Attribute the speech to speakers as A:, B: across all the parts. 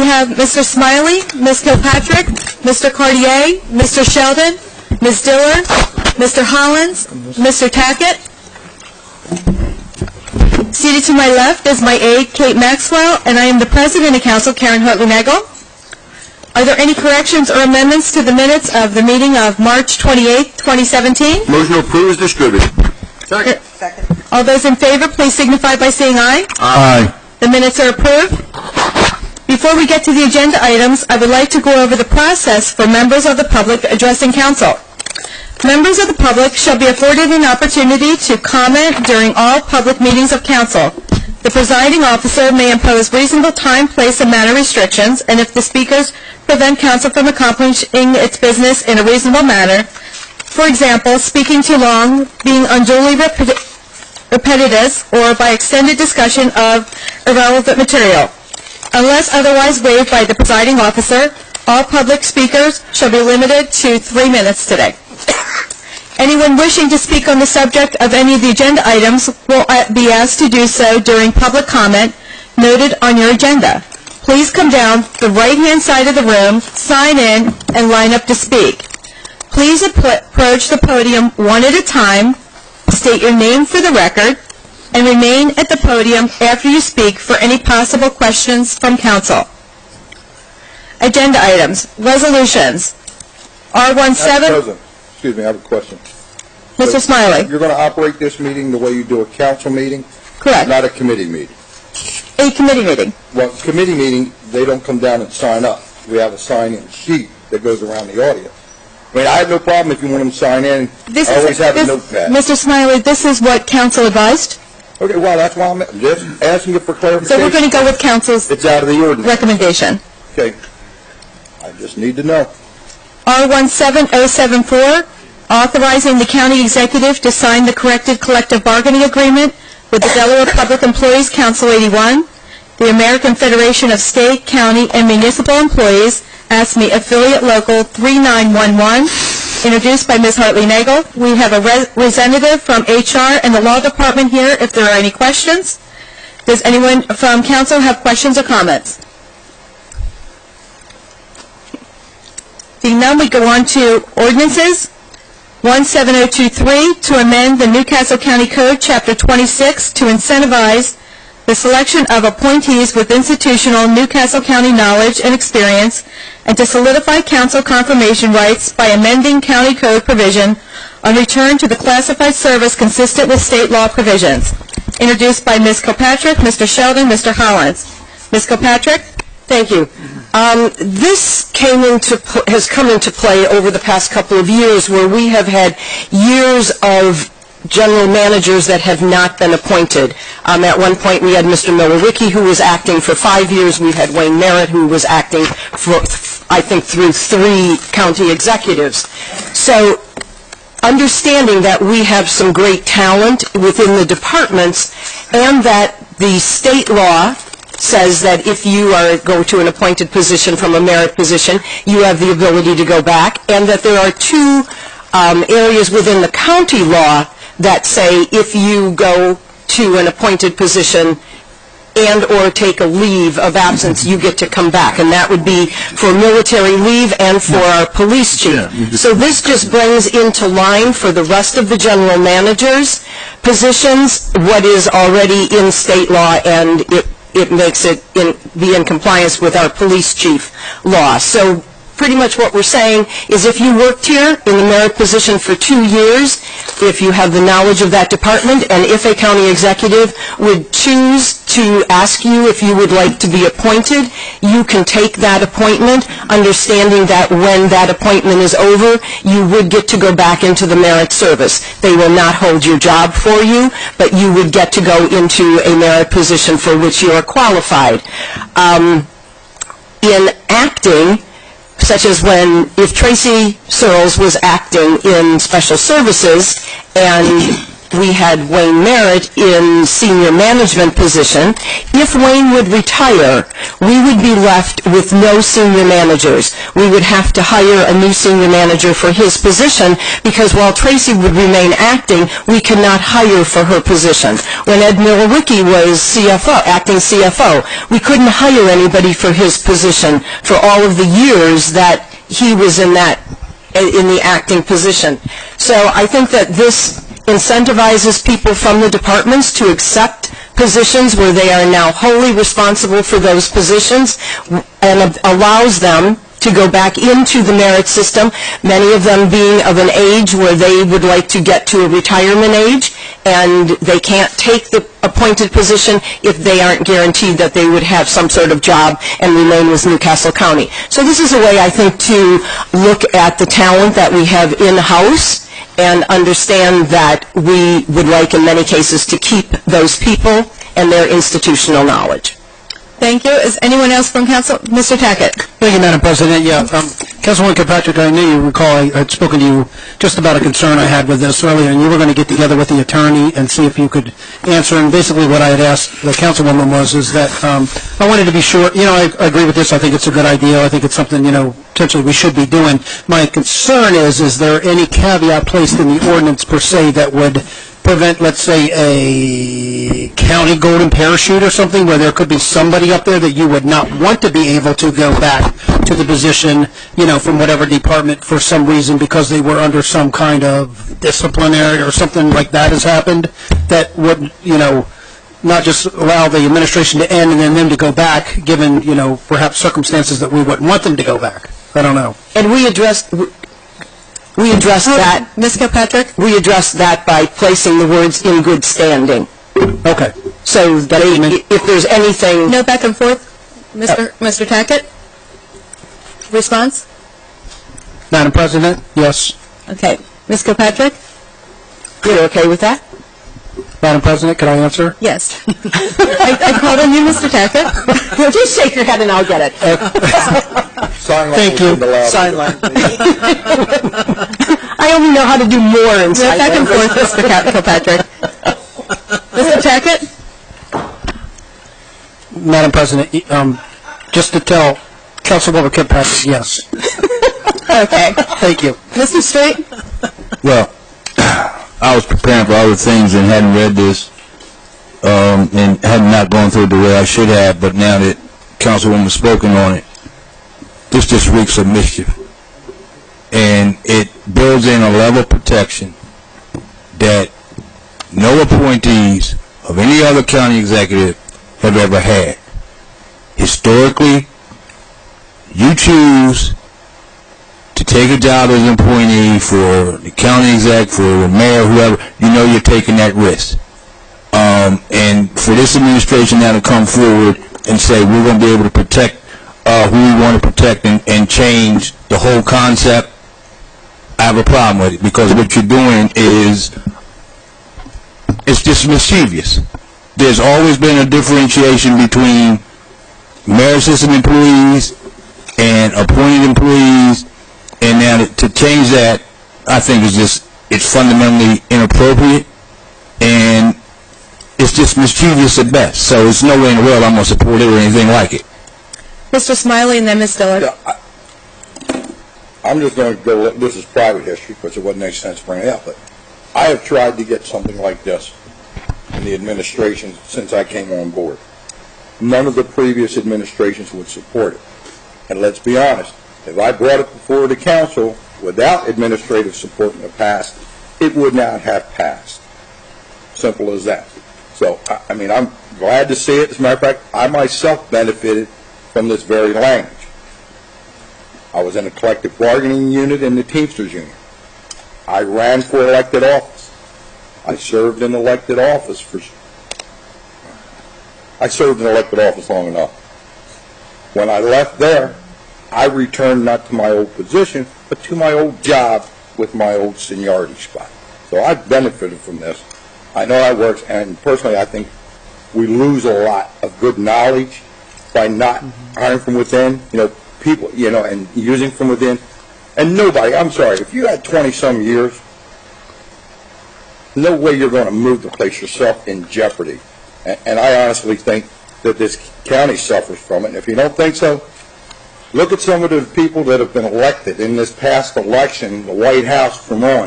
A: We have Mr. Smiley, Ms. Kilpatrick, Mr. Cartier, Mr. Sheldon, Ms. Diller, Mr. Hollins, Mr. Tackett. Seated to my left is my aide, Kate Maxwell, and I am the President of Council, Karen Hartley-Nagel. Are there any corrections or amendments to the minutes of the meeting of March 28, 2017?
B: Motion to approve is distributed.
C: Second.
A: All those in favor, please signify by saying aye.
B: Aye.
A: The minutes are approved. Before we get to the agenda items, I would like to go over the process for members of the public addressing council. Members of the public shall be afforded an opportunity to comment during all public meetings of council. The presiding officer may impose reasonable time, place, and manner restrictions, and if the speakers prevent council from accomplishing its business in a reasonable manner, for example, speaking too long, being unduly repetitive, or by extended discussion of irrelevant material. Unless otherwise waived by the presiding officer, all public speakers shall be limited to 3 minutes today. Anyone wishing to speak on the subject of any of the agenda items will be asked to do so during public comment noted on your agenda. Please come down the right-hand side of the room, sign in, and line up to speak. Please approach the podium one at a time, state your name for the record, and remain at the podium after you speak for any possible questions from council. Agenda items, resolutions. R17.
C: Excuse me, I have a question.
A: Mr. Smiley.
C: You're going to operate this meeting the way you do a council meeting?
A: Correct.
C: Not a committee meeting?
A: A committee meeting.
C: Well, committee meeting, they don't come down and sign up. We have a sign-in sheet that goes around the audience. I mean, I have no problem if you want them to sign in. I always have a notepad.
A: Mr. Smiley, this is what council advised.
C: Okay, well, that's why I'm just asking you for clarification.
A: So we're going to go with council's
C: It's out of the ordinance.
A: recommendation.
C: Okay. I just need to know.
A: R17074, authorizing the county executive to sign the corrected collective bargaining agreement with the Delaware Public Employees Council 81, the American Federation of State, County, and Municipal Employees, ASME Affiliate Local 3911, introduced by Ms. Hartley-Nagel. We have a representative from HR and the Law Department here if there are any questions. Does anyone from council have questions or comments? Seeing none, we go on to ordinances. 17023, to amend the Newcastle County Code, Chapter 26, to incentivize the selection of appointees with institutional Newcastle County knowledge and experience, and to solidify council confirmation rights by amending county code provision on return to the classified service consistent with state law provisions. Introduced by Ms. Kilpatrick, Mr. Sheldon, Mr. Hollins. Ms. Kilpatrick?
D: Thank you. This has come into play over the past couple of years, where we have had years of general managers that have not been appointed. At one point, we had Mr. Miller-Rickey, who was acting for 5 years. We've had Wayne Merritt, who was acting for, I think, through 3 county executives. So, understanding that we have some great talent within the departments, and that the state law says that if you go to an appointed position from a merit position, you have the ability to go back, and that there are 2 areas within the county law that say if you go to an appointed position and or take a leave of absence, you get to come back, and that would be for military leave and for our police chief. So this just brings into line for the rest of the general managers' positions what is already in state law, and it makes it be in compliance with our police chief law. So pretty much what we're saying is if you worked here in the merit position for 2 years, if you have the knowledge of that department, and if a county executive would choose to ask you if you would like to be appointed, you can take that appointment, understanding that when that appointment is over, you would get to go back into the merit service. They will not hold your job for you, but you would get to go into a merit position for which you are qualified. In acting, such as if Tracy Searles was acting in special services and we had Wayne Merritt in senior management position. If Wayne would retire, we would be left with no senior managers. We would have to hire a new senior manager for his position because while Tracy would remain acting, we could not hire for her position. When Ed Milowicki was CFO, acting CFO, we couldn't hire anybody for his position for all of the years that he was in the acting position. So I think that this incentivizes people from the departments to accept positions where they are now wholly responsible for those positions and allows them to go back into the merit system, many of them being of an age where they would like to get to a retirement age, and they can't take the appointed position if they aren't guaranteed that they would have some sort of job and remain with Newcastle County. So this is a way, I think, to look at the talent that we have in-house and understand that we would like, in many cases, to keep those people and their institutional knowledge.
A: Thank you. Is anyone else from council? Mr. Tackett.
B: Thank you, Madam President. Yeah, Councilwoman Kirkpatrick, I know you recall I had spoken to you just about a concern I had with this earlier, and you were going to get together with the attorney and see if you could answer. And basically what I had asked the councilwoman is that I wanted to be sure, I agree with this. I think it's a good idea. I think it's something, potentially we should be doing. My concern is there any caveat placed in the ordinance per se that would prevent, let's say, a county golden parachute or something where there could be somebody up there that you would not want to be able to go back to the position, from whatever department for some reason because they were under some kind of disciplinary or something like that has happened that would, not just allow the administration to end and then them to go back given, perhaps circumstances that we wouldn't want them to go back. I don't know.
D: And we addressed that.
A: Ms. Kilpatrick?
D: We addressed that by placing the words "in good standing."
B: Okay.
D: So that if there's anything...
A: No back and forth? Mr. Tackett? Response?
B: Madam President, yes.
A: Okay. Ms. Kilpatrick?
D: You're okay with that?
B: Madam President, can I answer?
A: Yes. I called on you, Mr. Tackett.
D: Just shake your head and I'll get it.
C: Sign language.
B: Thank you.
C: Sign language.
D: I only know how to do more in sign
A: Back and
D: language.
A: forth, Mr. Kilpatrick. Mr. Tackett?
B: Madam President, just to tell Councilwoman Kilpatrick, yes.
A: Okay.
B: Thank you.
A: Mr. Straight?
E: Well, I was preparing for other things and hadn't read this and had not gone through it the way I should have, but now that Councilwoman has spoken on it, this just reeks of mischief. And it builds in a level of protection that no appointees of any other county executive have ever had. Historically, you choose to take a job as an appointee for the county exec, for the mayor, whoever, you're taking that risk. And for this administration now to come forward and say we're going to be able to protect who we want to protect and change the whole concept, I have a problem with it because what you're doing it's just mischievous. There's always been a differentiation between merit system employees and appointed employees, and now to change that, I think it's fundamentally inappropriate, and it's just mischievous at best. So it's no way in the world I'm going to support it or anything like it.
A: Mr. Smiley and then Ms. Dillard.
C: Yeah, I'm just going to go, this is private history because it wouldn't make sense to bring it up, but I have tried to get something like this in the administration since I came on board. None of the previous administrations would support it. And let's be honest, if I brought it before the council without administrative support in the past, it would not have passed. Simple as that. So, I'm glad to see it. As a matter of fact, I myself benefited from this very language. I was in a collective bargaining unit in the Teamsters Union. I ran for elected office. I served in elected office long enough. When I left there, I returned not to my old position, but to my old job with my old seniority spot. So I've benefited from this. I know how it works, and personally I think we lose a lot of good knowledge by not hiring from within, people, and using from within. And nobody, I'm sorry, if you had 20-some years, no way you're going to move to place yourself in jeopardy. And I honestly think that this county suffers from it. And if you don't think so, look at some of the people that have been elected in this past election, the White House from on,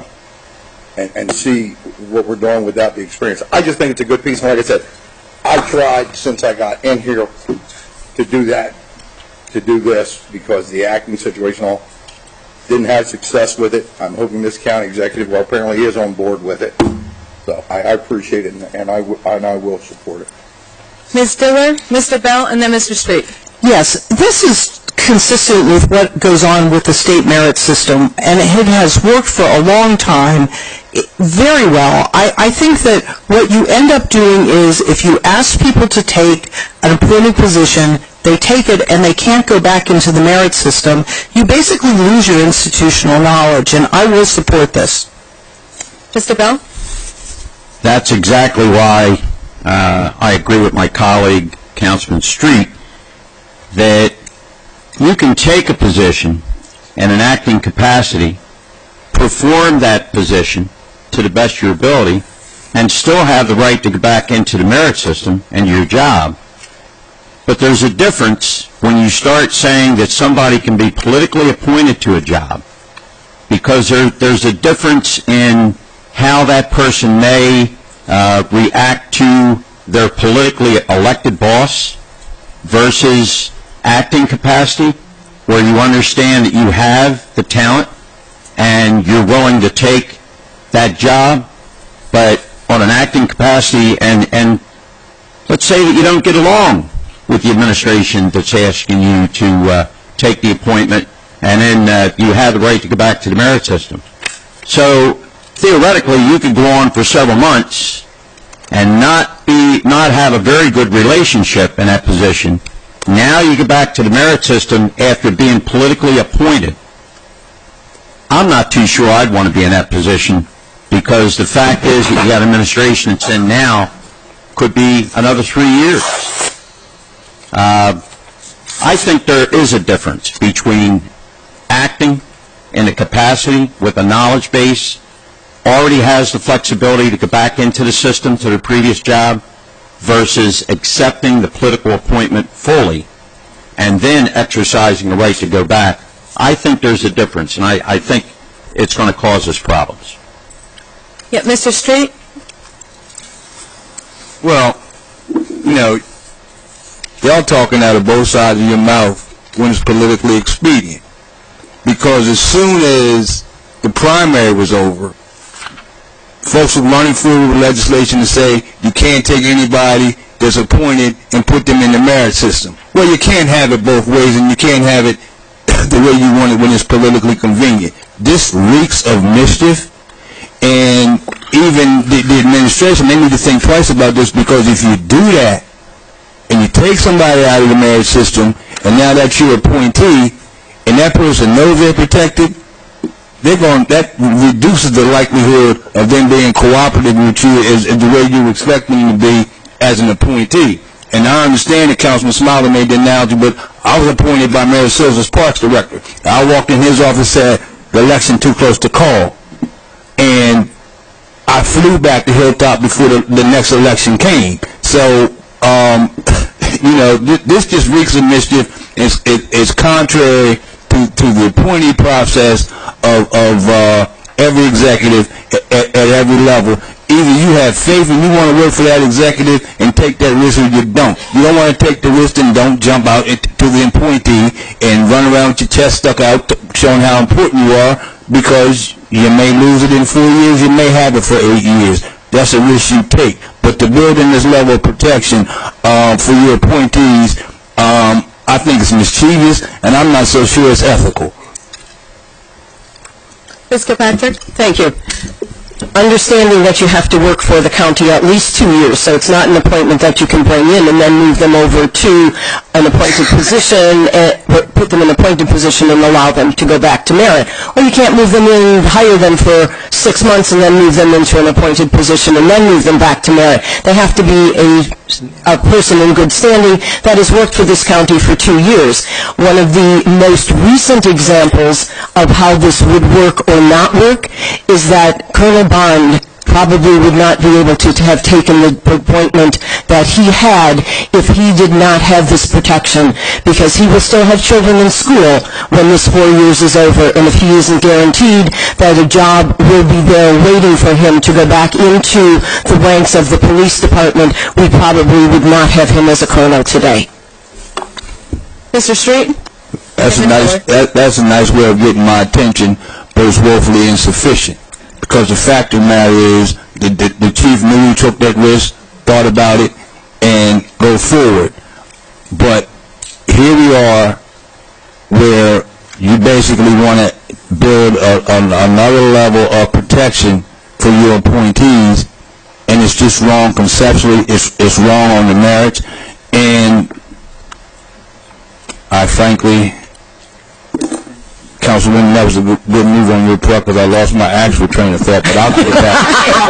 C: and see what we're doing without the experience. I just think it's a good piece. And like I said, I tried since I got in here to do that, to do this, because the acting situation all didn't have success with it. I'm hoping this county executive, well, apparently is on board with it. So I appreciate it, and I will support it.
A: Ms. Diller, Mr. Bell, and then Mr. Street.
F: Yes, this is consistent with what goes on with the state merit system, and it has worked for a long time very well. I think that what you end up doing is if you ask people to take an appointed position, they take it and they can't go back into the merit system, you basically lose your institutional knowledge, and I will support this.
A: Mr. Bell?
G: That's exactly why I agree with my colleague, Councilman Street, that you can take a position in an acting capacity, perform that position to the best of your ability, and still have the right to go back into the merit system and your job. But there's a difference when you start saying that somebody can be politically appointed to a job, because there's a difference in how that person may react to their politically elected boss versus acting capacity, where you understand that you have the talent and you're willing to take that job, but on an acting capacity, and let's say that you don't get along with the administration that's asking you to take the appointment, and then you have the right to go back to the merit system. So theoretically, you could go on for several months and not have a very good relationship in that position. Now you get back to the merit system after being politically appointed. I'm not too sure I'd want to be in that position, because the fact is that you got an administration that's in now could be another 3 years. I think there is a difference between acting in a capacity with a knowledge base, already has the flexibility to go back into the system to the previous job, versus accepting the political appointment fully and then exercising the right to go back. I think there's a difference, and I think it's going to cause us problems.
A: Yeah, Mr. Street?
E: Well, you know, y'all talking out of both sides of your mouth when it's politically expedient. Because as soon as the primary was over, folks were running through legislation to say you can't take anybody that's appointed and put them in the merit system. Well, you can't have it both ways, and you can't have it the way you want it when it's politically convenient. This reeks of mischief, and even the administration, they need to think twice about this, because if you do that, and you take somebody out of the merit system, and now that's your appointee, and that person knows they're protected, that reduces the likelihood of them being cooperative with you as the way you expect them to be as an appointee. And I understand that Councilman Smiley made the analogy, but I was appointed by Mayor Sills as Parks Director. I walked in his office and said, the election too close to call. And I flew back to Hilltop before the next election came. So, you know, this just reeks of mischief. It's contrary to the appointee process of every executive at every level. Either you have faith and you want to work for that executive and take that risk, or you don't. You don't want to take the risk and don't jump out to the appointee and run around with your chest stuck out showing how important you are, because you may lose it in 4 years, you may have it for 8 years. That's a risk you take. But to build in this level of protection for your appointees, I think it's mischievous, and I'm not so sure it's ethical.
A: Ms. Kilpatrick?
D: Thank you. Understanding that you have to work for the county at least 2 years, so it's not an appointment that you can bring in and then move them over to an appointed position, put them in an appointed position and allow them to go back to merit. Or you can't move them in, hire them for 6 months and then move them into an appointed position and then move them back to merit. They have to be a person in good standing that has worked for this county for 2 years. One of the most recent examples of how this would work or not work is that Colonel Bond probably would not be able to have taken the appointment that he had if he did not have this protection, because he will still have children in school when this 4 years is over, and if he isn't guaranteed that a job will be there waiting for him to go back into the ranks of the police department, we probably would not have him as a colonel today.
A: Mr. Street?
E: That's a nice way of getting my attention, but it's woefully insufficient. Because the fact of the matter is, the chief knew he took that risk, thought about it, and go forward. But here we are, where you basically want to build another level of protection for your appointees, and it's just wrong conceptually. It's wrong on the merits, and I frankly, Councilwoman, that was a good move on your part, because I lost my actual train of thought, but I'll get it back.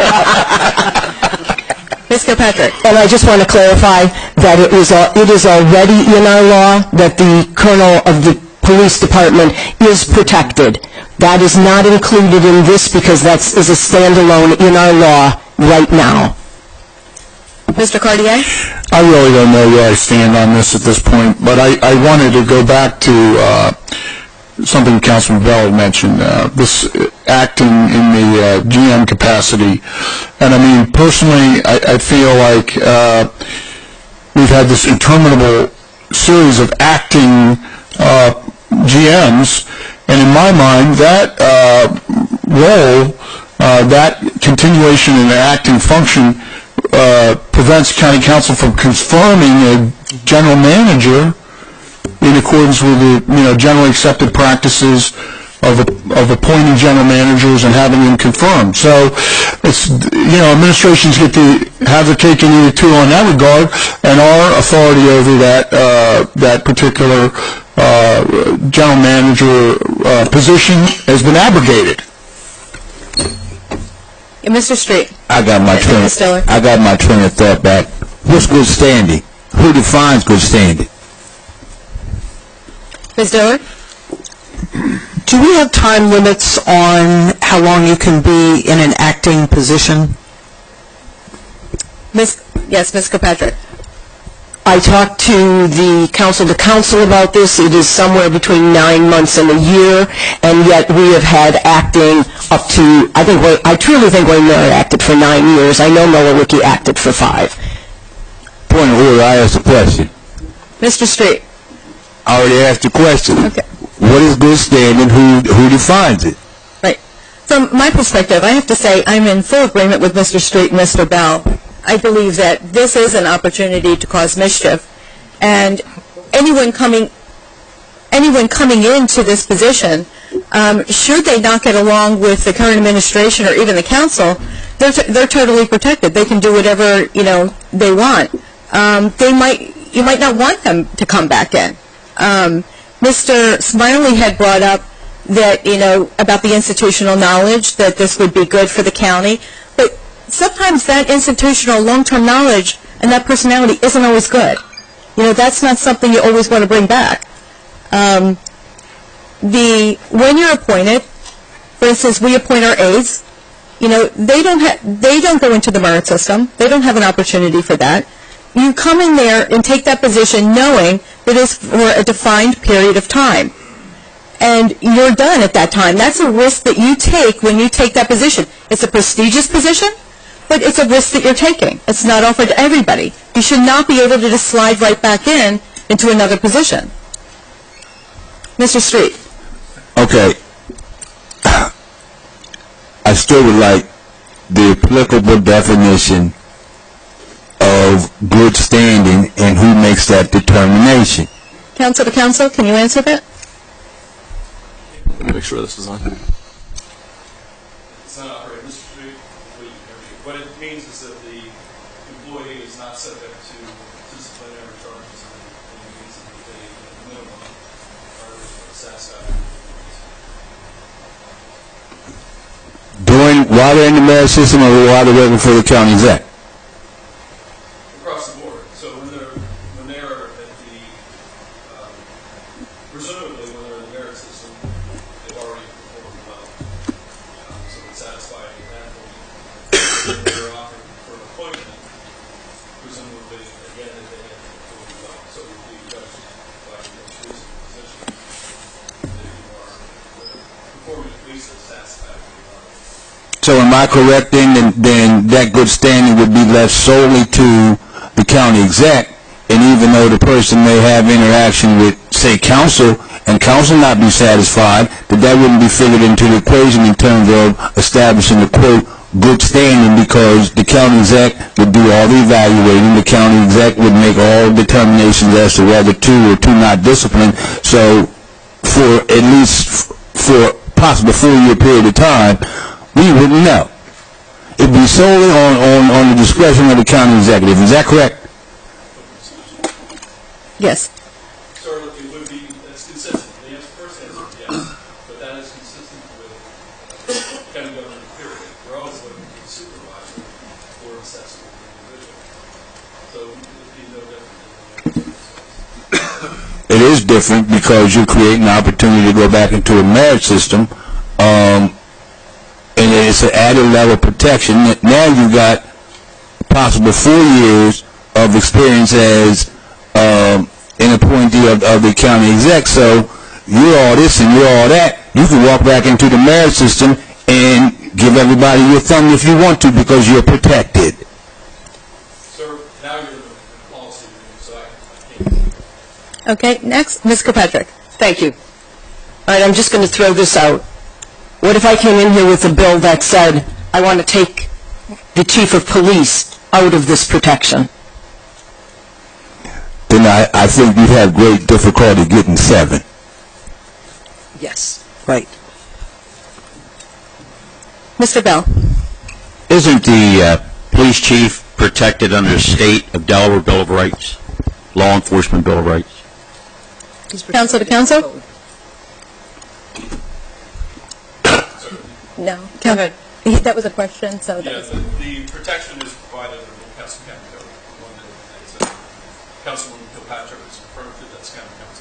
A: Ms. Kilpatrick?
D: And I just want to clarify that it is already in our law that the colonel of the police department is protected. That is not included in this because that is a standalone in our law right now.
A: Mr. Cartier?
H: I really don't know where I stand on this at this point, but I wanted to go back to something Councilman Bell had mentioned, this acting in the GM capacity. And I mean, personally, I feel like we've had this interminable series of acting GMs, and in my mind, that role, that continuation in the acting function prevents county council from confirming a general manager in accordance with the generally accepted practices of appointing general managers and having them confirmed. So it's administrations get to have the cake and eat it too on that regard, and our authority over that particular general manager position has been abrogated.
A: Mr. Street?
E: I got my train of thought back. What's good standing? Who defines good standing?
A: Ms. Dillard?
F: Do we have time limits on how long you can be in an acting position?
A: Yes, Ms. Kilpatrick.
D: I talked to the council about this. It is somewhere between 9 months and a year, and yet we have had acting up to, I truly think Wayne Miller acted for 9 years. I know Milwaukee acted for 5.
E: Point of order, I asked a question.
A: Mr. Street?
E: I already asked the question.
A: Okay.
E: What is good standing? Who defines it?
A: Right. From my perspective, I have to say I'm in full agreement with Mr. Street and Mr. Bell. I believe that this is an opportunity to cause mischief, and anyone coming into this position, should they not get along with the current administration or even the council, they're totally protected. They can do whatever they want. You might not want them to come back in. Mr. Smiley had brought up that about the institutional knowledge, that this would be good for the county, but sometimes that institutional long-term knowledge and that personality isn't always good. That's not something you always want to bring back. When you're appointed, for instance, we appoint our aides. They don't go into the merit system. They don't have an opportunity for that. You come in there and take that position knowing that it's for a defined period of time. And you're done at that time. That's a risk that you take when you take that position. It's a prestigious position, but it's a risk that you're taking. It's not offered to everybody. You should not be able to just slide right back into another position. Mr. Street.
E: Okay. I still would like the applicable definition of good standing and who makes that determination.
A: Counsel to counsel, can you answer that?
I: Make sure this is on.
J: It's not operated, Mr. Street. What it means is that the employee is not subject to disciplinary charges and means that they, at the minimum, are satisfied.
E: While they're in the merit system or while they're working for the county exec?
J: Across the board. So when they're at the, presumably when they're in the merit system, they've already performed well. So it's satisfying that.
E: So am I correct then that good standing would be left solely to the county exec, and even though the person may have interaction with, say, council, and council not be satisfied, that wouldn't be figured into the equation in terms of establishing the, quote, good standing, because the county exec would do all the evaluating, the county exec would make all determinations as to whether two or two not disciplined. So for at least for possible 4-year period of time, we wouldn't know. It'd be solely on the discretion of the county executive. Is that correct?
A: Yes.
J: Sir, it would be, that's consistent. The first answer is yes, but that is consistent with county government period. We're always looking for the supervisor for assessment of the individual. So it would be no different than
E: It is different because you're creating an opportunity to go back into a merit system, and it's an added level of protection. Now you got possible 4 years of experience as an appointee of the county exec. So you're all this and you're all that. You can walk back into the merit system and give everybody your thumb if you want to, because you're protected.
J: Sir, now you're in the policy room, so I can't.
A: Okay, next, Ms. Kirkpatrick.
D: Thank you. All right, I'm just going to throw this out. What if I came in here with a bill that said, I want to take the chief of police out of this protection?
E: Then I think you'd have great difficulty getting 7.
D: Yes. Right.
A: Mr. Bell.
G: Isn't the police chief protected under the State of Delaware Bill of Rights, Law Enforcement Bill of Rights?
A: Counsel to counsel? No.
D: Go ahead.
A: That was a question, so that
J: Yeah,
A: was...
J: the protection is provided under the Council County Code. One that Councilwoman Kilpatrick is referring to, that's county council.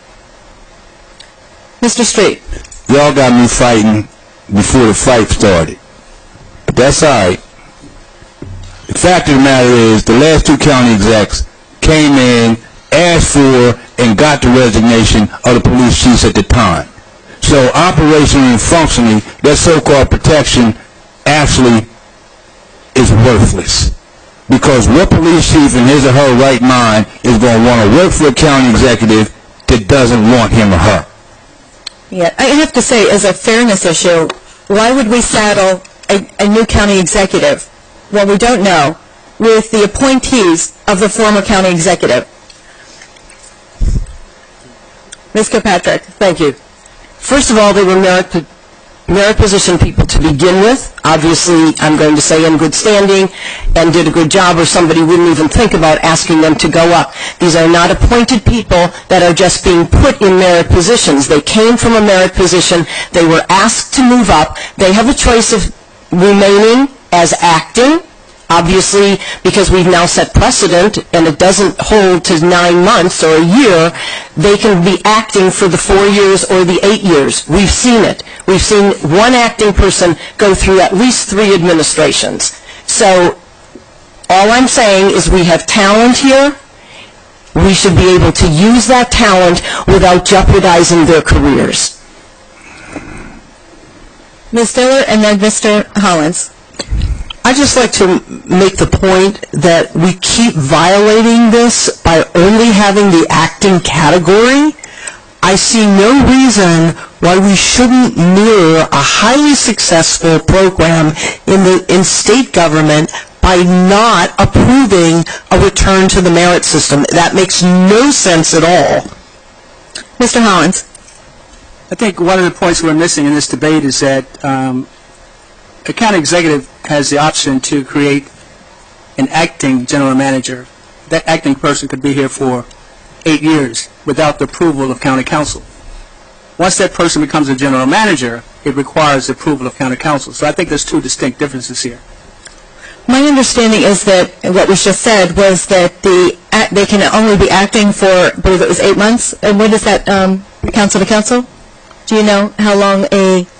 A: Mr. Street.
E: Y'all got me fighting before the fight started. But that's all right. The fact of the matter is, the last 2 county execs came in, asked for, and got the resignation of the police chiefs at the time. So operationally and functionally, that so-called protection actually is worthless. Because what police chief in his or her right mind is going to want to work for a county executive that doesn't want him or her?
A: Yeah, I have to say, as a fairness issue, why would we saddle a new county executive, well, we don't know, with the appointees of the former county executive? Ms. Kirkpatrick.
D: Thank you. First of all, they were merit position people to begin with. Obviously, I'm going to say in good standing and did a good job, or somebody wouldn't even think about asking them to go up. These are not appointed people that are just being put in merit positions. They came from a merit position. They were asked to move up. They have a choice of remaining as acting, obviously, because we've now set precedent and it doesn't hold to 9 months or a year. They can be acting for the 4 years or the 8 years. We've seen it. We've seen one acting person go through at least 3 administrations. So all I'm saying is we have talent here. We should be able to use that talent without jeopardizing their careers.
A: Ms. Diller, and then Mr. Hollins.
F: I'd just like to make the point that we keep violating this by only having the acting category. I see no reason why we shouldn't mirror a highly successful program in state government by not approving a return to the merit system. That makes no sense at all.
A: Mr. Hollins.
I: I think one of the points we're missing in this debate is that a county executive has the option to create an acting general manager. That acting person could be here for 8 years without the approval of county council. Once that person becomes a general manager, it requires the approval of county council. So I think there's 2 distinct differences here.
A: My understanding is that what was just said was that they can only be acting for, I believe it was 8 months. And what is that, council to council? Do you know how long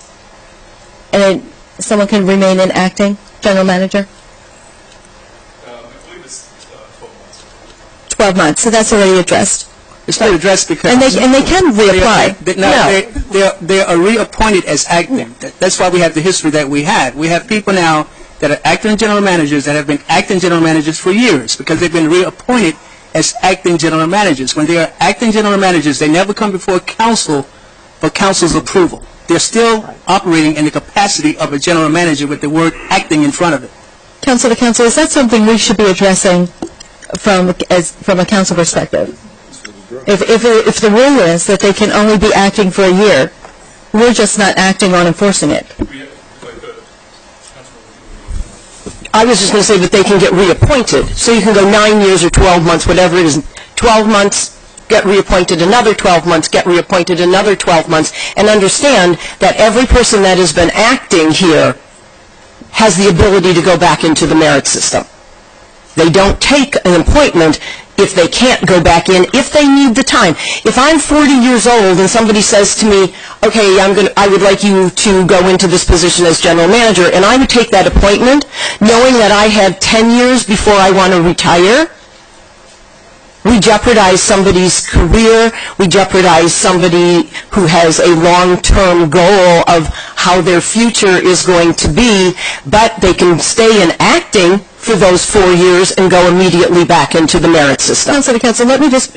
A: someone can remain in acting general manager?
J: I believe it's 12 months.
A: 12 months. So that's already addressed.
I: It's not addressed because...
A: And they can reapply.
I: They they are reappointed as acting. That's why we have the history that we had. We have people now that are acting general managers that have been acting general managers for years because they've been reappointed as acting general managers. When they are acting general managers, they never come before council for council's approval. They're still operating in the capacity of a general manager with the word acting in front of it.
A: Council to council, is that something we should be addressing from a council perspective? If the rule is that they can only be acting for a year, we're just not acting on enforcing it.
D: I was just going to say that they can get reappointed. So you can go 9 years or 12 months, whatever it is. 12 months, get reappointed another 12 months, get reappointed another 12 months, and understand that every person that has been acting here has the ability to go back into the merit system. They don't take an appointment if they can't go back in, if they need the time. If I'm 40 years old and somebody says to me, okay, I would like you to go into this position as general manager, and I would take that appointment knowing that I have 10 years before I want to retire, we jeopardize somebody's career, we jeopardize somebody who has a long-term goal of how their future is going to be, but they can stay in acting for those 4 years and go immediately back into the merit system.
A: Council to council, let me just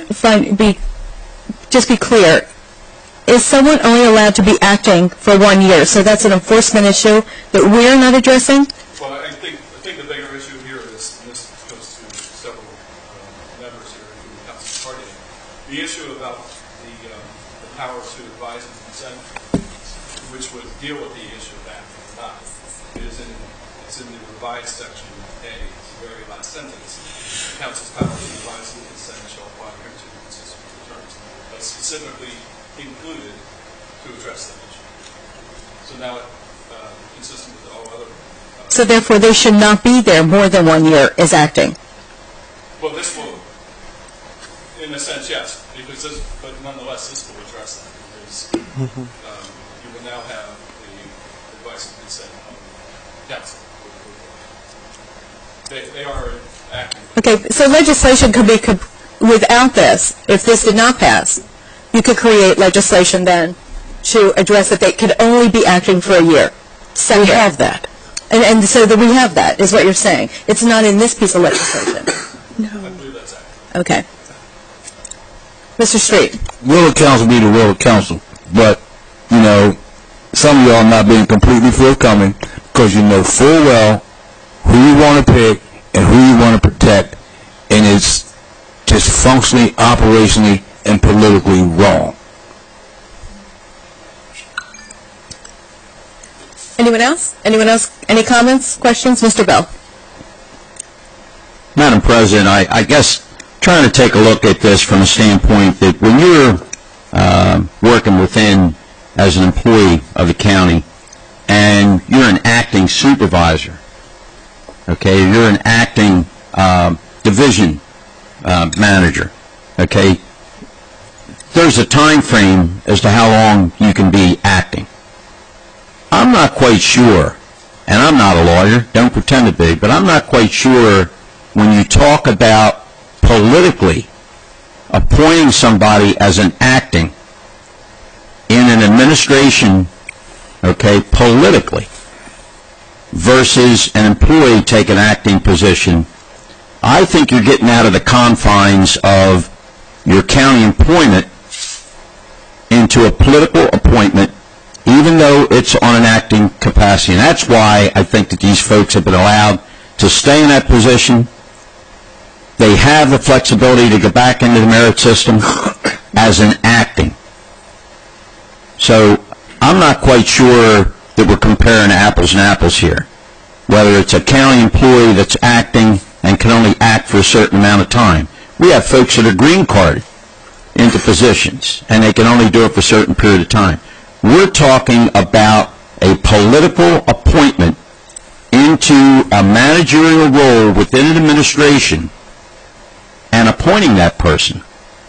A: be clear. Is someone only allowed to be acting for 1 year? So that's an enforcement issue that we're not addressing?
J: Well, I think the bigger issue here is, and this goes to several members here from the council party, the issue about the power to advise and consent, which would deal with the issue of that or not, it's in the revised section A, it's the very last sentence. The council's power to advise and consent shall apply here to consistent terms. That's specifically included to address that issue. So now, consistent with all other.
A: So therefore, they should not be there more than 1 year as acting.
J: Well, this will, in a sense, yes, because but nonetheless, this will address that because you will now have the advice and consent of council. They are acting.
A: Okay, so legislation could be, without this, if this did not pass, you could create legislation then to address that they could only be acting for a year. So we have that. And so that we have that, is what you're saying. It's not in this piece of legislation.
J: I believe that's accurate.
A: Okay. Mr. Street.
E: Will of council be the will of council, but, you know, some of y'all not being completely forthcoming because you know full well who you want to pick and who you want to protect, and it's just functionally, operationally, and politically wrong.
A: Anyone else? Anyone else? Any comments, questions? Mr. Bell.
G: Madam President, I guess trying to take a look at this from a standpoint that when you're working within as an employee of the county and you're an acting supervisor, okay, you're an acting division manager, okay, there's a time frame as to how long you can be acting. I'm not quite sure, and I'm not a lawyer, don't pretend to be, but I'm not quite sure when you talk about politically appointing somebody as an acting in an administration, okay, politically, versus an employee take an acting position. I think you're getting out of the confines of your county employment into a political appointment, even though it's on an acting capacity. And that's why I think that these folks have been allowed to stay in that position. They have the flexibility to go back into the merit system as an acting. So I'm not quite sure that we're comparing apples and apples here. Whether it's a county employee that's acting and can only act for a certain amount of time. We have folks that are green carded into positions, and they can only do it for a certain period of time. We're talking about a political appointment into a managerial role within an administration and appointing that person.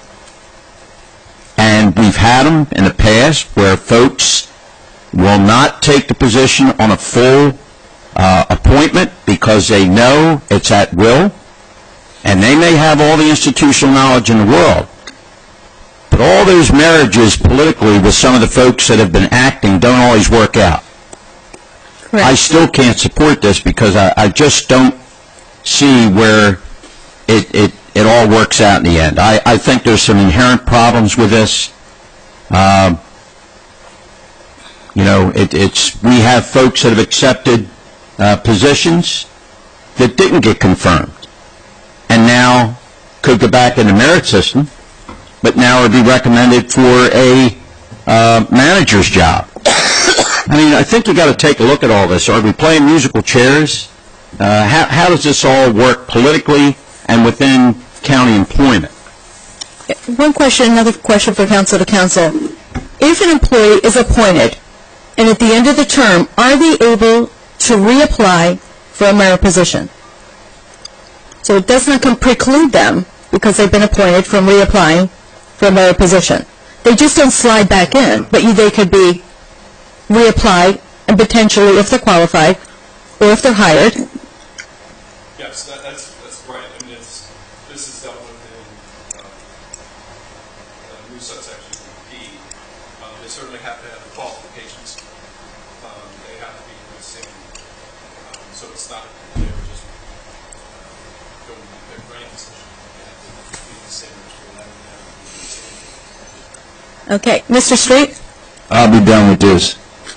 G: And we've had them in the past where folks will not take the position on a full appointment because they know it's at will, and they may have all the institutional knowledge in the world. But all those marriages politically with some of the folks that have been acting don't always work out.
A: Correct.
G: I still can't support this because I just don't see where it all works out in the end. I think there's some inherent problems with this. You know, we have folks that have accepted positions that didn't get confirmed, and now could go back in the merit system, but now would be recommended for a manager's job. I mean, I think you got to take a look at all this. Are we playing musical chairs? How does this all work politically and within county employment?
A: One question, another question for council to council. If an employee is appointed, and at the end of the term, are they able to reapply for a merit position? So it does not preclude them, because they've been appointed, from reapplying for a merit position. They just don't slide back in, but they could be reapplied, and potentially, if they're qualified, or if they're hired.
J: Yes, that's right. I mean, this is dealt with in new subsection B. They certainly have to have the qualifications. They have to be the same. So it's not they're just going to their brain position. They have to be the same as we're having to be the same.
A: Okay, Mr. Street?
E: I'll be done with this.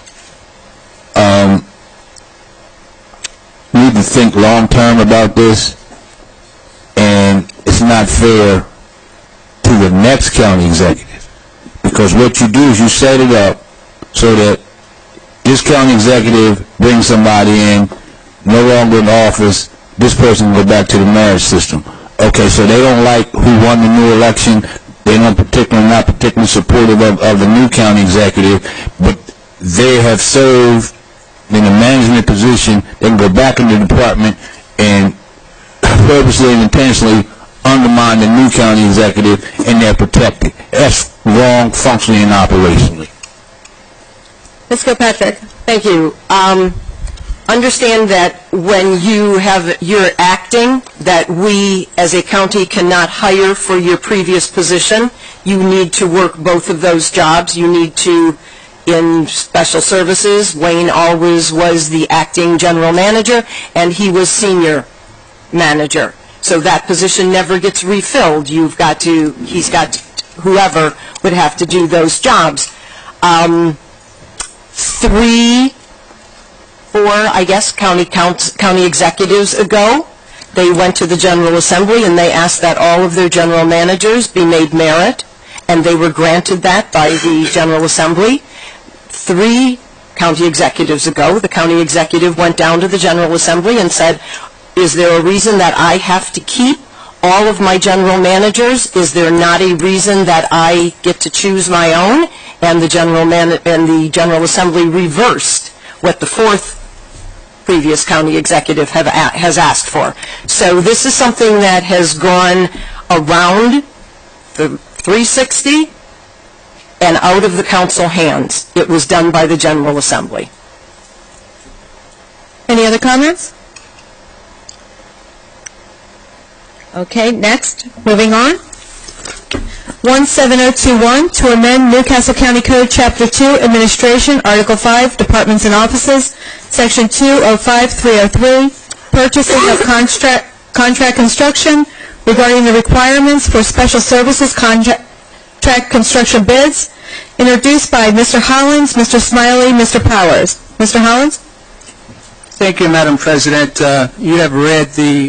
E: We need to think long-term about this, and it's not fair to the next county executive, because what you do is you set it up so that this county executive brings somebody in, no longer in office, this person can go back to the marriage system. Okay, so they don't like who won the new election, they're not particularly supportive of the new county executive, but they have served in a management position. They can go back in the department and purposely and intentionally undermine the new county executive, and they're protected. That's wrong functionally and operationally.
A: Ms. Kilpatrick?
D: Thank you. Understand that when you're acting, that we as a county cannot hire for your previous position. You need to work both of those jobs. You need to, in special services, Wayne always was the acting general manager, and he was senior manager. So that position never gets refilled. Whoever would have to do those jobs. 4, I guess, county executives ago, they went to the General Assembly and they asked that all of their general managers be made merit, and they were granted that by the General Assembly. 3 county executives ago, the county executive went down to the General Assembly and said, is there a reason that I have to keep all of my general managers? Is there not a reason that I get to choose my own? And the General Assembly reversed what the 4th previous county executive has asked for. So this is something that has gone around the 360 and out of the council hands. It was done by the General Assembly.
A: Any other comments? Okay, next, moving on. 17021, to amend Newcastle County Code, Chapter 2, Administration, Article 5, Departments and Offices, Section 205303, Purchasing of Contract Construction, regarding the requirements for special services contract construction bids, introduced by Mr. Hollins, Mr. Smiley, Mr. Powers. Mr. Hollins?
I: Thank you, Madam President. You have read the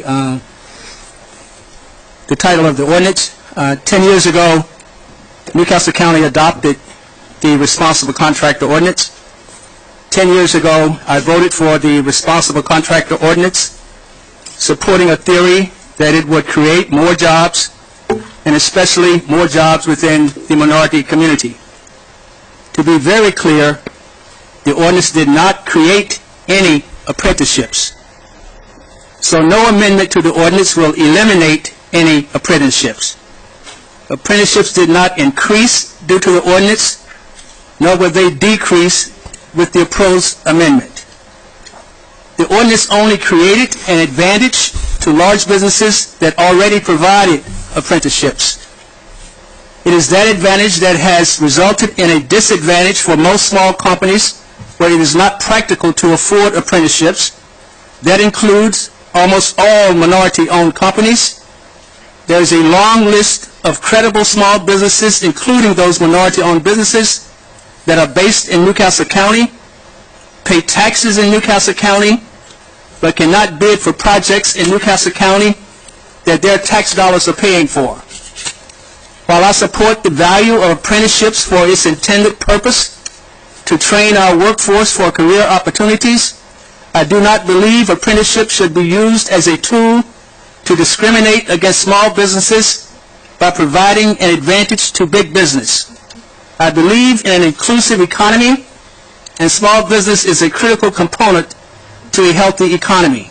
I: title of the ordinance. 10 years ago, Newcastle County adopted the Responsible Contractor Ordinance. 10 years ago, I voted for the Responsible Contractor Ordinance, supporting a theory that it would create more jobs, and especially more jobs within the minority community. To be very clear, the ordinance did not create any apprenticeships. So no amendment to the ordinance will eliminate any apprenticeships. Apprenticeships did not increase due to the ordinance, nor will they decrease with the proposed amendment. The ordinance only created an advantage to large businesses that already provided apprenticeships. It is that advantage that has resulted in a disadvantage for most small companies where it is not practical to afford apprenticeships. That includes almost all minority-owned companies. There is a long list of credible small businesses, including those minority-owned businesses, that are based in Newcastle County, pay taxes in Newcastle County, but cannot bid for projects in Newcastle County that their tax dollars are paying for. While I support the value of apprenticeships for its intended purpose, to train our workforce for career opportunities, I do not believe apprenticeships should be used as a tool to discriminate against small businesses by providing an advantage to big business. I believe in an inclusive economy, and small business is a critical component to a healthy economy.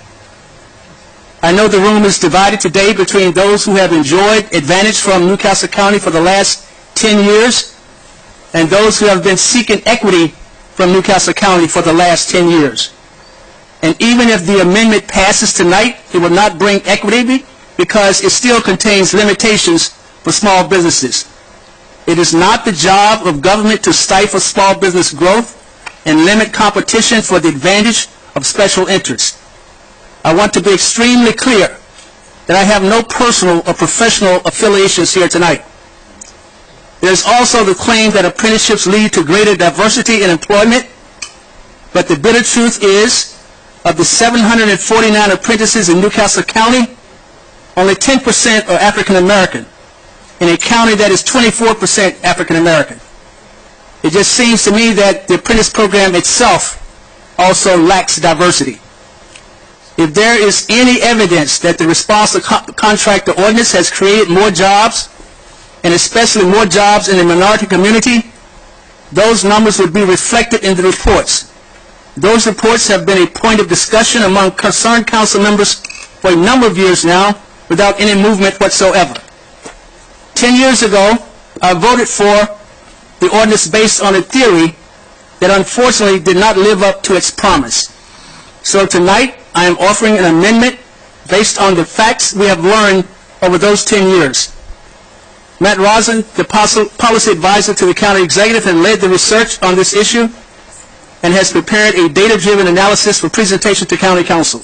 I: I know the room is divided today between those who have enjoyed advantage from Newcastle County for the last 10 years and those who have been seeking equity from Newcastle County for the last 10 years. And even if the amendment passes tonight, it will not bring equity because it still contains limitations for small businesses. It is not the job of government to stifle small business growth and limit competition for the advantage of special interests. I want to be extremely clear that I have no personal or professional affiliations here tonight. There is also the claim that apprenticeships lead to greater diversity in employment, but the bitter truth is, of the 749 apprentices in Newcastle County, only 10% are African American, in a county that is 24% African American. It just seems to me that the apprentice program itself also lacks diversity. If there is any evidence that the responsible contractor ordinance has created more jobs, and especially more jobs in the minority community, those numbers would be reflected in the reports. Those reports have been a point of discussion among concerned council members for a number of years now without any movement whatsoever. 10 years ago, I voted for the ordinance based on a theory that unfortunately did not live up to its promise. So tonight, I am offering an amendment based on the facts we have learned over those 10 years. Matt Rosin, the policy advisor to the county executive, has led the research on this issue and has prepared a data-driven analysis for presentation to county council.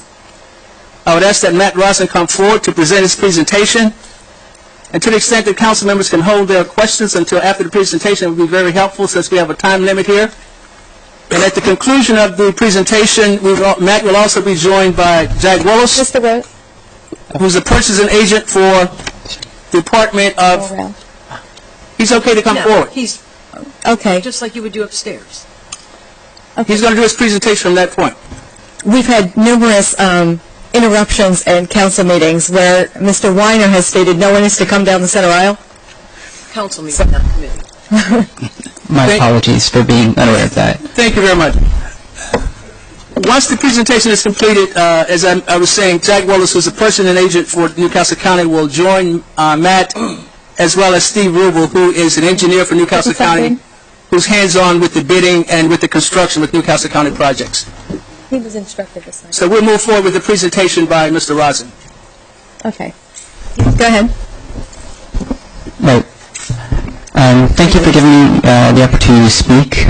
I: I would ask that Matt Rosin come forward to present his presentation, and to the extent that council members can hold their questions until after the presentation, it would be very helpful since we have a time limit here. And at the conclusion of the presentation, Matt will also be joined by Jack Willis, who's a purchasing agent for the Department of... He's okay to come forward.
A: He's okay.
K: Just like you would do upstairs.
A: Okay.
I: He's going to do his presentation from that point.
A: We've had numerous interruptions in council meetings where Mr. Weiner has stated no one is to come down the center aisle.
K: Council meeting, not committee.
L: My apologies for being unaware of that.
I: Thank you very much. Once the presentation is completed, as I was saying, Jack Willis, who's a purchasing agent for Newcastle County, will join Matt, as well as Steve Rubel, who is an engineer for Newcastle County, who's hands-on with the bidding and with the construction with Newcastle County projects.
A: He was instructed this night.
I: So we'll move forward with the presentation by Mr. Rosin.
A: Okay. Go ahead.
L: Right. Thank you for giving me the opportunity to speak.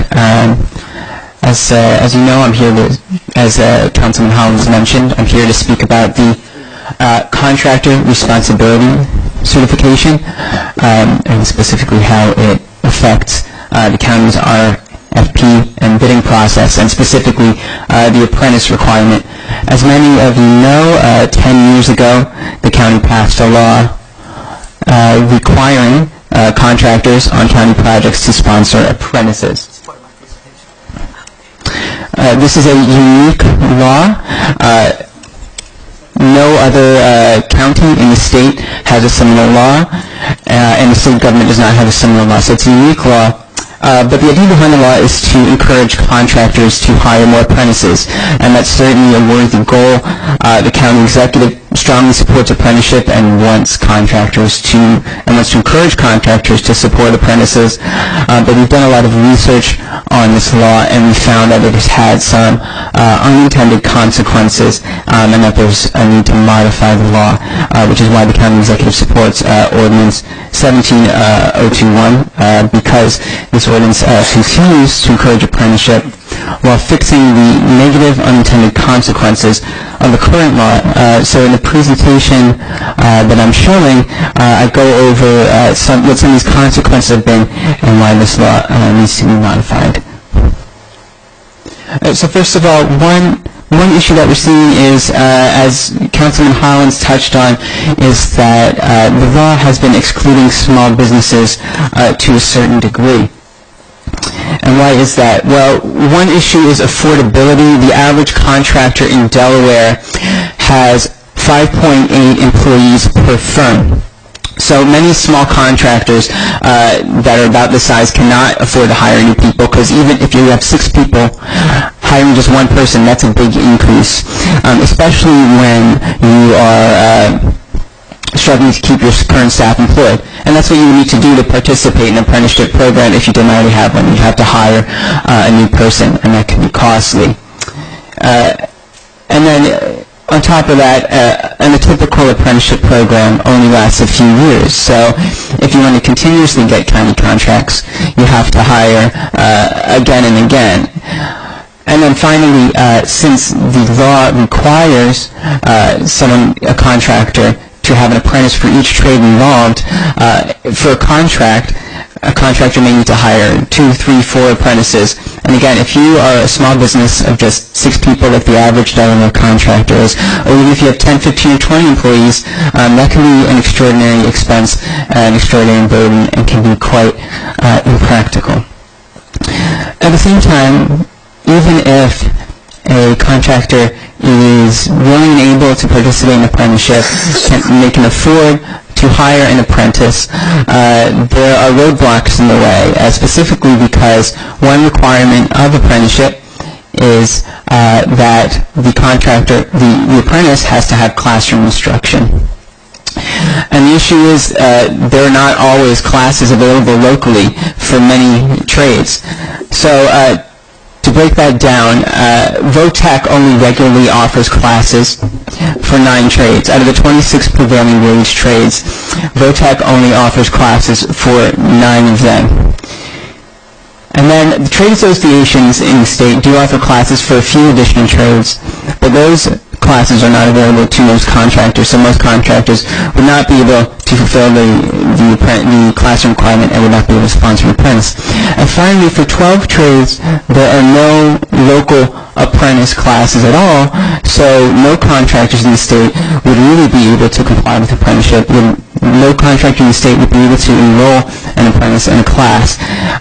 L: As you know, I'm here to, as Councilman Hollins mentioned, I'm here to speak about the contractor responsibility certification, and specifically how it affects the county's RFP and bidding process, and specifically the apprentice requirement. As many of you know, 10 years ago, the county passed a law requiring contractors on county projects to sponsor apprentices. This is a unique law. No other county in the state has a similar law, and the state government does not have a similar law, so it's a unique law. But the idea behind the law is to encourage contractors to hire more apprentices, and that's certainly a worthy goal. The county executive strongly supports apprenticeship and wants to encourage contractors to support apprentices. But we've done a lot of research on this law, and we found that it has had some unintended consequences, and that there's a need to modify the law, which is why the county executive supports Ordinance 17021, because this ordinance continues to encourage apprenticeship while fixing the negative unintended consequences of the current law. So in the presentation that I'm showing, I go over what some of these consequences have been and why this law needs to be modified. So first of all, one issue that we're seeing is, as Councilman Hollins touched on, is that the law has been excluding small businesses to a certain degree. And why is that? Well, one issue is affordability. The average contractor in Delaware has 5.8 employees per firm. So many small contractors that are about this size cannot afford to hire any people, because even if you have 6 people, hiring just one person, that's a big increase, especially when you are struggling to keep your current staff employed. And that's what you need to do to participate in an apprenticeship program if you don't already have one. You have to hire a new person, and that can be costly. And then on top of that, a typical apprenticeship program only lasts a few years. So if you want to continuously get county contracts, you have to hire again and again. And then finally, since the law requires a contractor to have an apprentice for each trade involved, for a contractor may need to hire 2, 3, 4 apprentices. And again, if you are a small business of just 6 people, like the average Delaware contractor is, or even if you have 10, 15, or 20 employees, that can be an extraordinary expense, an extraordinary burden, and can be quite impractical. At the same time, even if a contractor is willing and able to participate in an apprenticeship, they can afford to hire an apprentice, there are roadblocks in the way, specifically because one requirement of apprenticeship is that the apprentice has to have classroom instruction. And the issue is there are not always classes available locally for many trades. So to break that down, VOTEC only regularly offers classes for 9 trades. Out of the 26 prevailing wage trades, VOTEC only offers classes for 9 of them. And then the trade associations in the state do offer classes for a few additional trades, but those classes are not available to most contractors, so most contractors would not be able to fulfill the classroom requirement and would not be able to sponsor an apprentice. And finally, for 12 trades, there are no local apprentice classes at all, so no contractors in the state would really be able to comply with apprenticeship. No contractor in the state would be able to enroll an apprentice in a class.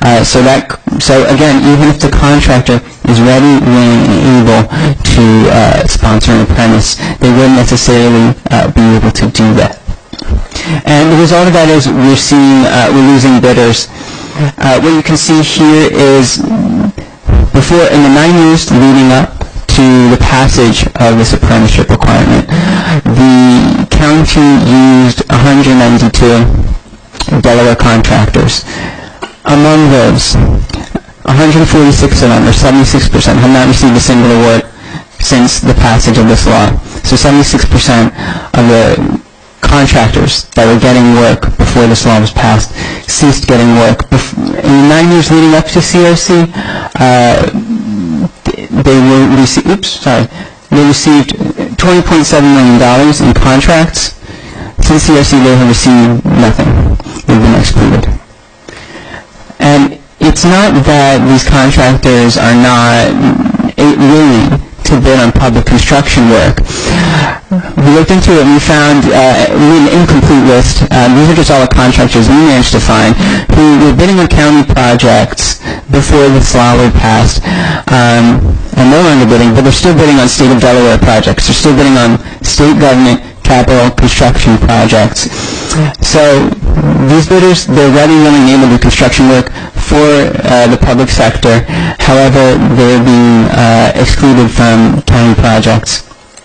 L: So again, even if the contractor is ready, willing, and able to sponsor an apprentice, they wouldn't necessarily be able to do that. And the result of that is we're losing bidders. What you can see here is in the 9 years leading up to the passage of this apprenticeship requirement, the county used 192 Delaware contractors. Among those, 146 of them, or 76%, have not received a single award since the passage of this law. So 76% of the contractors that were getting work before this law was passed ceased getting work. In the 9 years leading up to CRC, they received $20.7 million in contracts. Since CRC, they have received nothing. They've been excluded. And it's not that these contractors are not willing to bid on public construction work. We looked into it and we found an incomplete list. These are just all the contractors we managed to find who were bidding on county projects before this law was passed, and no longer bidding, but they're still bidding on state of Delaware projects. They're still bidding on state government capital construction projects. So these bidders, they're ready, willing, and able to do construction work for the public sector. However, they're being excluded from county projects.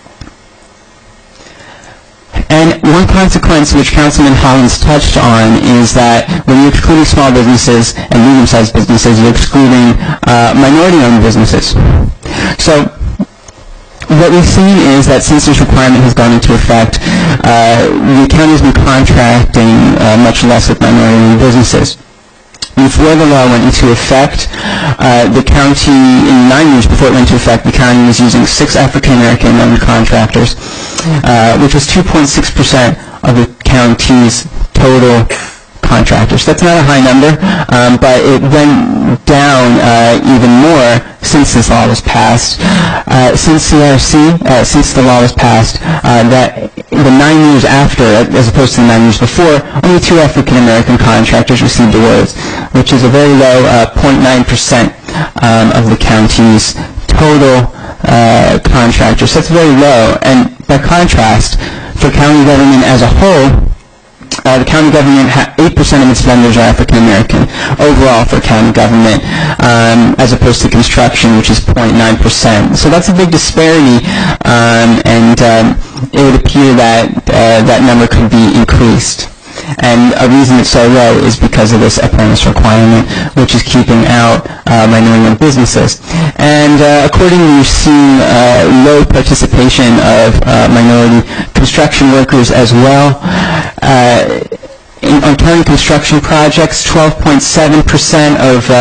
L: And one consequence which Councilman Hollins touched on is that when you're excluding small businesses and medium-sized businesses, you're excluding minority-owned businesses. So what we've seen is that since this requirement has gone into effect, the county has been contracting much less with minority businesses. Before the law went into effect, the county, in 9 years before it went into effect, the county was using 6 African-American contractors, which was 2.6% of the county's total contractors. That's not a high number, but it went down even more since this law was passed. Since CRC, since the law was passed, that the 9 years after, as opposed to the 9 years before, only 2 African-American contractors received awards, which is a very low 0.9% of the county's total contractors. So that's very low. And by contrast, for county government as a whole, the county government, 8% of its vendors are African-American overall for county government, as opposed to construction, which is 0.9%. So that's a big disparity, and it would appear that that number could be increased. And a reason it's so low is because of this apprentice requirement, which is keeping out minority-owned businesses. And accordingly, we've seen low participation of minority construction workers as well. On county construction projects, 12.7%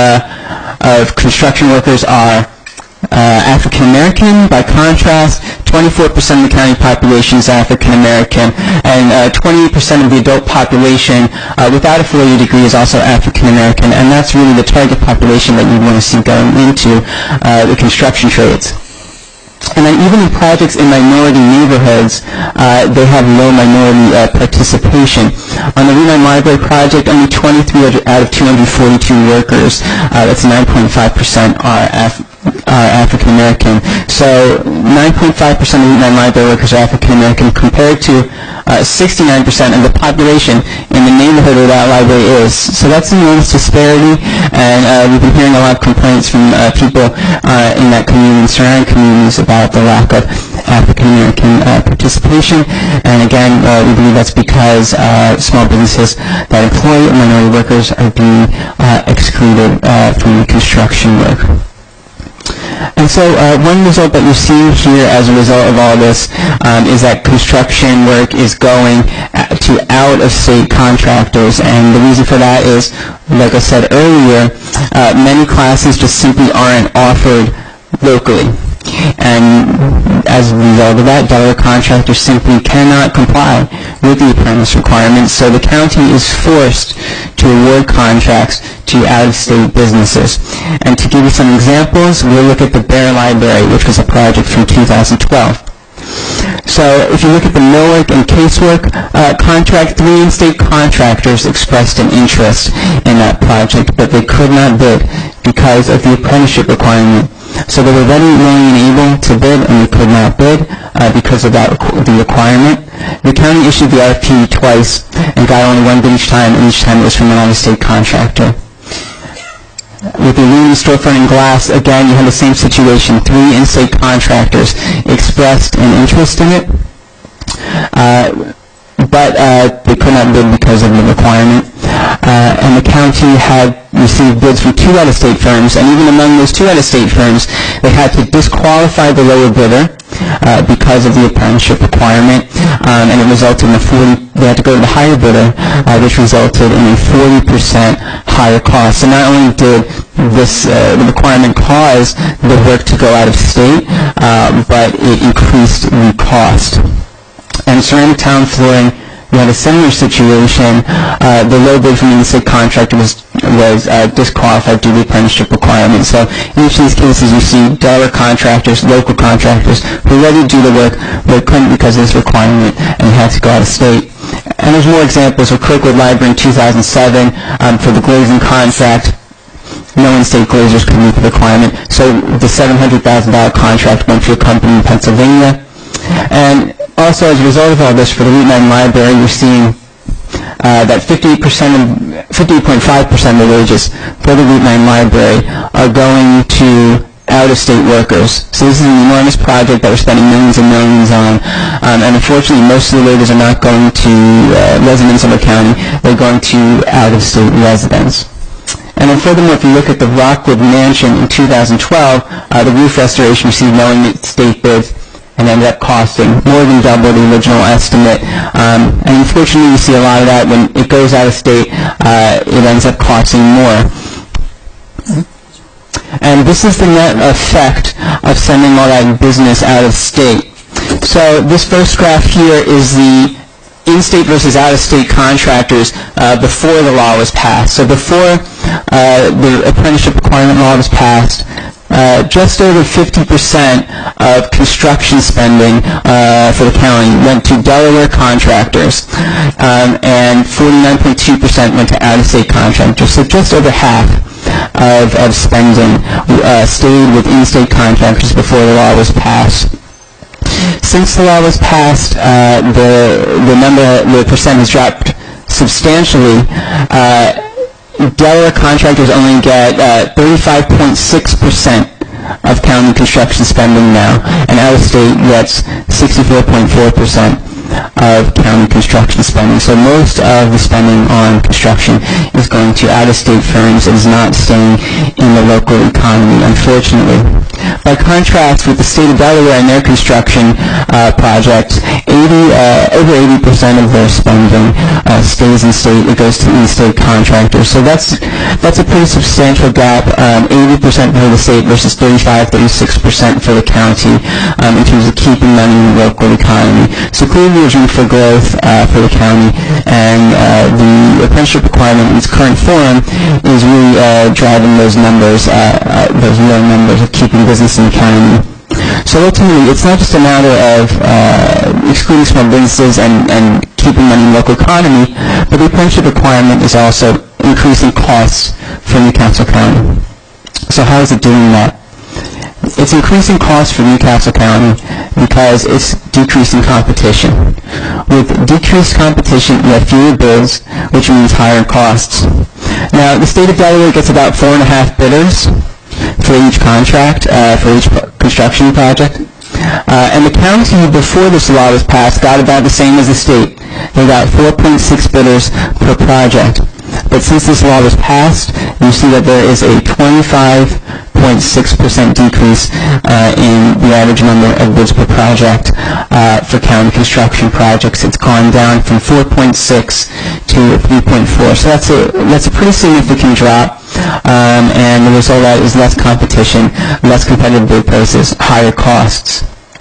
L: of construction workers are African-American. By contrast, 24% of the county population is African-American, and 28% of the adult population without a 4-year degree is also African-American, and that's really the target population that you want to see going into the construction trades. And then even in projects in minority neighborhoods, they have low minority participation. On the Route 9 Library project, only 23 out of 242 workers, that's 9.5%, are African-American. So 9.5% of Route 9 Library workers are African-American compared to 69% of the population in the neighborhood where that library is. So that's an enormous disparity, and we've been hearing a lot of complaints from people in that community and surrounding communities about the lack of African-American participation. And again, we believe that's because small businesses that employ minority workers are being excluded from the construction work. And so one result that you're seeing here as a result of all this is that construction work is going to out-of-state contractors, and the reason for that is, like I said earlier, many classes just simply aren't offered locally. And as a result of that, Delaware contractors simply cannot comply with the apprentice requirements, so the county is forced to award contracts to out-of-state businesses. And to give you some examples, we'll look at the Bear Library, which was a project from 2012. So if you look at the millwork and casework contract, 3 in-state contractors expressed an interest in that project, but they could not bid because of the apprenticeship requirement. So they were ready, willing, and able to bid, and they could not bid because of that the requirement. The county issued the RFP twice and got only 1 bid each time, and each time it was from an out-of-state contractor. With the aluminum storefront and glass, again, you had the same situation. 3 in-state contractors expressed an interest in it, but they could not bid because of the requirement. And the county had received bids from 2 out-of-state firms, and even among those 2 out-of-state firms, they had to disqualify the lower bidder because of the apprenticeship requirement, and it resulted in they had to go to the higher bidder, which resulted in a 40% higher cost. So not only did the requirement cause the work to go out of state, but it increased the cost. And ceramic town flooring, we had a similar situation. The low bid from the in-state contractor was disqualified due to the apprenticeship requirement. So in each of these cases, you see Delaware contractors, local contractors, who were ready to do the work, but couldn't because of this requirement, and had to go out of state. And there's more examples of Kirkwood Library in 2007 for the glazing contract. No in-state glazers could meet the requirement, so the $700,000 contract went to a company in Pennsylvania. And also, as a result of all this, for the Route 9 Library, you're seeing that 58.5% of the wages for the Route 9 Library are going to out-of-state workers. So this is an enormous project that we're spending millions and millions on, and unfortunately, most of the wages are not going to residents of the county. They're going to out-of-state residents. And then furthermore, if you look at the Rockwood Mansion in 2012, the roof restoration received no in-state bids and ended up costing more than double the original estimate. And unfortunately, you see a lot of that when it goes out of state, it ends up costing more. And this is the net effect of sending all that business out of state. So this first graph here is the in-state versus out-of-state contractors before the law was passed. So before the apprenticeship requirement law was passed, just over 50% of construction spending for the county went to Delaware contractors, and 49.2% went to out-of-state contractors. So just over half of spending stayed with in-state contractors before the law was passed. Since the law was passed, the percent has dropped substantially. Delaware contractors only get 35.6% of county construction spending now, and out-of-state gets 64.4% of county construction spending. So most of the spending on construction is going to out-of-state firms and is not staying in the local economy, unfortunately. By contrast with the state of Delaware and their construction projects, over 80% of their spending stays in state. It goes to in-state contractors. So that's a pretty substantial gap, 80% for the state versus 35-36% for the county in terms of keeping money in the local economy. So clearly there's room for growth for the county, and the apprenticeship requirement in its current form is really driving those numbers, those low numbers of keeping business in the county. So ultimately, it's not just a matter of excluding small businesses and keeping money in the local economy, but the apprenticeship requirement is also increasing costs for Newcastle County. So how is it doing that? It's increasing costs for Newcastle County because it's decreasing competition. With decreased competition, you have fewer bids, which means higher costs. Now, the state of Delaware gets about 4.5 bidders for each contract, for each construction project. And the county, before this law was passed, got about the same as the state. They got 4.6 bidders per project. But since this law was passed, you see that there is a 25.6% decrease in the average number of bids per project for county construction projects. It's gone down from 4.6 to 3.4. So that's a pretty significant drop. And the result of that is less competition, less competitive bid prices, higher costs.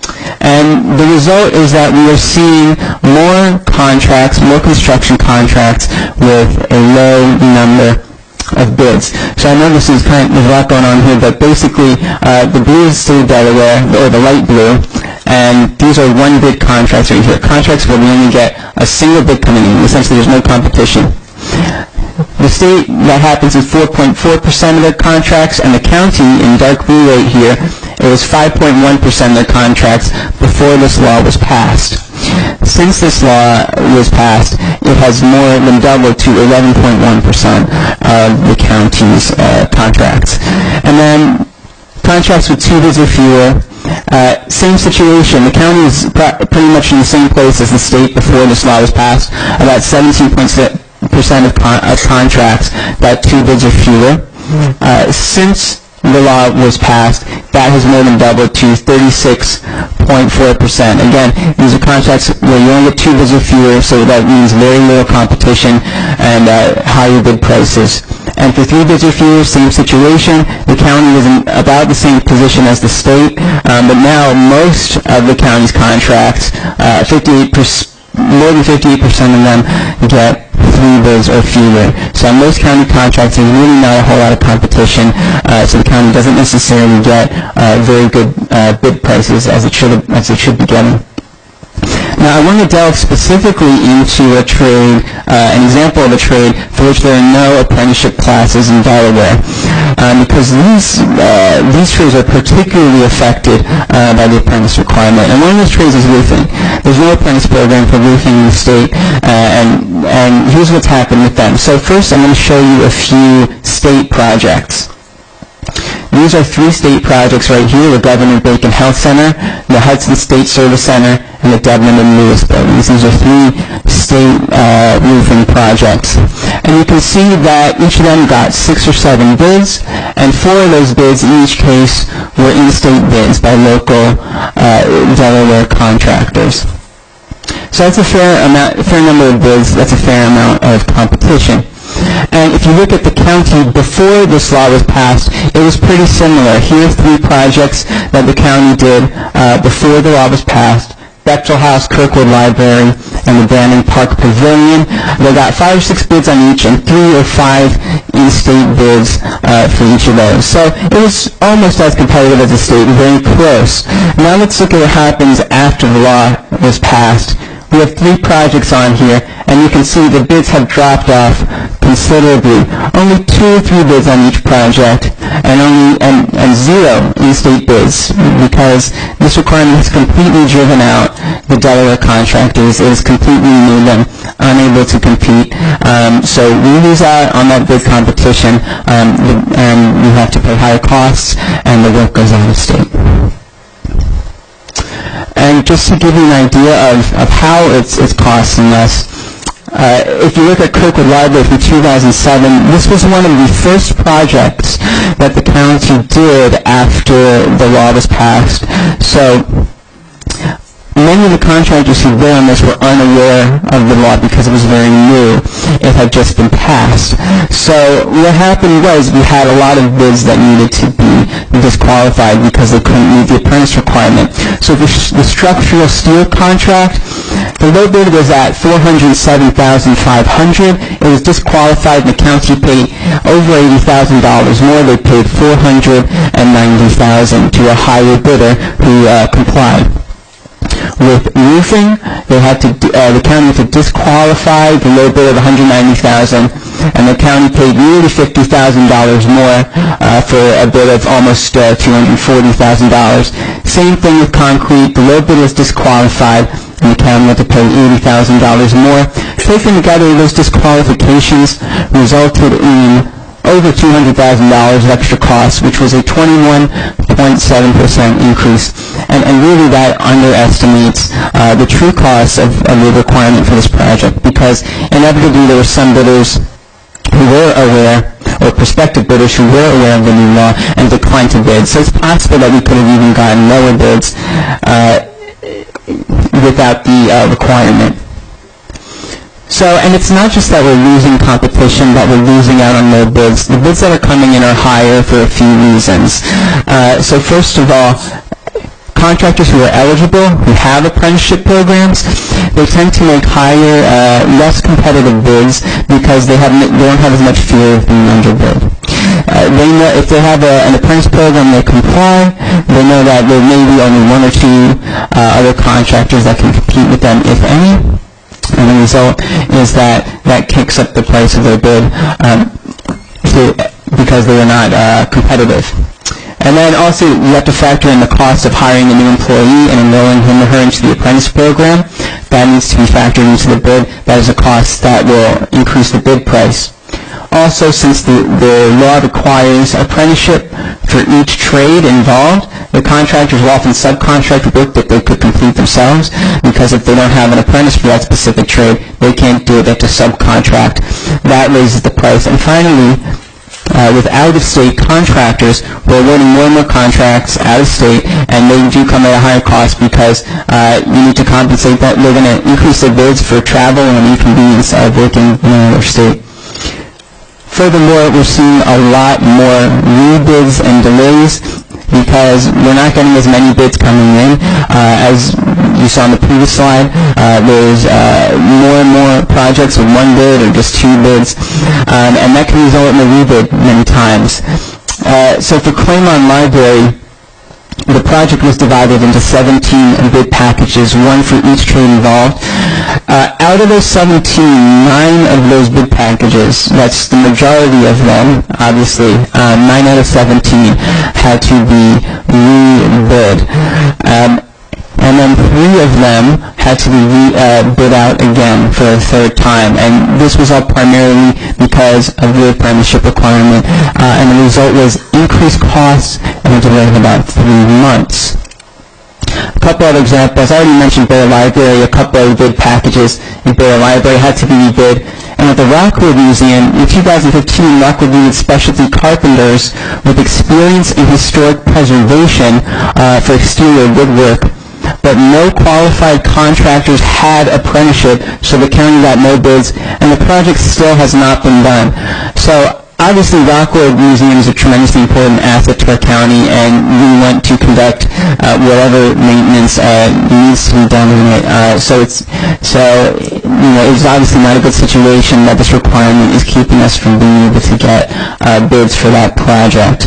L: And the result is that we are seeing more contracts, more construction contracts with a low number of bids. So I know there's a lot going on here, but basically the blue is state of Delaware, or the light blue, and these are one bid contracts right here. Contracts where we only get a single bid coming in. Essentially there's no competition. The state, that happens in 4.4% of their contracts, and the county, in dark blue right here, it was 5.1% of their contracts before this law was passed. Since this law was passed, it has more than doubled to 11.1% of the county's contracts. And then contracts with 2 bids or fewer, same situation. The county is pretty much in the same place as the state before this law was passed, about 17.6% of contracts that 2 bids or fewer. Since the law was passed, that has more than doubled to 36.4%. Again, these are contracts where you only get 2 bids or fewer, so that means very little competition and higher bid prices. And for 3 bids or fewer, same situation. The county is in about the same position as the state, but now most of the county's contracts, more than 58% of them get 3 bids or fewer. So on most county contracts, there's really not a whole lot of competition, so the county doesn't necessarily get very good bid prices as it should be getting. Now, I want to delve specifically into a trade, an example of a trade for which there are no apprenticeship classes in Delaware, because these trades are particularly affected by the apprentice requirement. And one of those trades is roofing. There's no apprentice program for roofing in the state, and here's what's happened with them. So first, I'm going to show you a few state projects. These are 3 state projects right here: the Governor Bacon Health Center, the Hudson State Service Center, and the Devlin and Lewis buildings. These are 3 state roofing projects. And you can see that each of them got 6 or 7 bids, and 4 of those bids in each case were in-state bids by local Delaware contractors. So that's a fair number of bids. That's a fair amount of competition. And if you look at the county before this law was passed, it was pretty similar. Here are 3 projects that the county did before the law was passed: Bechtel House, Kirkwood Library, and the Brandon Park Pavilion. They got 5 or 6 bids on each, and 3 or 5 in-state bids for each of those. So it was almost as competitive as the state, very close. Now let's look at what happens after the law was passed. We have 3 projects on here, and you can see the bids have dropped off considerably. Only 2 or 3 bids on each project, and 0 in-state bids, because this requirement has completely driven out the Delaware contractors. It has completely made them unable to compete. So we lose out on that bid competition, and we have to pay higher costs, and the work goes out of state. And just to give you an idea of how it's costing us, if you look at Kirkwood Library from 2007, this was one of the first projects that the county did after the law was passed. So many of the contractors who bid on this were unaware of the law because it was very new. It had just been passed. So what happened was we had a lot of bids that needed to be disqualified because they couldn't meet the apprentice requirement. So the structural steel contract, the low bid was at $407,500. It was disqualified, and the county paid over $80,000 more. They paid $490,000 to a higher bidder who complied. With roofing, the county had to disqualify the low bid of $190,000, and the county paid nearly $50,000 more for a bid of almost $240,000. Same thing with concrete. The low bid was disqualified, and the county had to pay $80,000 more. Taken together, those disqualifications resulted in over $200,000 of extra costs, which was a 21.7% increase. And really that underestimates the true cost of the requirement for this project, because inevitably there were some bidders who were aware, or prospective bidders who were aware of the new law and declined to bid. So it's possible that we could have even gotten lower bids without the requirement. So, and it's not just that we're losing competition, that we're losing out on low bids. The bids that are coming in are higher for a few reasons. So first of all, contractors who are eligible, who have apprenticeship programs, they tend to make higher, less competitive bids because they don't have as much fear of being underbid. They know if they have an apprentice program, they comply. They know that there may be only 1 or 2 other contractors that can compete with them, if any. And the result is that kicks up the price of their bid because they are not competitive. And then also you have to factor in the cost of hiring a new employee and enrolling him or her into the apprentice program. That needs to be factored into the bid. That is a cost that will increase the bid price. Also, since the law requires apprenticeship for each trade involved, the contractors will often subcontract work that they could complete themselves, because if they don't have an apprentice for that specific trade, they can't do it. They have to subcontract. That raises the price. And finally, with out-of-state contractors, we're awarding more and more contracts out of state, and they do come at a higher cost because you need to compensate that. They're going to increase their bids for travel and inconvenience of working in another state. Furthermore, we're seeing a lot more rebids and delays because we're not getting as many bids coming in. As you saw on the previous slide, there's more and more projects with 1 bid or just 2 bids, and that can result in a rebid many times. So for Claymont Library, the project was divided into 17 bid packages, 1 for each trade involved. Out of those 17, 9 of those bid packages, that's the majority of them, obviously, 9 out of 17 had to be re-bid. And then 3 of them had to be bid out again for a 3rd time. And this was all primarily because of the apprenticeship requirement. And the result was increased costs and a delay of about 3 months. A couple other examples. I already mentioned Bear Library. A couple of bid packages in Bear Library had to be rebid. And at the Rockwood Museum, in 2015, Rockwood needed specialty carpenters with experience in historic preservation for exterior woodwork. But no qualified contractors had apprenticeship, so the county got no bids, and the project still has not been done. So obviously, Rockwood Museum is a tremendously important asset to our county, and we want to conduct whatever maintenance needs to be done in it. It's obviously not a good situation that this requirement is keeping us from being able to get bids for that project.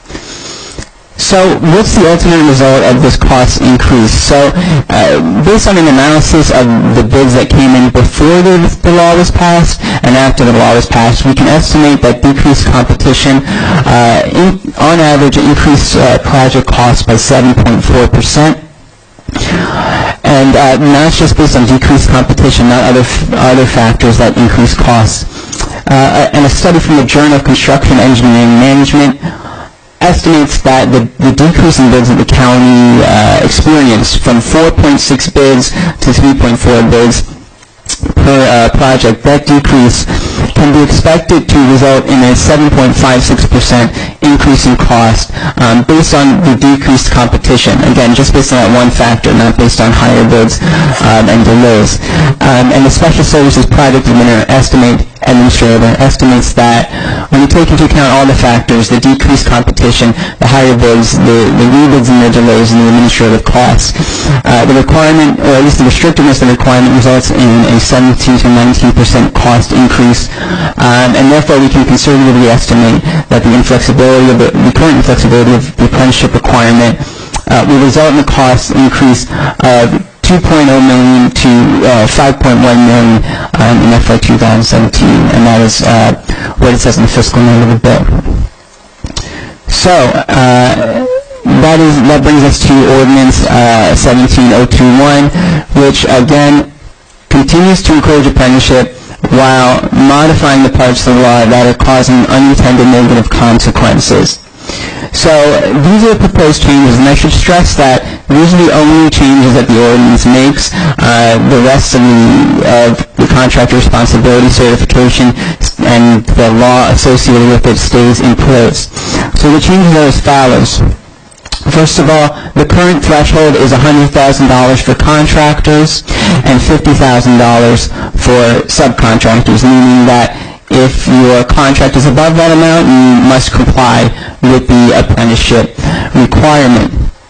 L: So what's the ultimate result of this cost increase? So based on an analysis of the bids that came in before the law was passed and after the law was passed, we can estimate that decreased competition, on average, increased project costs by 7.4%. And that's just based on decreased competition, not other factors that increase costs. And a study from the Journal of Construction Engineering Management estimates that the decrease in bids that the county experienced from 4.6 bids to 3.4 bids per project, that decrease can be expected to result in a 7.56% increase in cost based on the decreased competition. Again, just based on that one factor, not based on higher bids and delays. And the Special Services Project Administrator estimates that when you take into account all the factors, the decreased competition, the higher bids, the rebids and the delays, and the administrative costs, the requirement, or at least the restrictiveness of the requirement, results in a 17 to 19% cost increase, and therefore we can conservatively estimate that the current inflexibility of the apprenticeship requirement will result in a cost increase of $2.0 million to $5.1 million in FY 2017, and that is what it says in the fiscal note of the bill. So that brings us to Ordinance 17021, which again continues to encourage apprenticeship while modifying the parts of the law that are causing unintended negative consequences. So these are the proposed changes, and I should stress that these are the only changes that the ordinance makes. The rest of the contractor responsibility certification and the law associated with it stays in place. So the changes are as follows. First of all, the current threshold is $100,000 for contractors and $50,000 for subcontractors, meaning that if your contract is above that amount, you must comply with the apprenticeship requirement.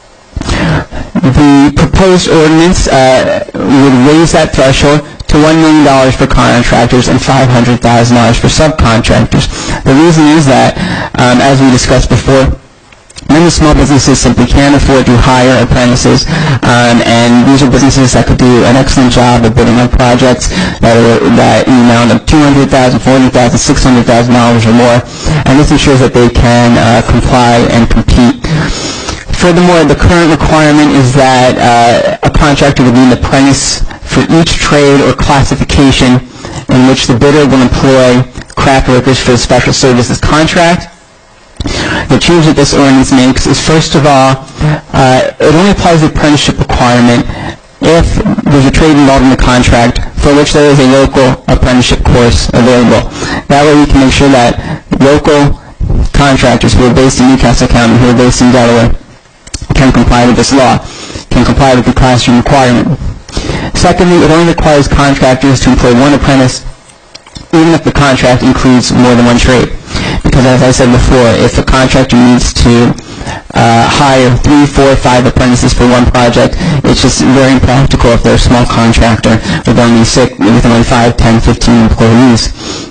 L: The proposed ordinance would raise that threshold to $1 million for contractors and $500,000 for subcontractors. The reason is that, as we discussed before, many small businesses simply can't afford to hire apprentices, and these are businesses that could do an excellent job of bidding on projects that in the amount of $200,000, $400,000, $600,000 or more, and this ensures that they can comply and compete. Furthermore, the current requirement is that a contractor would be an apprentice for each trade or classification in which the bidder will employ craft workers for the special services contract. The change that this ordinance makes is, first of all, it only applies the apprenticeship requirement if there's a trade involved in the contract for which there is a local apprenticeship course available. That way we can make sure that local contractors who are based in Newcastle County, who are based in Delaware, can comply with this law, can comply with the classroom requirement. Secondly, it only requires contractors to employ one apprentice, even if the contract includes more than one trade. Because as I said before, if a contractor needs to hire 3, 4, 5 apprentices for one project, it's just very impractical if they're a small contractor with only 5, 10, 15 employees.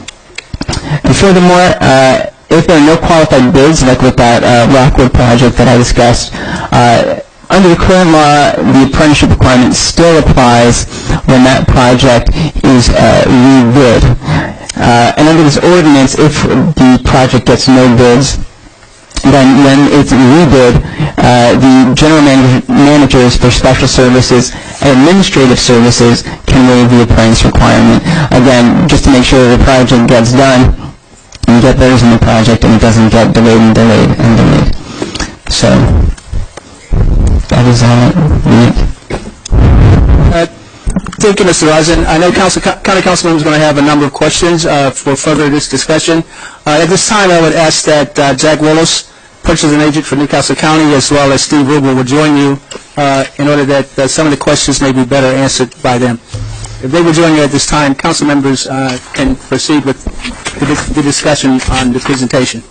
L: And furthermore, if there are no qualified bids, like with that Rockwood project that I discussed, under the current law, the apprenticeship requirement still applies when that project is rebid. And under this ordinance, if the project gets no bids, then when it's rebid, the general managers for special services and administrative services can waive the apprentice requirement. Again, just to make sure that the project gets done, you get those in the project and it doesn't get delayed. So that is please read it.
I: Thank you, Mr. Rosen. I know County Councilman is going to have a number of questions for further this discussion. At this time, I would ask that Jack Willis, purchasing agent for Newcastle County, as well as Steve Rubel, will join you in order that some of the questions may be better answered by them. If they will join you at this time, council members can proceed with the discussion on the presentation.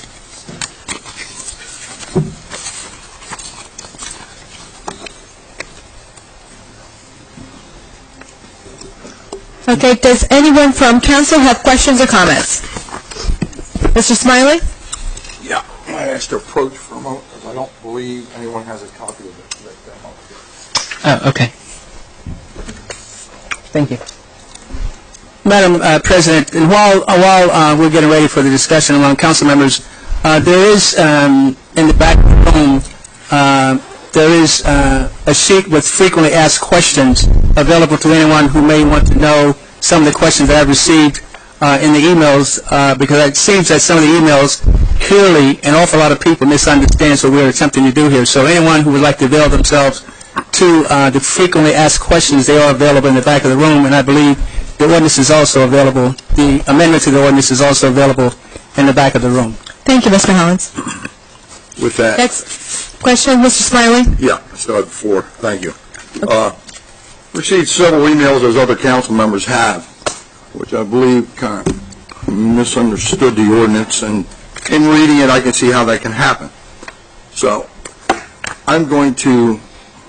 A: Okay, does anyone from council have questions or comments? Mr. Smiley?
C: Yeah, I asked to approach for a moment because I don't believe anyone has a copy of it.
L: Oh, okay. Thank you.
I: Madam President, and while we're getting ready for the discussion among council members, there is in the back of the room, there is a sheet with frequently asked questions available to anyone who may want to know some of the questions that I've received in the emails, because it seems that some of the emails clearly an awful lot of people misunderstand what we're attempting to do here. So anyone who would like to avail themselves to the frequently asked questions, they are available in the back of the room, and I believe the ordinance is also available, the amendment to the ordinance is also available in the back of the room.
A: Thank you, Mr. Hollins.
C: With that.
A: Next question, Mr. Smiley?
C: Yeah, I started before. Thank you. Received several emails, as other council members have, which I believe kind of misunderstood the ordinance, and in reading it, I can see how that can happen. So, I'm going to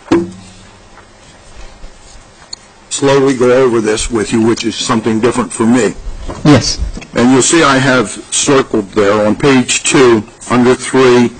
C: slowly go over this with you, which is something different for me.
L: Yes.
C: And you'll see I have circled there on page 2, under 3A,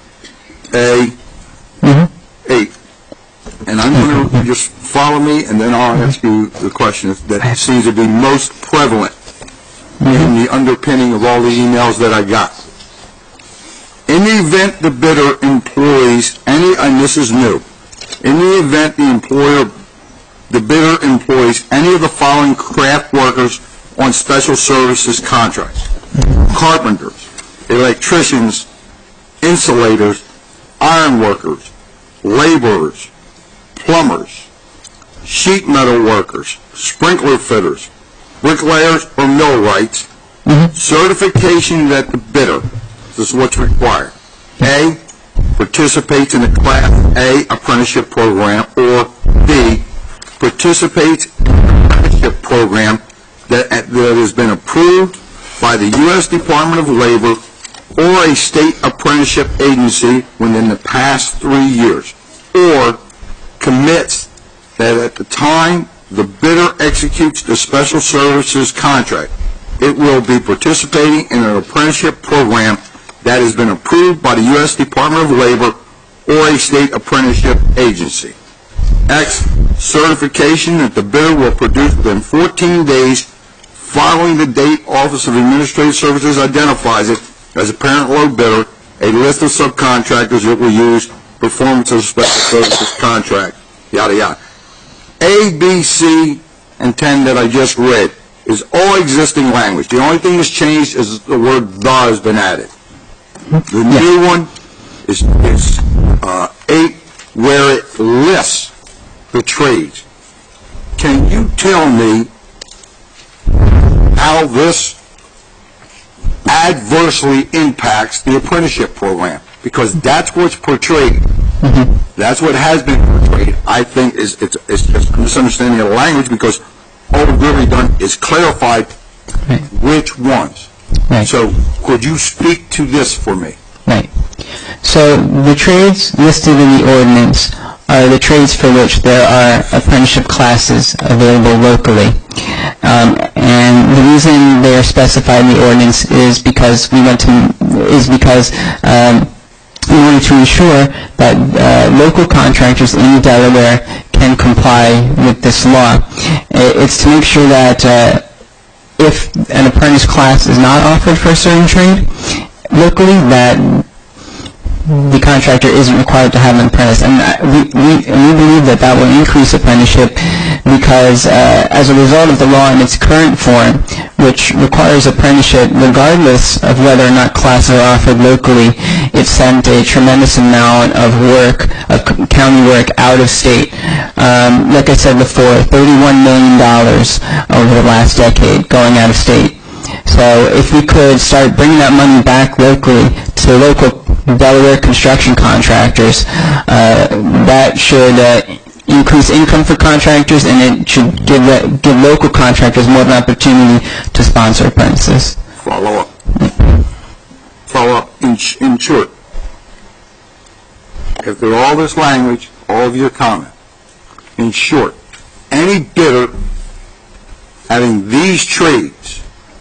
C: 8. And I'm going to just follow me, and then I'll ask you the question that seems to be most prevalent in the underpinning of all the emails that I got. In the event the bidder employs any, and this is new, in the event the bidder employs any of the following craft workers on special services contracts: carpenters, electricians, insulators, iron workers, laborers, plumbers, sheet metal workers, sprinkler fitters, bricklayers, or millwrights, certification that the bidder, this is what's required, A, participates in a Class A apprenticeship program, or B, participates in an apprenticeship program that has been approved by the U.S. Department of Labor or a state apprenticeship agency within the past 3 years, or commits that at the time the bidder executes the special services contract, it will be participating in an apprenticeship program that has been approved by the U.S. Department of Labor or a state apprenticeship agency. X, certification that the bidder will produce within 14 days following the date Office of Administrative Services identifies it as apparent low bidder, a list of subcontractors that will use performance of special services contract, yada yada. A, B, C, and 10 that I just read is all existing language. The only thing that's changed is the word "the" has been added. The new one is 8, where it lists the trades. Can you tell me how this adversely impacts the apprenticeship program? Because that's what's portrayed. That's what has been portrayed. I think it's just a misunderstanding of the language, because all we've really done is clarified which ones.
L: Right.
C: So could you speak to this for me?
L: Right. So the trades listed in the ordinance are the trades for which there are apprenticeship classes available locally. And the reason they are specified in the ordinance is because in order to ensure that local contractors in Delaware can comply with this law. It's to make sure that if an apprentice class is not offered for a certain trade locally, that the contractor isn't required to have an apprentice. And we believe that will increase apprenticeship, because as a result of the law in its current form, which requires apprenticeship regardless of whether or not classes are offered locally. It sent a tremendous amount of work, of county work, out of state. Like I said before, $31 million over the last decade going out of state. So if we could start bringing that money back locally to local Delaware construction contractors, that should increase income for contractors, and it should give local contractors more of an opportunity to sponsor apprentices.
H: Follow up in short. After all this language, all of your comment, in short, any bidder having these trades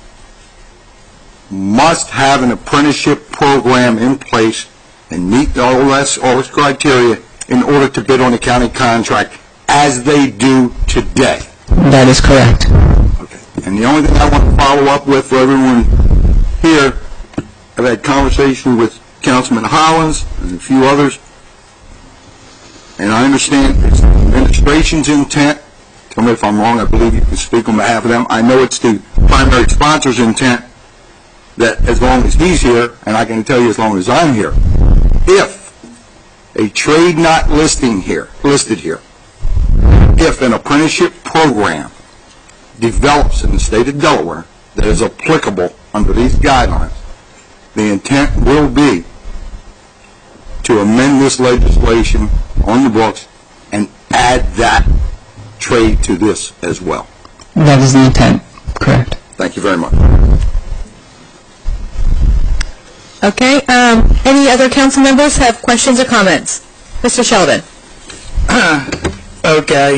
H: must have an apprenticeship program in place and meet all this criteria in order to bid on a county contract, as they do today.
L: That is correct.
H: Okay. And the only thing I want to follow up with for everyone here, I've had conversation with Councilman Hollins and a few others, and I understand it's the administration's intent. Tell me if I'm wrong. I believe you can speak on behalf of them. I know it's the primary sponsor's intent that as long as he's here, and I can tell you as long as I'm here, if a trade not listed here, if an apprenticeship program develops in the state of Delaware that is applicable under these guidelines, the intent will be to amend this legislation on the books and add that trade to this as well.
L: That is the intent, correct.
H: Thank you very much.
A: Okay, any other council members have questions or comments? Mr. Sheldon.
M: Okay.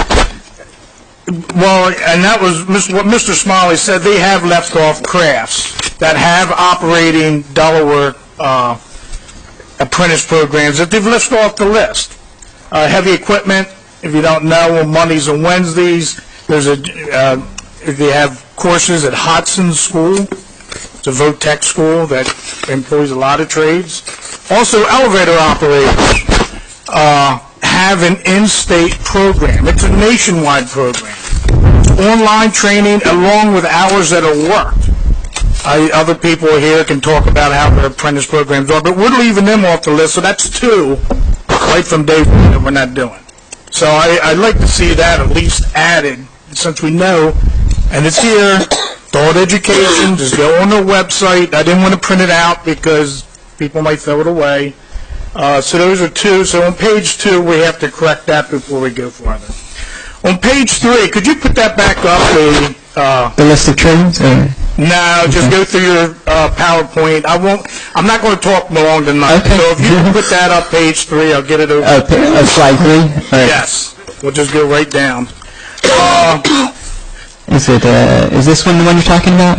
M: Well, and that was what Mr. Smalley said. They have left off crafts that have operating Delaware apprentice programs that they've left off the list. Heavy equipment, if you don't know, on Mondays and Wednesdays. There's they have courses at Hodson School. It's a VOTEC school that employs a lot of trades. Also, elevator operators have an in-state program. It's a nationwide program. It's online training along with hours that are worked. Other people here can talk about how their apprentice programs are, but we're leaving them off the list, so that's two right from day one that we're not doing. So I'd like to see that at least added, since we know, and it's here, Thought Education, just go on their website. I didn't want to print it out because people might throw it away. So those are two. So on page 2, we have to correct that before we go further. On page 3, could you put that back up?
L: The list of trades?
M: No, just go through your PowerPoint. I'm not going to talk long tonight.
L: Okay.
M: So if you can put that up, page 3, I'll get it over.
L: Slide 3? All right.
M: Yes. We'll just go right down.
L: Is this one the one you're talking about?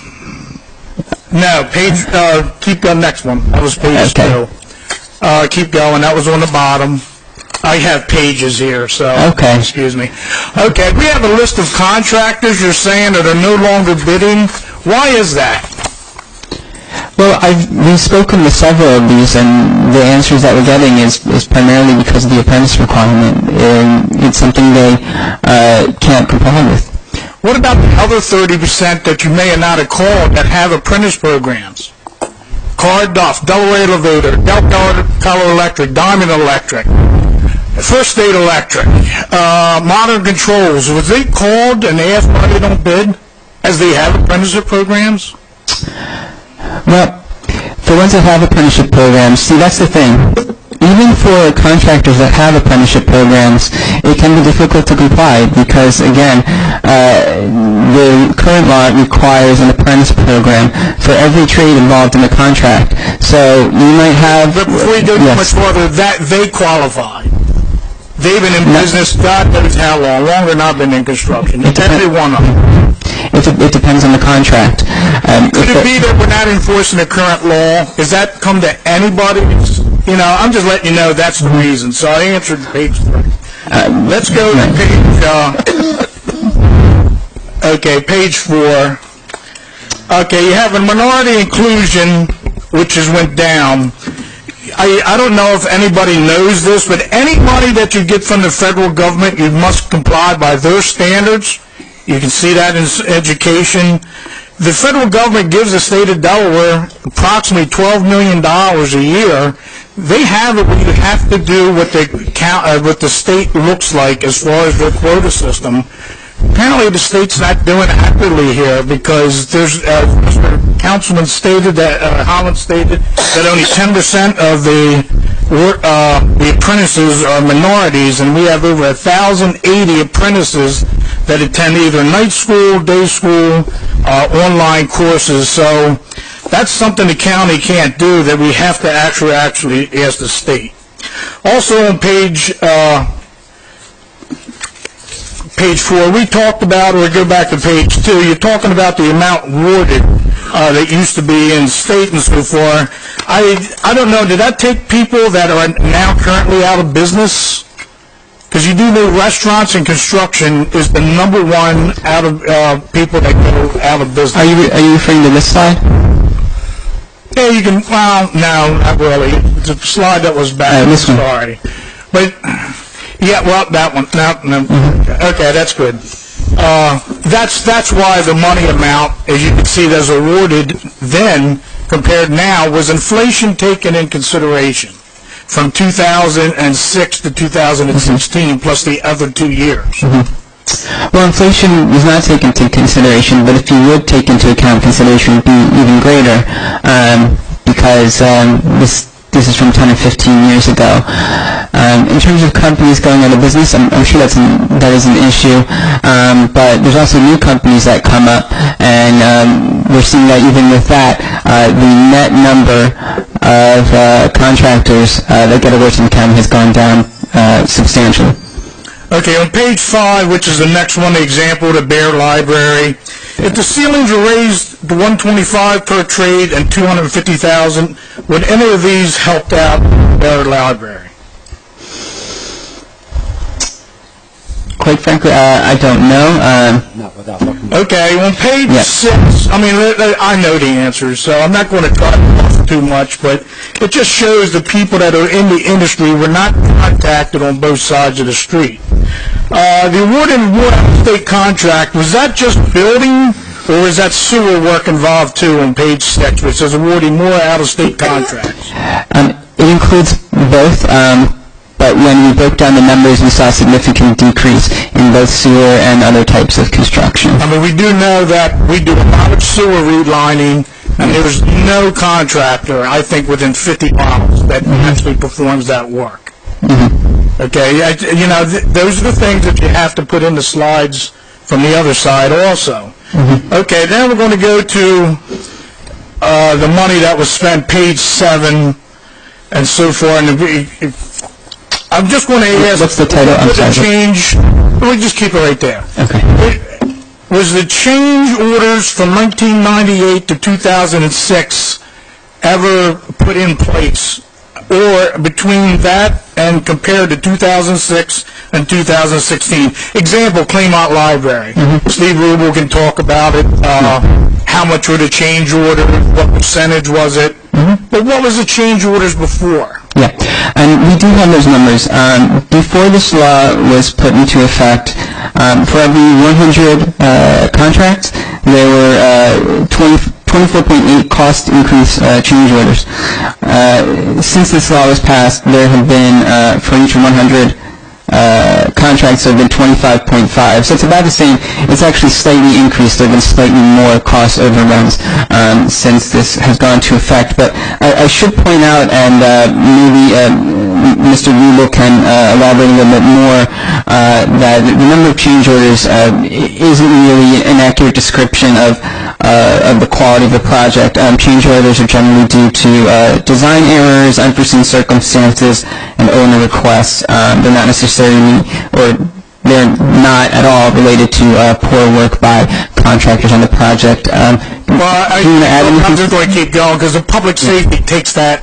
M: No, keep going, next one. That was page 2. Keep going, that was on the bottom. I have pages here, so, excuse me. Okay, we have a list of contractors you're saying that are no longer bidding. Why is that?
L: Well, we've spoken to several of these, and the answers that we're getting is primarily because of the apprentice requirement. It's something they can't comply with.
M: What about the other 30% that you may not have called that have apprentice programs? Car Duff, Delaware Elevator, Color Electric, Diamond Electric, First State Electric, Modern Controls. Was they called and they asked why they don't bid, as they have apprenticeship programs?
L: Well, the ones that have apprenticeship programs, see, that's the thing. Even for contractors that have apprenticeship programs, it can be difficult to comply because, again, the current law requires an apprentice program for every trade involved in the contract. So you might have...
M: But before you go too much further, that they qualify. They've been in business, God knows how long, longer than I've been in construction. Every one of them.
L: It depends on the contract.
M: Could it be that we're not enforcing the current law? Does that come to anybody? You know, I'm just letting you know that's the reason. So I answered page 3. Let's go to page 4. Okay, you have a minority inclusion, which has went down. I don't know if anybody knows this, but any money that you get from the federal government, you must comply by their standards. You can see that in education. The federal government gives the state of Delaware approximately $12 million a year. They have it. We have to do what the state looks like as far as their quota system. Apparently, the state's not doing accurately here because there's, Mr. Councilman stated that, Holland stated that only 10% of the apprentices are minorities, and we have over 1,080 apprentices that attend either night school, day school, online courses. So that's something the county can't do, that we have to actually ask the state. Also on page 4, we talked about, or go back to page 2, you're talking about the amount awarded that used to be in state and so forth. I don't know, did that take people that are now currently out of business? Because you do know restaurants and construction is the number one out of people that go out of business.
L: Are you referring to this slide?
M: Yeah, you can, well, no, not really. It's a slide that was back.
L: This one.
M: Sorry. But, yeah, well, that one. No. Okay, that's good. That's why the money amount, as you can see, that's awarded then compared now was inflation taken in consideration from 2006 to 2016 plus the other 2 years.
L: Well, inflation was not taken into consideration, but if you would take into account consideration, it would be even greater, because this is from 10 or 15 years ago. In terms of companies going out of business, I'm sure that is an issue, but there's also new companies that come up, and we're seeing that even with that, the net number of contractors that get awards in the county has gone down substantially.
M: Okay, on page 5, which is the next one, the example, the Bear Library, if the ceilings were raised to $125 per trade and $250,000, would any of these help out Bear Library?
L: Quite frankly, I don't know.
M: Okay, on page 6, I mean, I know the answers, so I'm not going to try to talk too much, but it just shows the people that are in the industry were not contacted on both sides of the street. The award in state contract, was that just building, or is that sewer work involved too on page 6, which says awarding more out-of-state contracts?
L: It includes both, but when we broke down the numbers, we saw a significant decrease in both sewer and other types of construction.
M: I mean, we do know that we do a lot of sewer redlining, and there's no contractor, I think, within 50 miles that actually performs that work. Okay, you know, those are the things that you have to put in the slides from the other side also. Okay, then we're going to go to the money that was spent, page 7, and so forth. And I'm just going to ask,
L: what's the title? I'm sorry.
M: Change, we'll just keep it right there.
L: Okay.
M: Was the change orders from 1998 to 2006 ever put in place, or between that and compared to 2006 and 2016? Example, Claymont Library. Steve Rubel can talk about it. How much were the change orders? What percentage was it? But what was the change orders before?
L: Yeah, and we do have those numbers. Before this law was put into effect, for every 100 contracts, there were 24.8 cost increase change orders. Since this law was passed, there have been, for each 100 contracts, there have been 25.5. So it's about the same. It's actually slightly increased. There have been slightly more cost overruns since this has gone into effect. But I should point out, and maybe Mr. Rubel can elaborate a little bit more, that the number of change orders isn't really an accurate description of the quality of the project. Change orders are generally due to design errors, unforeseen circumstances, and owner requests. They're not necessarily, or they're not at all related to poor work by contractors on the project.
M: I'm just going to keep going because the public safety takes that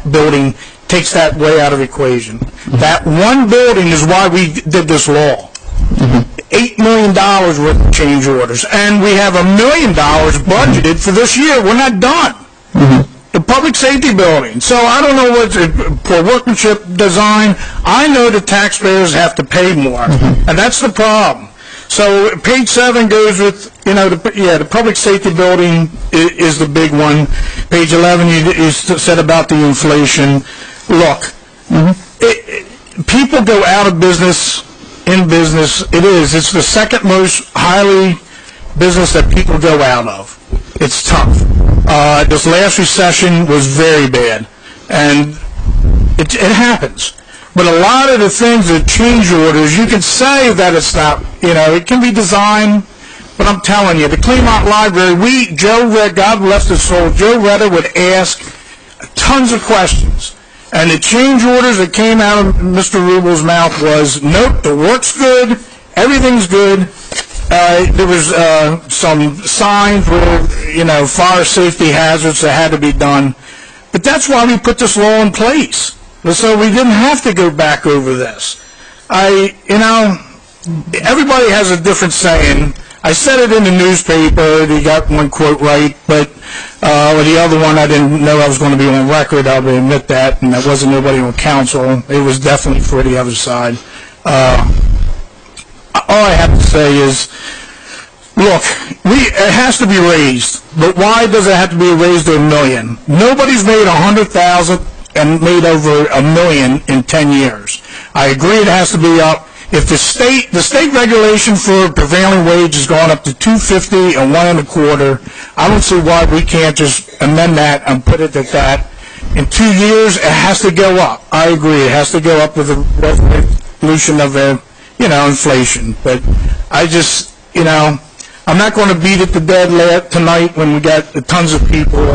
M: way out of the equation. That one building is why we did this law. $8 million worth of change orders, and we have $1 million budgeted for this year. We're not done. The public safety building. So I don't know what's for workmanship design. I know the taxpayers have to pay more, and that's the problem. So page 7 goes with, the public safety building is the big one. Page 11, you said about the inflation. Look, people go out of business, in business. It's the second most highly business that people go out of. It's tough. This last recession was very bad, and it happens. But a lot of the things, the change orders, you can say that it's not, it can be designed, but I'm telling you, the Claymont Library, Joe Red, God bless his soul, Joe Redder would ask tons of questions. And the change orders that came out of Mr. Rubel's mouth was, nope, the work's good, everything's good. There was some signs where, fire safety hazards that had to be done. But that's why we put this law in place. So we didn't have to go back over this. Everybody has a different saying. I said it in the newspaper. You got one quote right, but the other one I didn't know I was going to be on record. I'll admit that, and that wasn't nobody on council. It was definitely for the other side. All I have to say is, look, it has to be raised, but why does it have to be raised to $1 million? Nobody's made $100,000 and made over $1 million in 10 years. I agree it has to be up. If the state regulation for prevailing wage has gone up to $2.50 and $1.25, I don't see why we can't just amend that and put it at that. In 2 years, it has to go up. I agree, it has to go up with the resolution of inflation. But I just, I'm not going to beat it to death tonight when we got tons of people.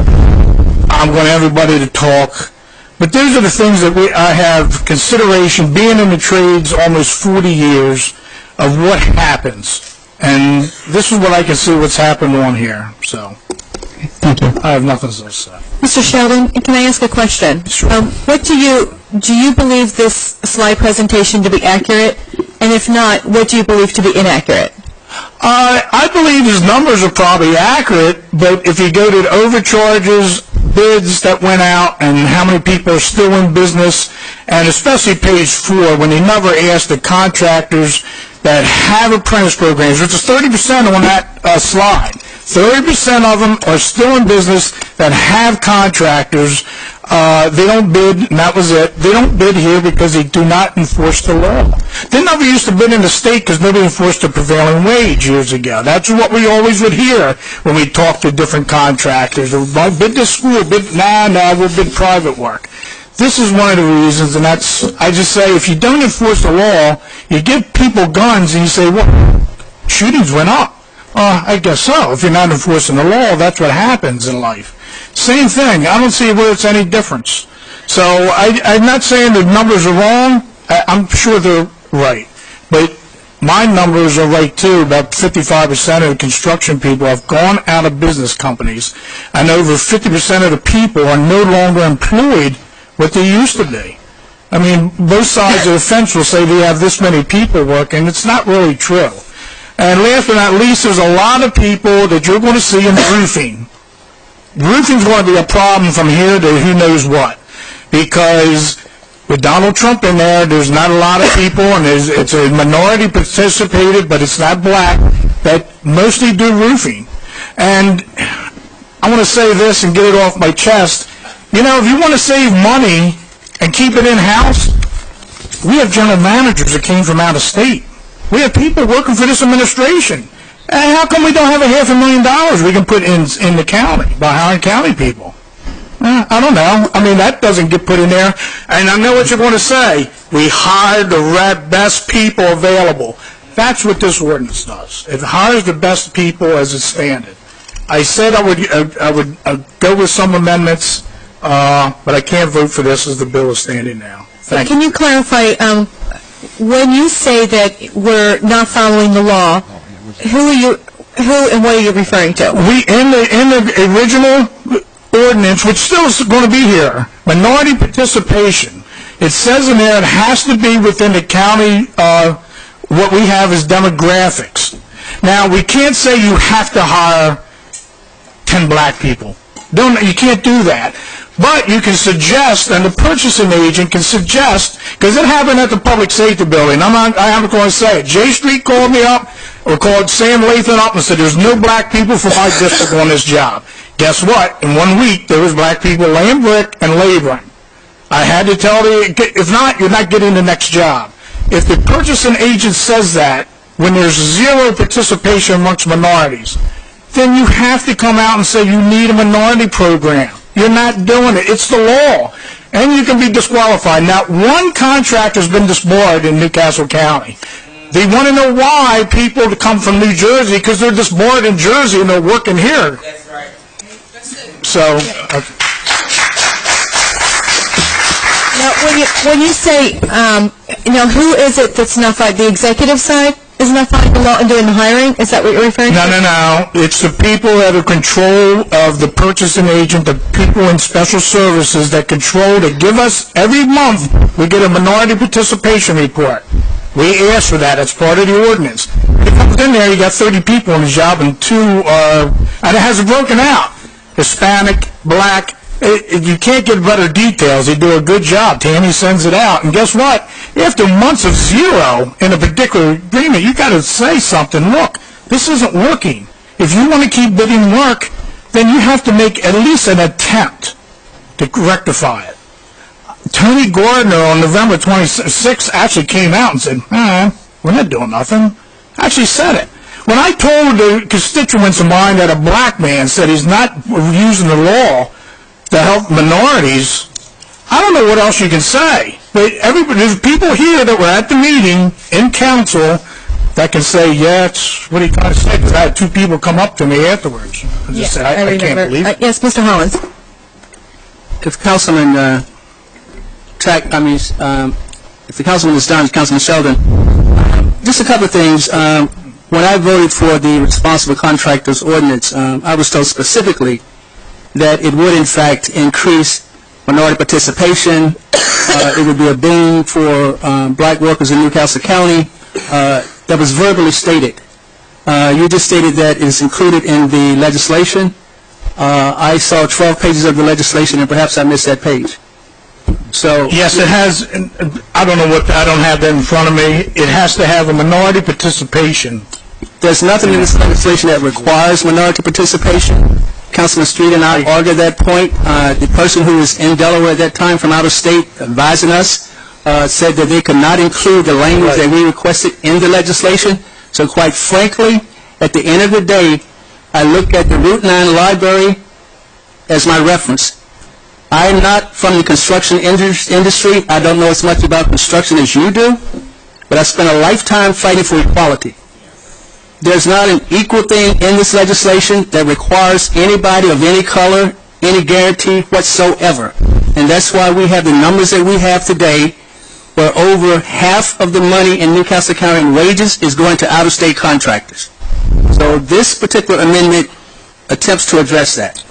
M: I want everybody to talk. But those are the things that I have consideration, being in the trades almost 40 years, of what happens. And this is what I can see what's happened on here. So,
L: thank you.
M: I have nothing to say.
A: Mr. Sheldon, can I ask a question?
M: Sure.
A: What do you believe this slide presentation to be accurate? And if not, what do you believe to be inaccurate?
M: I believe his numbers are probably accurate, but if you go to the overcharges, bids that went out, and how many people are still in business, and especially page 4, when they never asked the contractors that have apprentice programs, which is 30% on that slide. 30% of them are still in business that have contractors. They don't bid, and that was it. They don't bid here because they do not enforce the law. They never used to bid in the state because nobody enforced the prevailing wage years ago. That's what we always would hear when we talked to different contractors. Bid this school, we'll bid private work. This is one of the reasons, and I just say, if you don't enforce the law, you give people guns and you say, well, shootings went up. I guess so. If you're not enforcing the law, that's what happens in life. Same thing. I don't see where it's any difference. So I'm not saying the numbers are wrong. I'm sure they're right. But my numbers are right, too. About 55% of the construction people have gone out of business companies, and over 50% of the people are no longer employed what they used to be. I mean, both sides of the fence will say we have this many people working. It's not really true. And last but not least, there's a lot of people that you're going to see in roofing. Roofing's going to be a problem from here to who knows what. Because with Donald Trump in there, there's not a lot of people, and it's a minority participated, but it's not black, that mostly do roofing. And I want to say this and get it off my chest. If you want to save money and keep it in-house, we have general managers that came from out of state. We have people working for this administration. And how come we don't have $500,000 we can put in the county by hiring county people? I don't know. I mean, that doesn't get put in there. And I know what you're going to say. We hired the best people available. That's what this ordinance does. It hires the best people as it's standard. I said I would go with some amendments, but I can't vote for this as the bill is standing now. Thank you.
A: Can you clarify, when you say that we're not following the law, who and what are you referring to?
M: In the original ordinance, which still is going to be here, minority participation, it says in there it has to be within the county, what we have is demographics. Now, we can't say you have to hire 10 black people. You can't do that. But you can suggest, and the purchasing agent can suggest, because it happened at the public safety building. I am going to say it. J Street called me up, or called Sam Lathan up and said, there's no black people from my district on this job. Guess what? In 1 week, there was black people laying brick and laboring. I had to tell the, if not, you're not getting the next job. If the purchasing agent says that, when there's zero participation amongst minorities, then you have to come out and say you need a minority program. You're not doing it. It's the law. And you can be disqualified. Not one contractor has been disbarred in Newcastle County. They want to know why people come from New Jersey, because they're disbarred in Jersey and they're working here.
A: That's right.
M: So...
A: Now, when you say, who is it that's notified? The executive side is notifying the law and doing the hiring? Is that what you're referring to?
M: No. It's the people that are control of the purchasing agent, the people in special services that control, that give us, every month, we get a minority participation report. We ask for that. It's part of the ordinance. It comes in there, you got 30 people on the job, and 2 are, and it has it broken out. Hispanic, black. You can't get better details. They do a good job. Tammy sends it out. And guess what? After months of zero in a particular agreement, you got to say something. Look, this isn't working. If you want to keep bidding work, then you have to make at least an attempt to rectify it. Tony Gardner on November 26th actually came out and said, we're not doing nothing. Actually said it. When I told the constituents of mine that a black man said he's not using the law to help minorities, I don't know what else you can say. But there's people here that were at the meeting in council that can say, yeah, it's what he trying to say, because I had 2 people come up to me afterwards and just said, I can't believe it.
A: Yes, Mr. Hollins.
I: If Councilman if the councilman is done, Councilman Sheldon, just a couple of things. When I voted for the responsible contractors ordinance, I was told specifically that it would in fact increase minority participation. It would be a boon for black workers in Newcastle County. That was verbally stated. You just stated that it is included in the legislation. I saw 12 pages of the legislation, and perhaps I missed that page. So
M: yes, it has. I don't have that in front of me. It has to have a minority participation.
I: There's nothing in this legislation that requires minority participation. Councilman Street and I argued that point. The person who was in Delaware at that time from out of state advising us said that they could not include the language that we requested in the legislation. So quite frankly, at the end of the day, I look at the Route 9 library as my reference. I am not from the construction industry. I don't know as much about construction as you do, but I spent a lifetime fighting for equality. There's not an equal thing in this legislation that requires anybody of any color, any guarantee whatsoever. And that's why we have the numbers that we have today, where over half of the money in Newcastle County in wages is going to out-of-state contractors. So this particular amendment attempts to address that.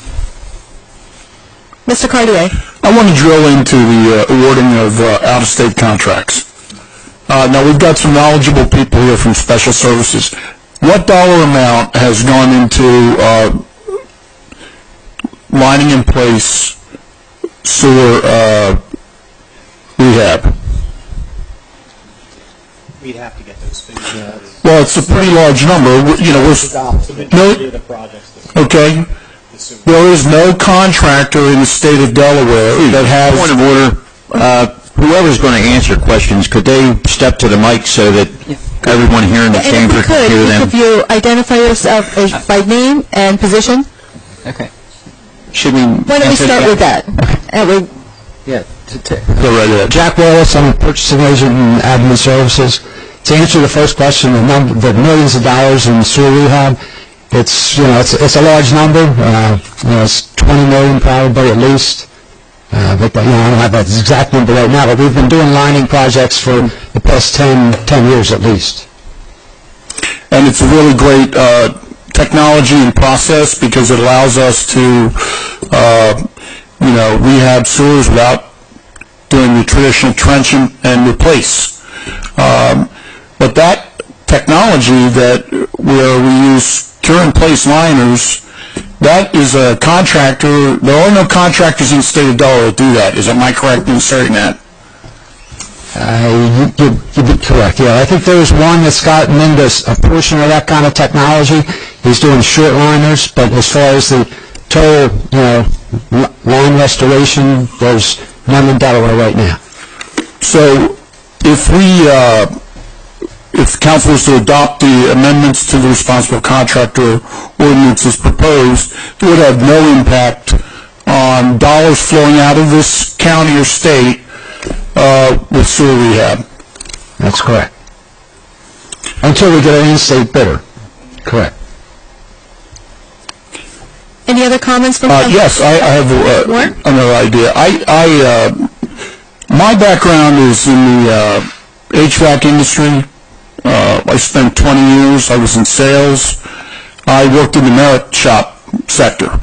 A: Mr. Cartier.
H: I want to drill into the awarding of out-of-state contracts. Now, we've got some knowledgeable people here from Special Services. What dollar amount has gone into lining in place sewer rehab?
B: We'd have to get those figures.
H: Well, it's a pretty large number. Okay. There is no contractor in the state of Delaware that has...
G: Point of order. Whoever's going to answer questions, could they step to the mic so that everyone here in the chamber can hear them?
A: If you identify yourself by name and position.
L: Okay.
G: Should we...
A: Why don't we start with that?
L: Okay.
H: Go right ahead.
N: Jack Wallace, I'm a purchasing agent in admin services. To answer the first question, the millions of dollars in sewer rehab, it's a large number. It's 20 million probably at least. But I don't have that exact number right now. But we've been doing lining projects for the past 10 years at least.
H: And it's a really great technology and process because it allows us to, rehab sewers without doing the traditional trench and replace. But that technology where we use cure-in-place liners that is a contractor. There are no contractors in the state of Delaware that do that. Am I correct in saying that?
N: You'd be correct, yeah. I think there's one that's gotten into a portion of that kind of technology. He's doing short liners, but as far as the total, line restoration, there's none in Delaware right now.
H: So if council was to adopt the amendments to the responsible contractor ordinance as proposed, it would have no impact on dollars flowing out of this county or state with sewer rehab.
N: That's correct. Until we get an in-state bidder. Correct.
A: Any other comments from
H: Yes, I have another idea. My background is in the HVAC industry. I spent 20 years. I was in sales. I worked in the merit shop sector.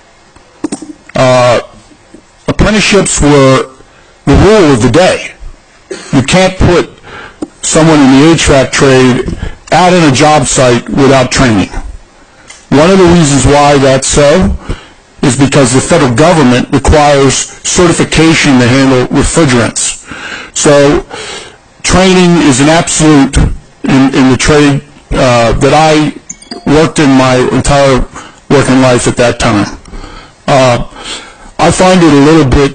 H: Apprenticeships were the rule of the day. You can't put someone in the HVAC trade out on a job site without training. One of the reasons why that's so is because the federal government requires certification to handle refrigerants. So training is an absolute in the trade that I worked in my entire working life at that time. I find it a little bit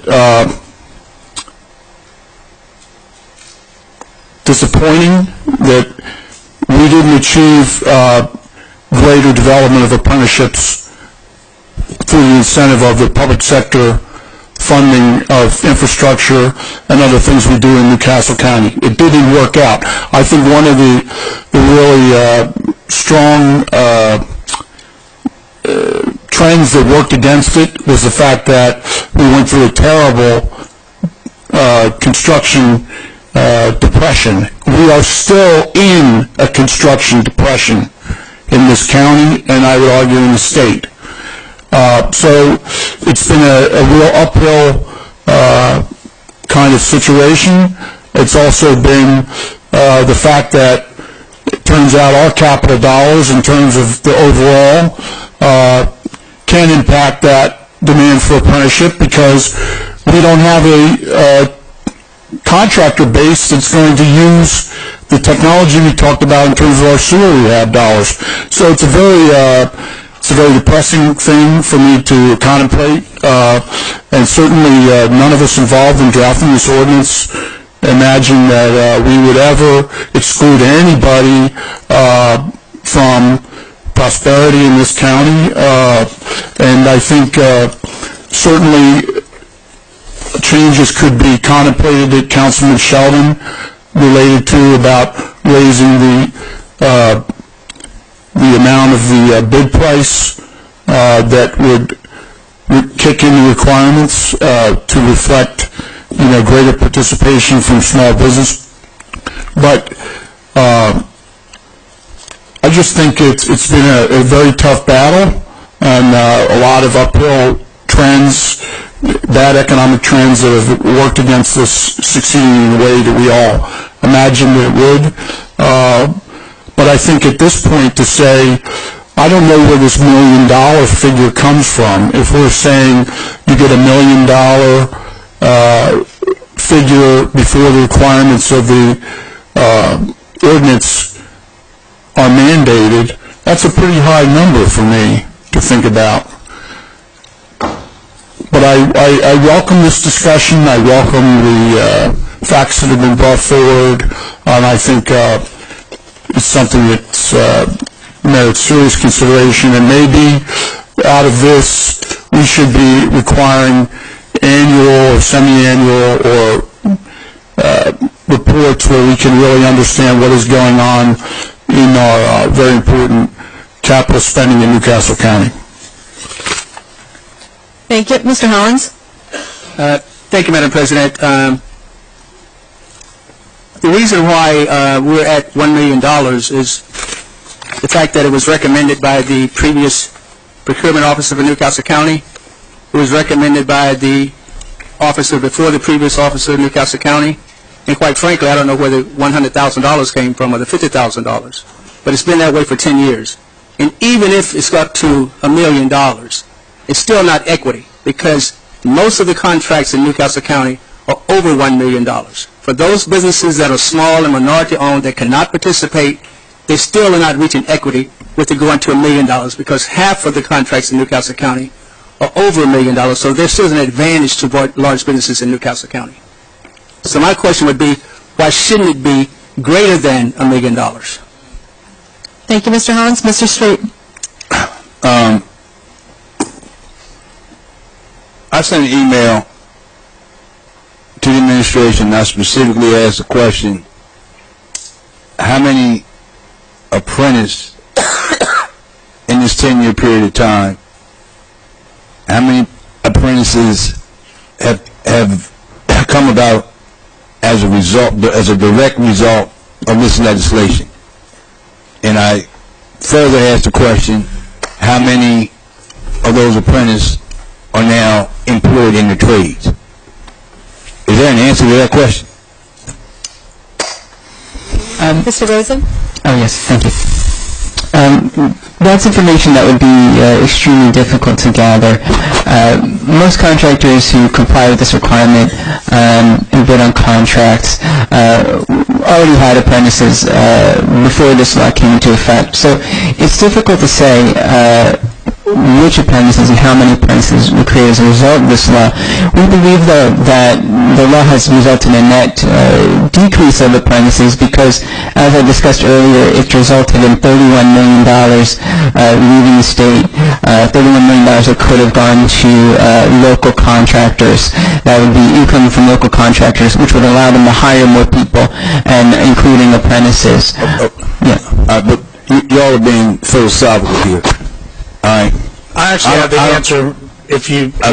H: disappointing that we didn't achieve greater development of apprenticeships through the incentive of the public sector funding of infrastructure and other things we do in New Castle County. It didn't work out. I think one of the really strong trends that worked against it was the fact that we went through a terrible construction depression. We are still in a construction depression in this county, and I would argue in the state. So it's been a real uphill kind of situation. It's also been the fact that it turns out our capital dollars in terms of the overall can impact that demand for apprenticeship because we don't have a contractor base that's going to use the technology we talked about in terms of our sewer rehab dollars. So it's a very depressing thing for me to contemplate, and certainly none of us involved in drafting this ordinance imagine that we would ever exclude anybody from prosperity in this county, and I think certainly changes could be contemplated at Councilman Sheldon related to about raising the amount of the bid price that would kick in the requirements to reflect, greater participation from small business. But I just think it's been a very tough battle and a lot of uphill trends, bad economic trends that have worked against us succeeding in the way that we all imagined it would. But I think at this point to say, I don't know where this $1 million figure comes from. If we're saying you get $1 million figure before the requirements of the ordinance are mandated, that's a pretty high number for me to think about. But I welcome this discussion. I welcome the facts that have been brought forward, and I think it's something that merits serious consideration. And maybe out of this, we should be requiring annual or semi-annual or reports where we can really understand what is going on in our very important capital spending in New Castle County.
A: Thank you. Mr. Hollins?
I: Thank you, Madam President. The reason why we're at $1 million is the fact that it was recommended by the previous procurement officer for New Castle County. It was recommended by the officer before the previous officer of New Castle County. And quite frankly, I don't know where the $100,000 came from or the $50,000. But it's been that way for 10 years. And even if it's up to $1 million, it's still not equity, because most of the contracts in Newcastle County are over $1 million. For those businesses that are small and minority-owned that cannot participate, they still are not reaching equity with it going to $1 million, because half of the contracts in Newcastle County are over $1 million, so there's still an advantage to large businesses in Newcastle County. So my question would be, why shouldn't it be greater than $1 million?
A: Thank you, Mr. Hollins. Mr. Street.
E: I sent an email to the administration, and I specifically asked the question, how many apprentices in this 10-year period of time, how many apprentices have come about as a result, as a direct result of this legislation? And I further asked the question, how many of those apprentices are now employed in the trades? Is there an answer to that question?
A: Mr. Rosen?
L: Oh, yes, thank you. That's information that would be extremely difficult to gather. Most contractors who comply with this requirement and bid on contracts already had apprentices before this law came into effect. So it's difficult to say which apprentices and how many apprentices were created as a result of this law. We believe, though, that the law has resulted in a net decrease of apprentices because, as I discussed earlier, it resulted in $31 million leaving the state, $31 million that could have gone to local contractors. That would be income from local contractors, which would allow them to hire more people, and including apprentices.
E: But y'all are being philosophical here.
M: I actually have the answer if you...
A: And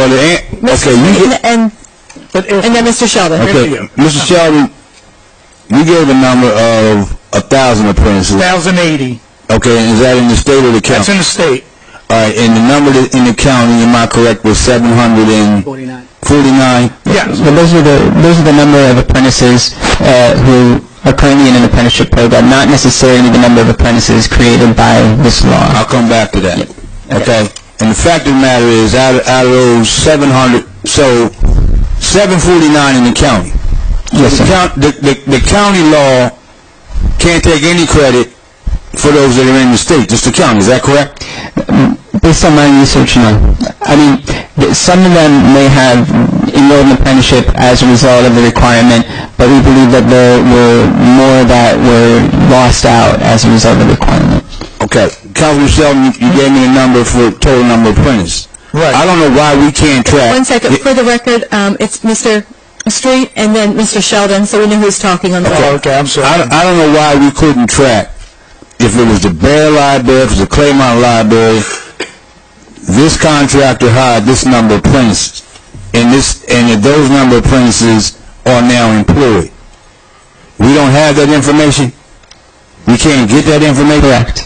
A: then Mr. Sheldon.
E: Okay, Mr. Sheldon, you gave a number of 1,000 apprentices.
M: 1,080.
E: Okay, and is that in the state or the county?
M: That's in the state.
E: All right, and the number in the county, am I correct, was 749? 49?
M: Yeah.
L: But those are the number of apprentices who are currently in an apprenticeship program, not necessarily the number of apprentices created by this law.
E: I'll come back to that.
L: Yep.
E: Okay. And the fact of the matter is, out of those 700, so 749 in the county.
L: Yes, sir.
E: The county law can't take any credit for those that are in the state, just the county. Is that correct?
L: Based on my research, no. I mean, some of them may have enrolled in apprenticeship as a result of the requirement, but we believe that there were more that were lost out as a result of the requirement.
E: Okay. Councilman Sheldon, you gave me a number for total number of apprentices.
M: Right.
E: I don't know why we can't track.
A: 1 second. For the record, it's Mr. Street and then Mr. Sheldon, so we know who's talking on the phone.
M: Okay, I'm sorry.
E: I don't know why we couldn't track. If it was the Bear Library, if it was the Claymont Library, this contractor hired this number of apprentices, and if those number of apprentices are now employed. We don't have that information? We can't get that information?
L: Correct.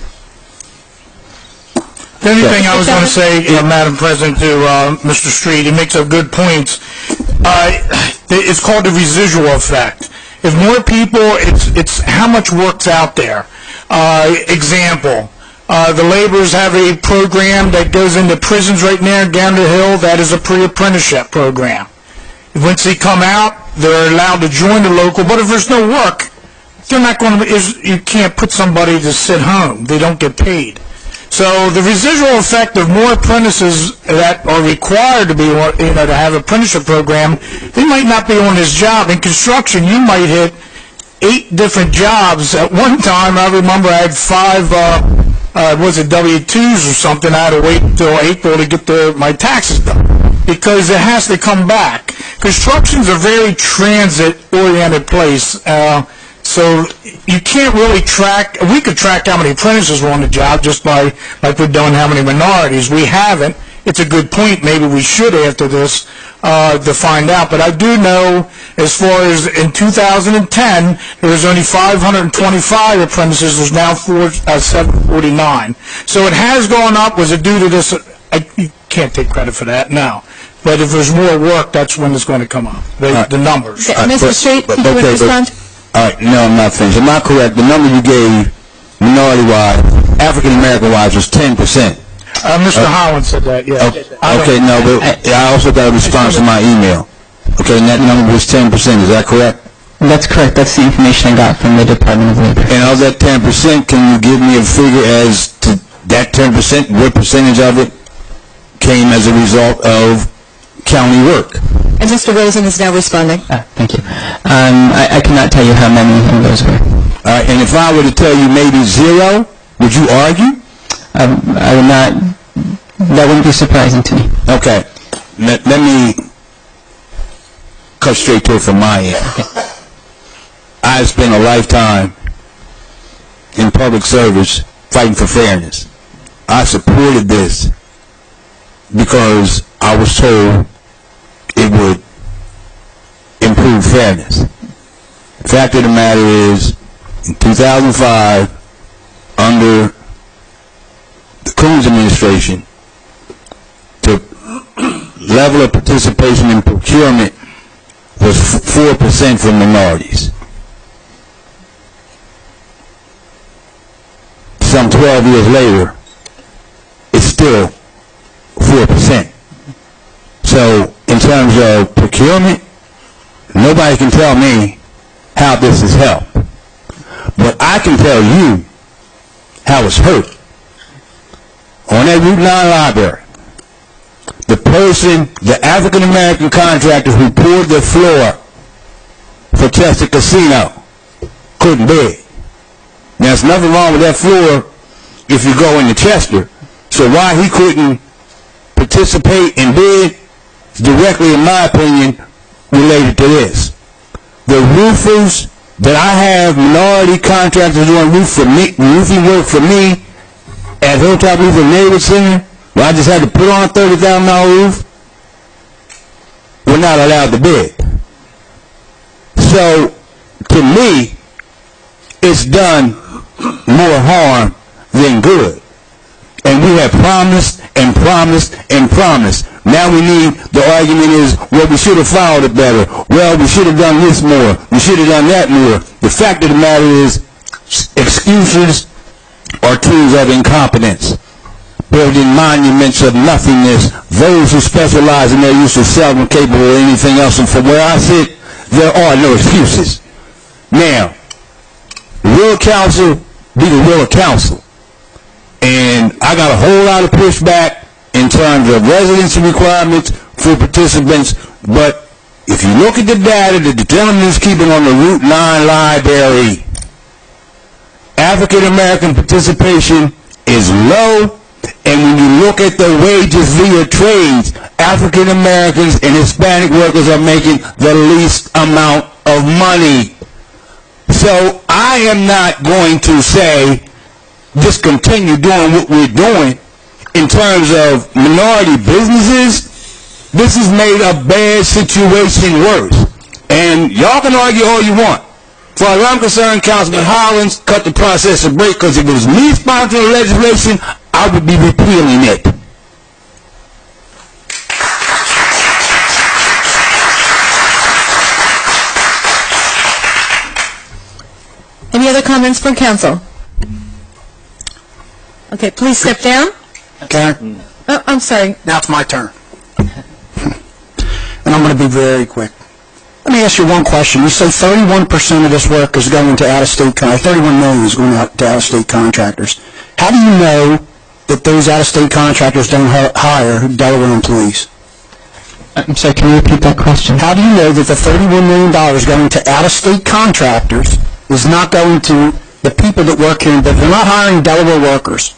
M: The only thing I was going to say, Madam President, to Mr. Street, he makes up good points. It's called the residual effect. If more people, it's how much work's out there. Example, the laborers have a program that goes into prisons right now down the hill. That is a pre-apprenticeship program. Once they come out, they're allowed to join the local, but if there's no work, they're not going to, you can't put somebody to sit home. They don't get paid. So the residual effect of more apprentices that are required to be, to have an apprenticeship program, they might not be on this job. In construction, you might hit 8 different jobs at one time. I remember I had 5, W-2s or something. I had to wait until April to get my taxes done because it has to come back. Construction's a very transit-oriented place. So you can't really track. We could track how many apprentices were on the job just by like we've done how many minorities. We haven't. It's a good point. Maybe we should after this to find out. But I do know as far as in 2010, there was only 525 apprentices. There's now 749. So it has gone up. Was it due to this? You can't take credit for that, no. But if there's more work, that's when it's going to come up, the numbers.
A: Mr. Street, did you want to respond?
E: All right, no, I'm not finished. Am I correct? The number you gave, minority-wise, African-American wise was 10%.
M: Mr. Holland said that, yeah.
E: Okay, no, but I also got a response to my email. Okay, and that number was 10%, is that correct?
L: That's correct. That's the information I got from the Department of Labor.
E: And of that 10%, can you give me a figure as to that 10%, what percentage of it came as a result of county work?
A: And Mr. Rosen is now responding.
L: Thank you. I cannot tell you how many of those were.
E: All right, and if I were to tell you maybe 0, would you argue?
L: I would not. That wouldn't be surprising to me.
E: Okay. Let me cut straight to it from my end. Okay. I spent a lifetime in public service fighting for fairness. I supported this because I was told it would improve fairness. The fact of the matter is, in 2005, under the Coons administration, the level of participation in procurement was 4% for minorities. Some 12 years later, it's still 4%. So, in terms of procurement, nobody can tell me how this has helped. But I can tell you how it's hurt. On that Route 9 library, the African-American contractor who poured the floor for Chester Casino couldn't bid. Now, there's nothing wrong with that floor if you go into Chester. So why he couldn't participate and bid is directly, in my opinion, related to this. The roofers that I have, minority contractors doing roofing work for me at Hilltop Roof and Neighborhood Center, where I just had to put on a $30,000 roof, we're not allowed to bid. So, to me, it's done more harm than good. And we have promised and promised and promised. Now we need, the argument is, well, we should have followed it better. Well, we should have done this more. We should have done that more. The fact of the matter is, excuses are tools of incompetence. Building monuments of nothingness. Those who specialize in their use of seldom capable of anything else. And from where I sit, there are no excuses. Now, will council be the will of council? And I got a whole lot of pushback in terms of residency requirements for participants, but if you look at the data that the gentleman is keeping on the Route 9 library, African-American participation is low, and when you look at the wages via trades, African-Americans and Hispanic workers are making the least amount of money. So I am not going to say just continue doing what we're doing in terms of minority businesses. This has made a bad situation worse. And y'all can argue all you want. As far as I'm concerned, Councilman Hollins cut the process a break, because if it was me sponsoring the legislation, I would be repealing it.
A: Any other comments from council? Okay, please step down.
B: Karen?
A: Oh, I'm sorry.
B: Now it's my turn. And I'm going to be very quick. Let me ask you one question. You say 31% of this work is going to out-of-state, 31 million is going out to out-of-state contractors. How do you know that those out-of-state contractors don't hire Delaware employees?
L: I'm sorry, can you repeat that question?
B: How do you know that the $31 million going to out-of-state contractors is not going to the people that work here, but they're not hiring Delaware workers?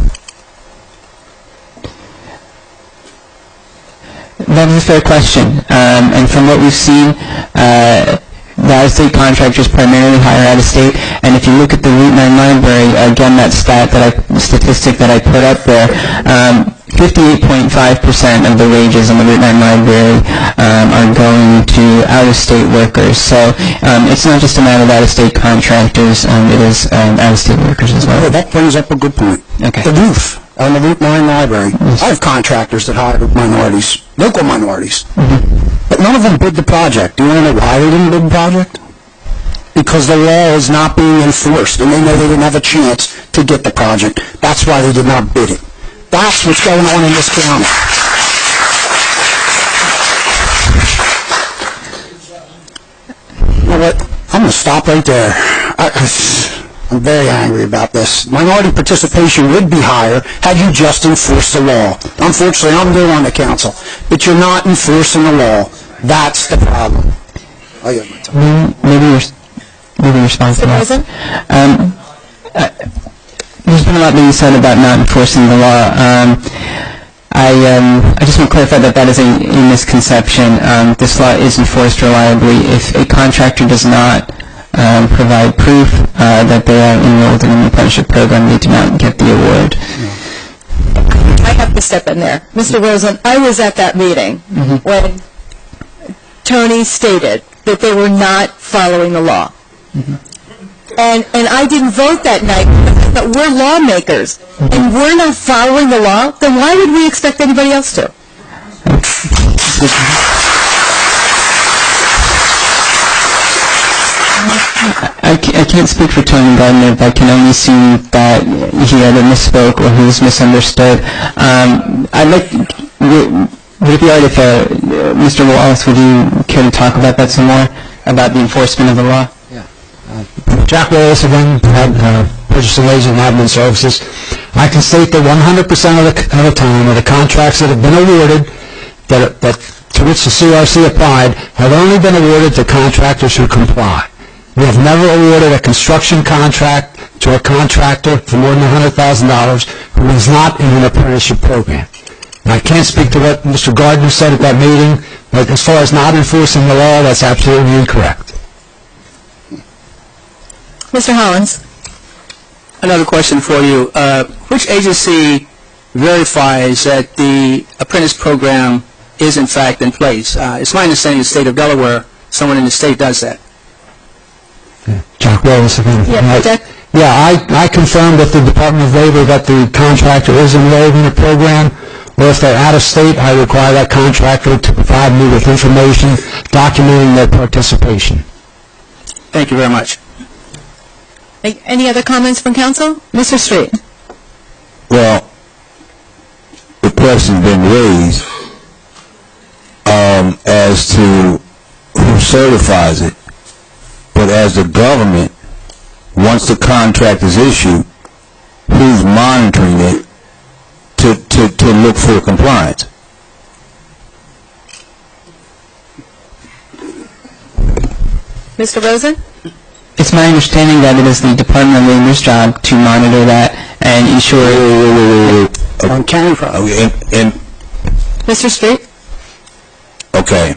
L: That is a fair question. And from what we've seen, the out-of-state contractors primarily hire out-of-state. And if you look at the Route 9 library, again, that statistic that I put up there, 58.5% of the wages in the Route 9 library are going to out-of-state workers. So it's not just a matter of out-of-state contractors, it is out-of-state workers as well.
B: Oh, that brings up a good point.
L: Okay.
B: The roof on the Route 9 library. I have contractors that hire minorities, local minorities. But none of them bid the project. Do you want to know why they didn't bid the project? Because the law is not being enforced, and they know they didn't have a chance
N: to get the project. That's why they did not bid it. That's what's going on in this county. You know what? I'm going to stop right there. I'm very angry about this. Minority participation would be higher had you just enforced the law. Unfortunately, I'm new on the council, but you're not enforcing the law. That's the problem. I got my time.
L: Maybe response to that. There's been a lot being said about not enforcing the law. I just want to clarify that is a misconception. This law is enforced reliably. If a contractor does not provide proof that they are enrolled in an apprenticeship program, they do not get the award.
A: I have to step in there. Mr. Rosen, I was at that meeting when Tony stated that they were not following the law. And I didn't vote that night, but we're lawmakers, and we're not following the law, then why would we expect anybody else to?
L: I can't speak for Tony Gardner, but I can only see that he either misspoke or he was misunderstood. Would it be all right if, Mr. Wallace, would you care to talk about that some more, about the enforcement of the law?
N: Jack Wallace again, Purchasing Agent and Admin Services. I can state that 100% of the time of the contracts that have been awarded, that to which the CRC applied, have only been awarded to contractors who comply. We have never awarded a construction contract to a contractor for more than $100,000 who is not in an apprenticeship program. And I can't speak to what Mr. Gardner said at that meeting, but as far as not enforcing the law, that's absolutely incorrect.
A: Mr. Hollins.
I: Another question for you. Which agency verifies that the apprentice program is in fact in place? It's my understanding the state of Delaware, someone in the state does that.
N: Jack Wallace again.
A: Yeah,
N: I confirmed with the Department of Labor that the contractor is enrolled in the program, or if they're out of state, I require that contractor to provide me with information documenting their participation.
I: Thank you very much.
A: Any other comments from council? Mr. Street.
E: Well, the question's been raised as to who certifies it. But as the government, once the contract is issued, who's monitoring it to look for compliance?
A: Mr. Rosen?
L: It's my understanding that it is the Department of Labor's job to monitor that and ensure...
N: On county property.
A: Mr. Street?
E: Okay.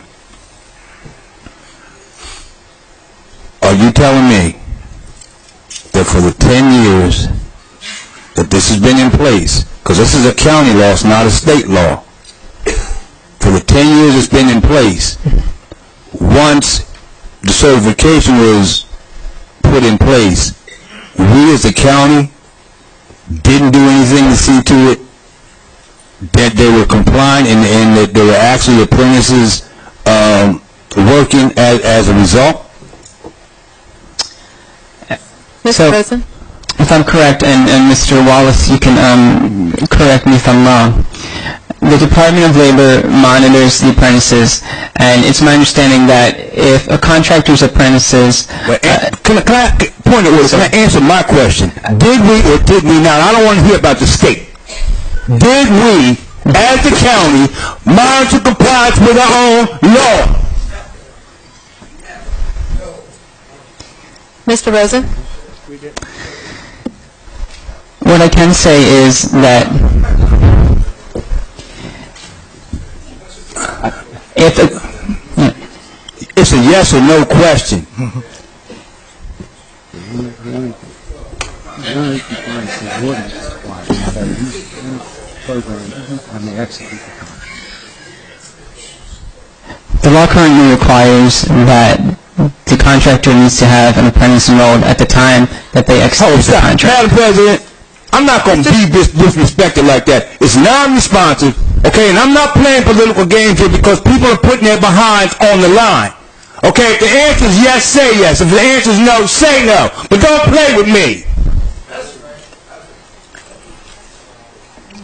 E: Are you telling me that for the 10 years that this has been in place, because this is a county law, it's not a state law, for the 10 years it's been in place, once the certification was put in place, we as a county didn't do anything to see to it that they were complying and that there were actually apprentices working as a result?
A: Mr. Rosen?
L: If I'm correct, and Mr. Wallace, you can correct me if I'm wrong, the Department of Labor monitors the apprentices, and it's my understanding that if a contractor's apprentices...
E: Can I answer my question? Did we or did we not? I don't want to hear about the state. Did we, as the county, monitor compliance with our own law?
A: Mr. Rosen?
L: What I can say is that
E: it's a yes or no question.
L: The law currently requires that the contractor needs to have an apprentice enrolled at the time that they execute the contract.
E: Madam President, I'm not going to be disrespected like that. It's non-responsive, okay, and I'm not playing political games here because people are putting their behinds on the line. Okay, if the answer is yes, say yes. If the answer is no, say no. But don't play with me.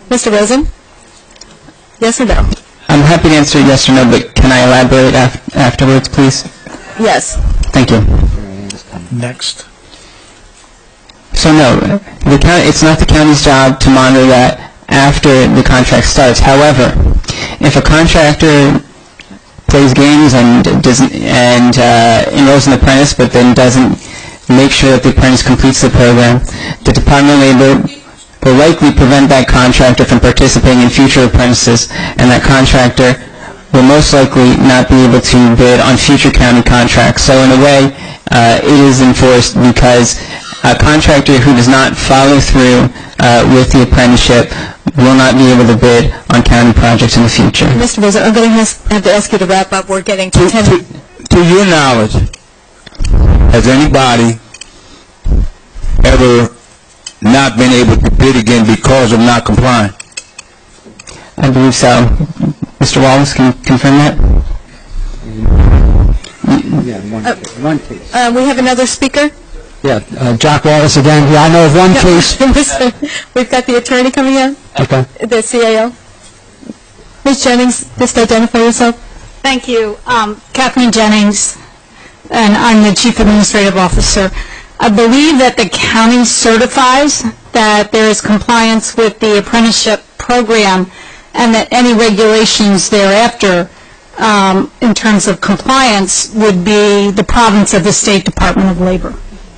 A: Mr. Rosen? Yes or no?
L: I'm happy to answer yes or no, but can I elaborate afterwards, please?
A: Yes.
L: Thank you.
M: Next.
L: So no, it's not the county's job to monitor that after the contract starts. However, if a contractor plays games and enrolls an apprentice, but then doesn't make sure that the apprentice completes the program, the Department of Labor will likely prevent that contractor from participating in future apprentices, and that contractor will most likely not be able to bid on future county contracts. So in a way, it is enforced because a contractor who does not follow through with the apprenticeship will not be able to bid on county projects in the future.
A: Mr. Rosen, I'm going to have to ask you to wrap up. We're getting to 10 minutes.
E: To your knowledge, has anybody ever not been able to bid again because of not complying?
L: I believe so. Mr. Wallace, can you confirm that?
N: One case.
A: We have another speaker.
N: Yeah, Jack Wallace again. Yeah, I know of one case.
A: We've got the attorney coming in.
N: Okay.
A: The CAO. Ms. Jennings, just identify yourself.
O: Thank you. Kathleen Jennings, and I'm the Chief Administrative Officer. I believe that the county certifies that there is compliance with the apprenticeship program and that any regulations thereafter in terms of compliance would be the province of the State Department of Labor.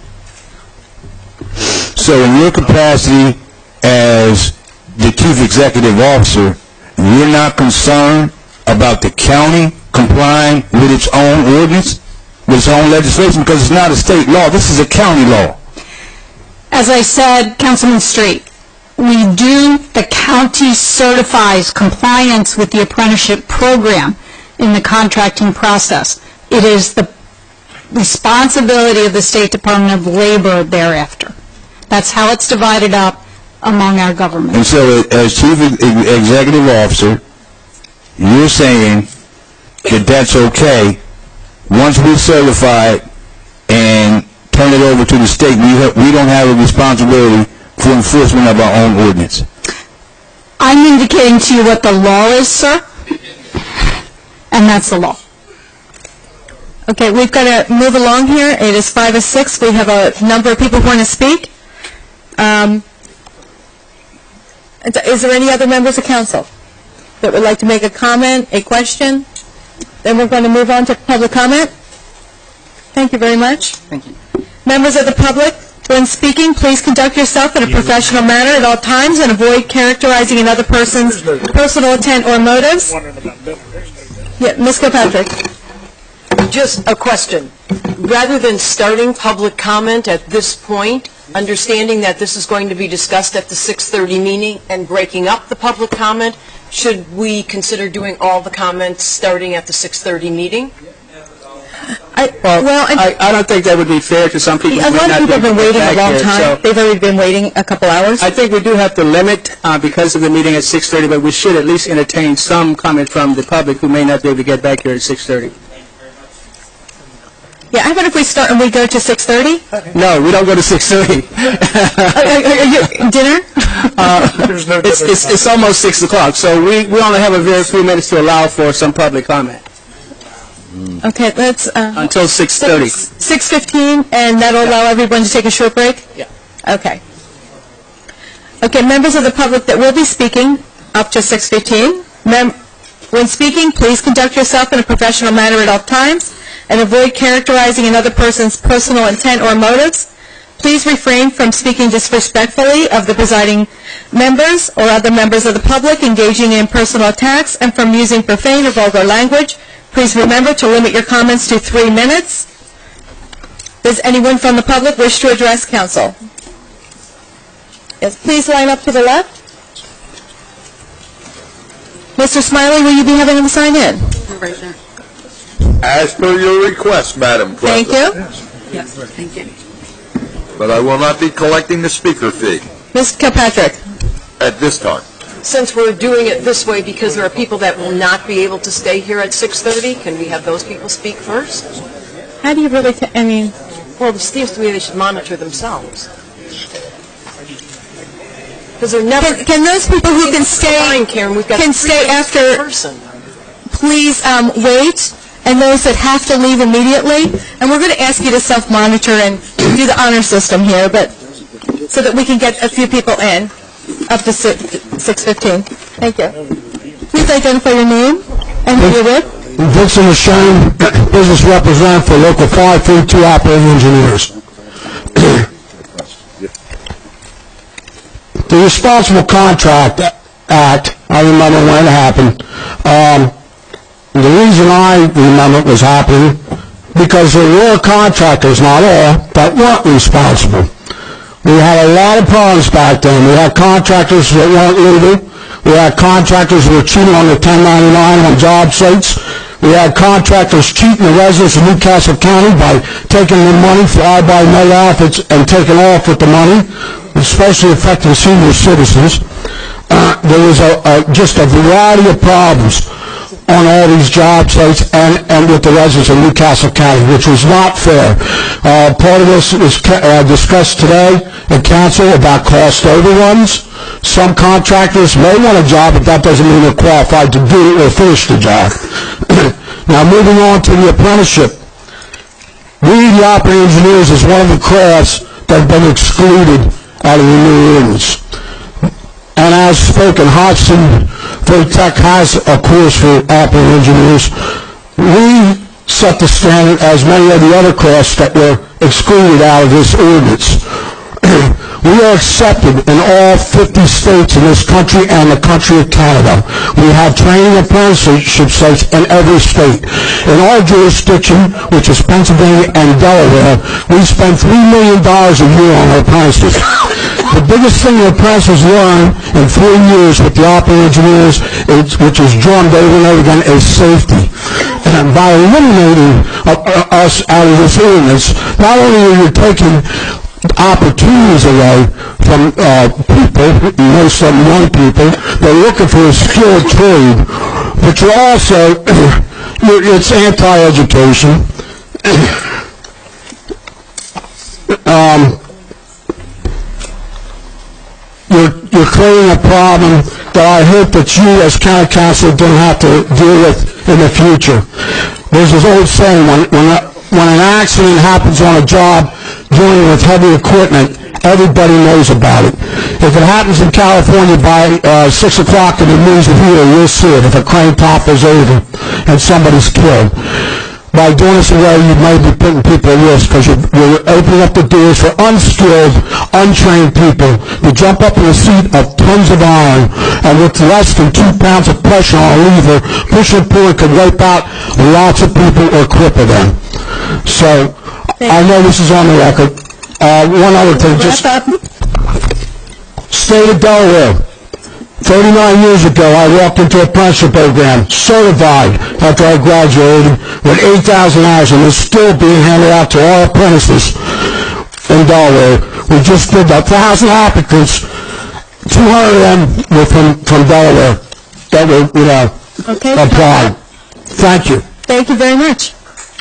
E: So in your capacity as the Chief Executive Officer, you're not concerned about the county complying with its own ordinance, with its own legislation, because it's not a state law. This is a county law.
O: As I said, Councilman Street, the county certifies compliance with the apprenticeship program in the contracting process. It is the responsibility of the State Department of Labor thereafter. That's how it's divided up among our government.
E: And so as Chief Executive Officer, you're saying that that's okay. Once we certify it and turn it over to the state, we don't have a responsibility for enforcement of our own ordinance.
O: I'm indicating to you what the law is, sir, and that's the law.
A: Okay, we've got to move along here. It is 5:06. We have a number of people who want to speak. Is there any other members of council that would like to make a comment, a question? Then we're going to move on to public comment. Thank you very much.
I: Thank you.
A: Members of the public, when speaking, please conduct yourself in a professional manner at all times and avoid characterizing another person's personal intent or motives. Yeah, Ms. Kilpatrick.
D: Just a question. Rather than starting public comment at this point, understanding that this is going to be discussed at the 6:30 meeting and breaking up the public comment, should we consider doing all the comments starting at the 6:30 meeting?
I: I don't think that would be fair to some people.
A: A lot of people have been waiting a long time. They've already been waiting a couple hours.
I: I think we do have to limit because of the meeting at 6:30, but we should at least entertain some comment from the public who may not be able to get back here at 6:30.
A: Yeah, how about if we start and we go to 6:30?
I: No, we don't go to 6:30.
A: Dinner?
I: It's almost 6 o'clock, so we only have a very few minutes to allow for some public comment.
A: Okay, let's...
I: Until 6:30.
A: 6:15, and that'll allow everyone to take a short break?
I: Yeah.
A: Okay. Okay, members of the public that will be speaking up to 6:15. When speaking, please conduct yourself in a professional manner at all times and avoid characterizing another person's personal intent or motives. Please refrain from speaking disrespectfully of the presiding members or other members of the public, engaging in personal attacks, and from using profane or vulgar language. Please remember to limit your comments to 3 minutes. Does anyone from the public wish to address council? Yes, please line up to the left. Mr. Smiley, will you be having them sign in?
O: Right there.
P: As per your request, Madam
A: Thank
P: President.
A: you.
O: Yes, thank you.
P: But I will not be collecting the speaker fee
A: Ms. Kilpatrick.
P: at this time.
D: Since we're doing it this way because there are people that will not be able to stay here at 6:30, can we have those people speak first?
A: How do you really,
D: Well, it seems to me they should monitor themselves. Because they're never...
A: Can those people who can stay,
D: Karen, we've got
A: can stay after, please wait, and those that have to leave immediately? And we're going to ask you to self-monitor and do the honor system here, but so that we can get a few people in, up to 6:15. Thank you. Please identify your name and who you're with.
N: Vincent Lashane, business representative for Local 532 Operating Engineers. The Responsible Contract Act, I remember when it happened. The reason I remember it was happening because there were contractors, not all, that weren't responsible. We had a lot of problems back then. We had contractors that weren't legal. We had contractors who were cheating on the 1099 on job sites. We had contractors cheating the residents of Newcastle County by taking their money, fly-by-night outfits, and taking off with the money, especially affecting senior citizens. There was just a variety of problems on all these job sites and with the residents of Newcastle County, which was not fair. Part of this was discussed today at council about cost overruns. Some contractors may want a job, but that doesn't mean they're qualified to do it or finish the job. Now, moving on to the apprenticeship. We, the operating engineers, is one of the crafts that have been excluded out of the new ordinance. And as spoken, Hodgson Tech has a course for operating engineers. We set the standard as many of the other crafts that were excluded out of this ordinance. We are accepted in all 50 states in this country and the country of Canada. We have training apprenticeship sites in every state. In our jurisdiction, which is Pennsylvania and Delaware, we spend $3 million a year on our apprentices. The biggest thing the apprentices learn in 4 years with the operating engineers, which is drummed over and over again, is safety. And by eliminating us out of this ordinance, not only are you taking opportunities away from people, most of them young people, they're looking for a skilled trade, but you're also, it's anti-education. You're creating a problem that I hope that you as county council don't have to deal with in the future. There's this old saying, when an accident happens on a job dealing with heavy equipment, everybody knows about it. If it happens in California by 6 o'clock in the news here, you'll see it. If a crane topples over and somebody's killed. By doing this away, you might be putting people at risk because you're opening up the doors for unskilled, untrained people to jump up in the seat of tons of iron and with less than 2 pounds of pressure on a lever, push and pull could wipe out lots of people or cripple them. So, I know this is on the record. One other thing, just state of Delaware. 39 years ago, I walked into a apprenticeship program, certified after I graduated, with 8,000 hours, and it's still being handed out to all apprentices in Delaware. We just did 1,000 applicants, 200 of them were from Delaware that were, applied. Thank you.
A: Thank you very much.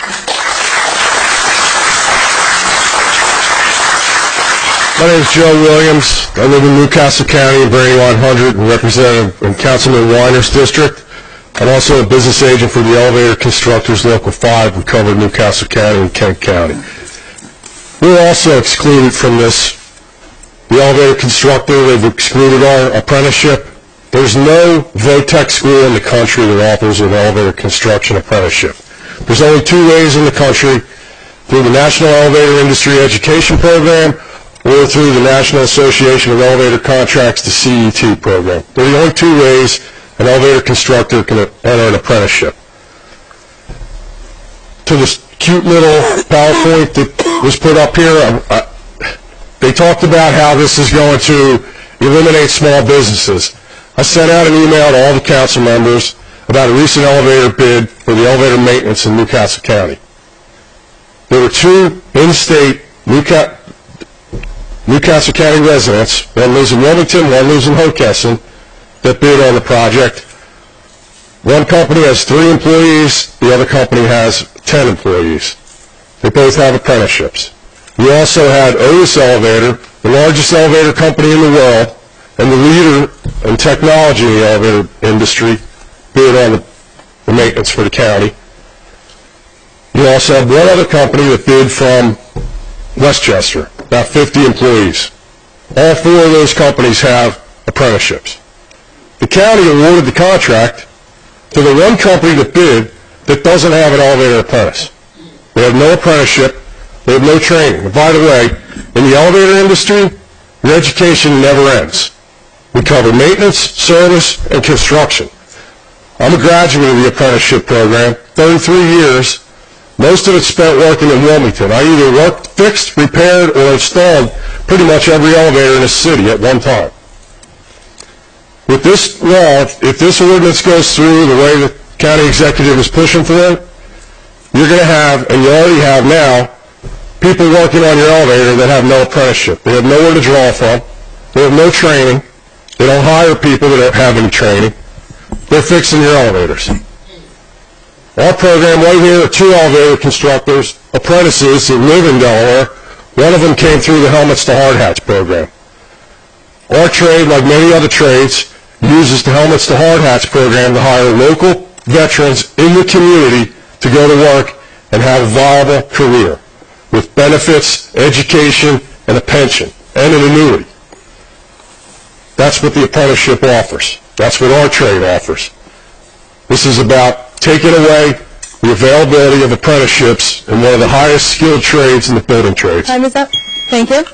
Q: My name is Joe Williams. I live in Newcastle County in Brandywine 100 and represent in Councilman Weiner's district. I'm also a business agent for the Elevator Constructors Local 5 who cover Newcastle County and Kent County. We're also excluded from this. The elevator constructor, they've excluded our apprenticeship. There's no VOTEC school in the country that offers an elevator construction apprenticeship. There's only 2 ways in the country, through the National Elevator Industry Education Program or through the National Association of Elevator Contracts, the CET program. They're the only 2 ways an elevator constructor can enter an apprenticeship. To this cute little PowerPoint that was put up here, they talked about how this is going to eliminate small businesses. I sent out an email to all the council members about a recent elevator bid for the elevator maintenance in Newcastle County. There were 2 in-state Newcastle County residents, one lives in Wilmington, one lives in Hockessin, that bid on the project. One company has 3 employees, the other company has 10 employees. They both have apprenticeships. We also had Otis Elevator, the largest elevator company in the world, and the leader in technology in the elevator industry, bid on the maintenance for the county. You also have one other company that bid from Westchester, about 50 employees. All four of those companies have apprenticeships. The county awarded the contract to the one company that bid that doesn't have an elevator apprentice. They have no apprenticeship. They have no training. And by the way, in the elevator industry, your education never ends. We cover maintenance, service, and construction. I'm a graduate of the apprenticeship program, 33 years. Most of it spent working in Wilmington. I either worked, fixed, repaired, or installed pretty much every elevator in the city at one time. With this law, if this ordinance goes through the way the county executive is pushing for it, you're going to have, and you already have now, people working on your elevator that have no apprenticeship. They have nowhere to draw from. They have no training. They don't hire people that don't have any training. They're fixing your elevators. Our program right here are 2 elevator constructors, apprentices that live in Delaware. One of them came through the Helmets to Hard Hats program. Our trade, like many other trades, uses the Helmets to Hard Hats program to hire local veterans in the community to go to work and have a viable career with benefits, education, and a pension, and an annuity. That's what the apprenticeship offers. That's what our trade offers. This is about taking away the availability of apprenticeships in one of the highest skilled trades in the building trades.
A: Time is up. Thank you.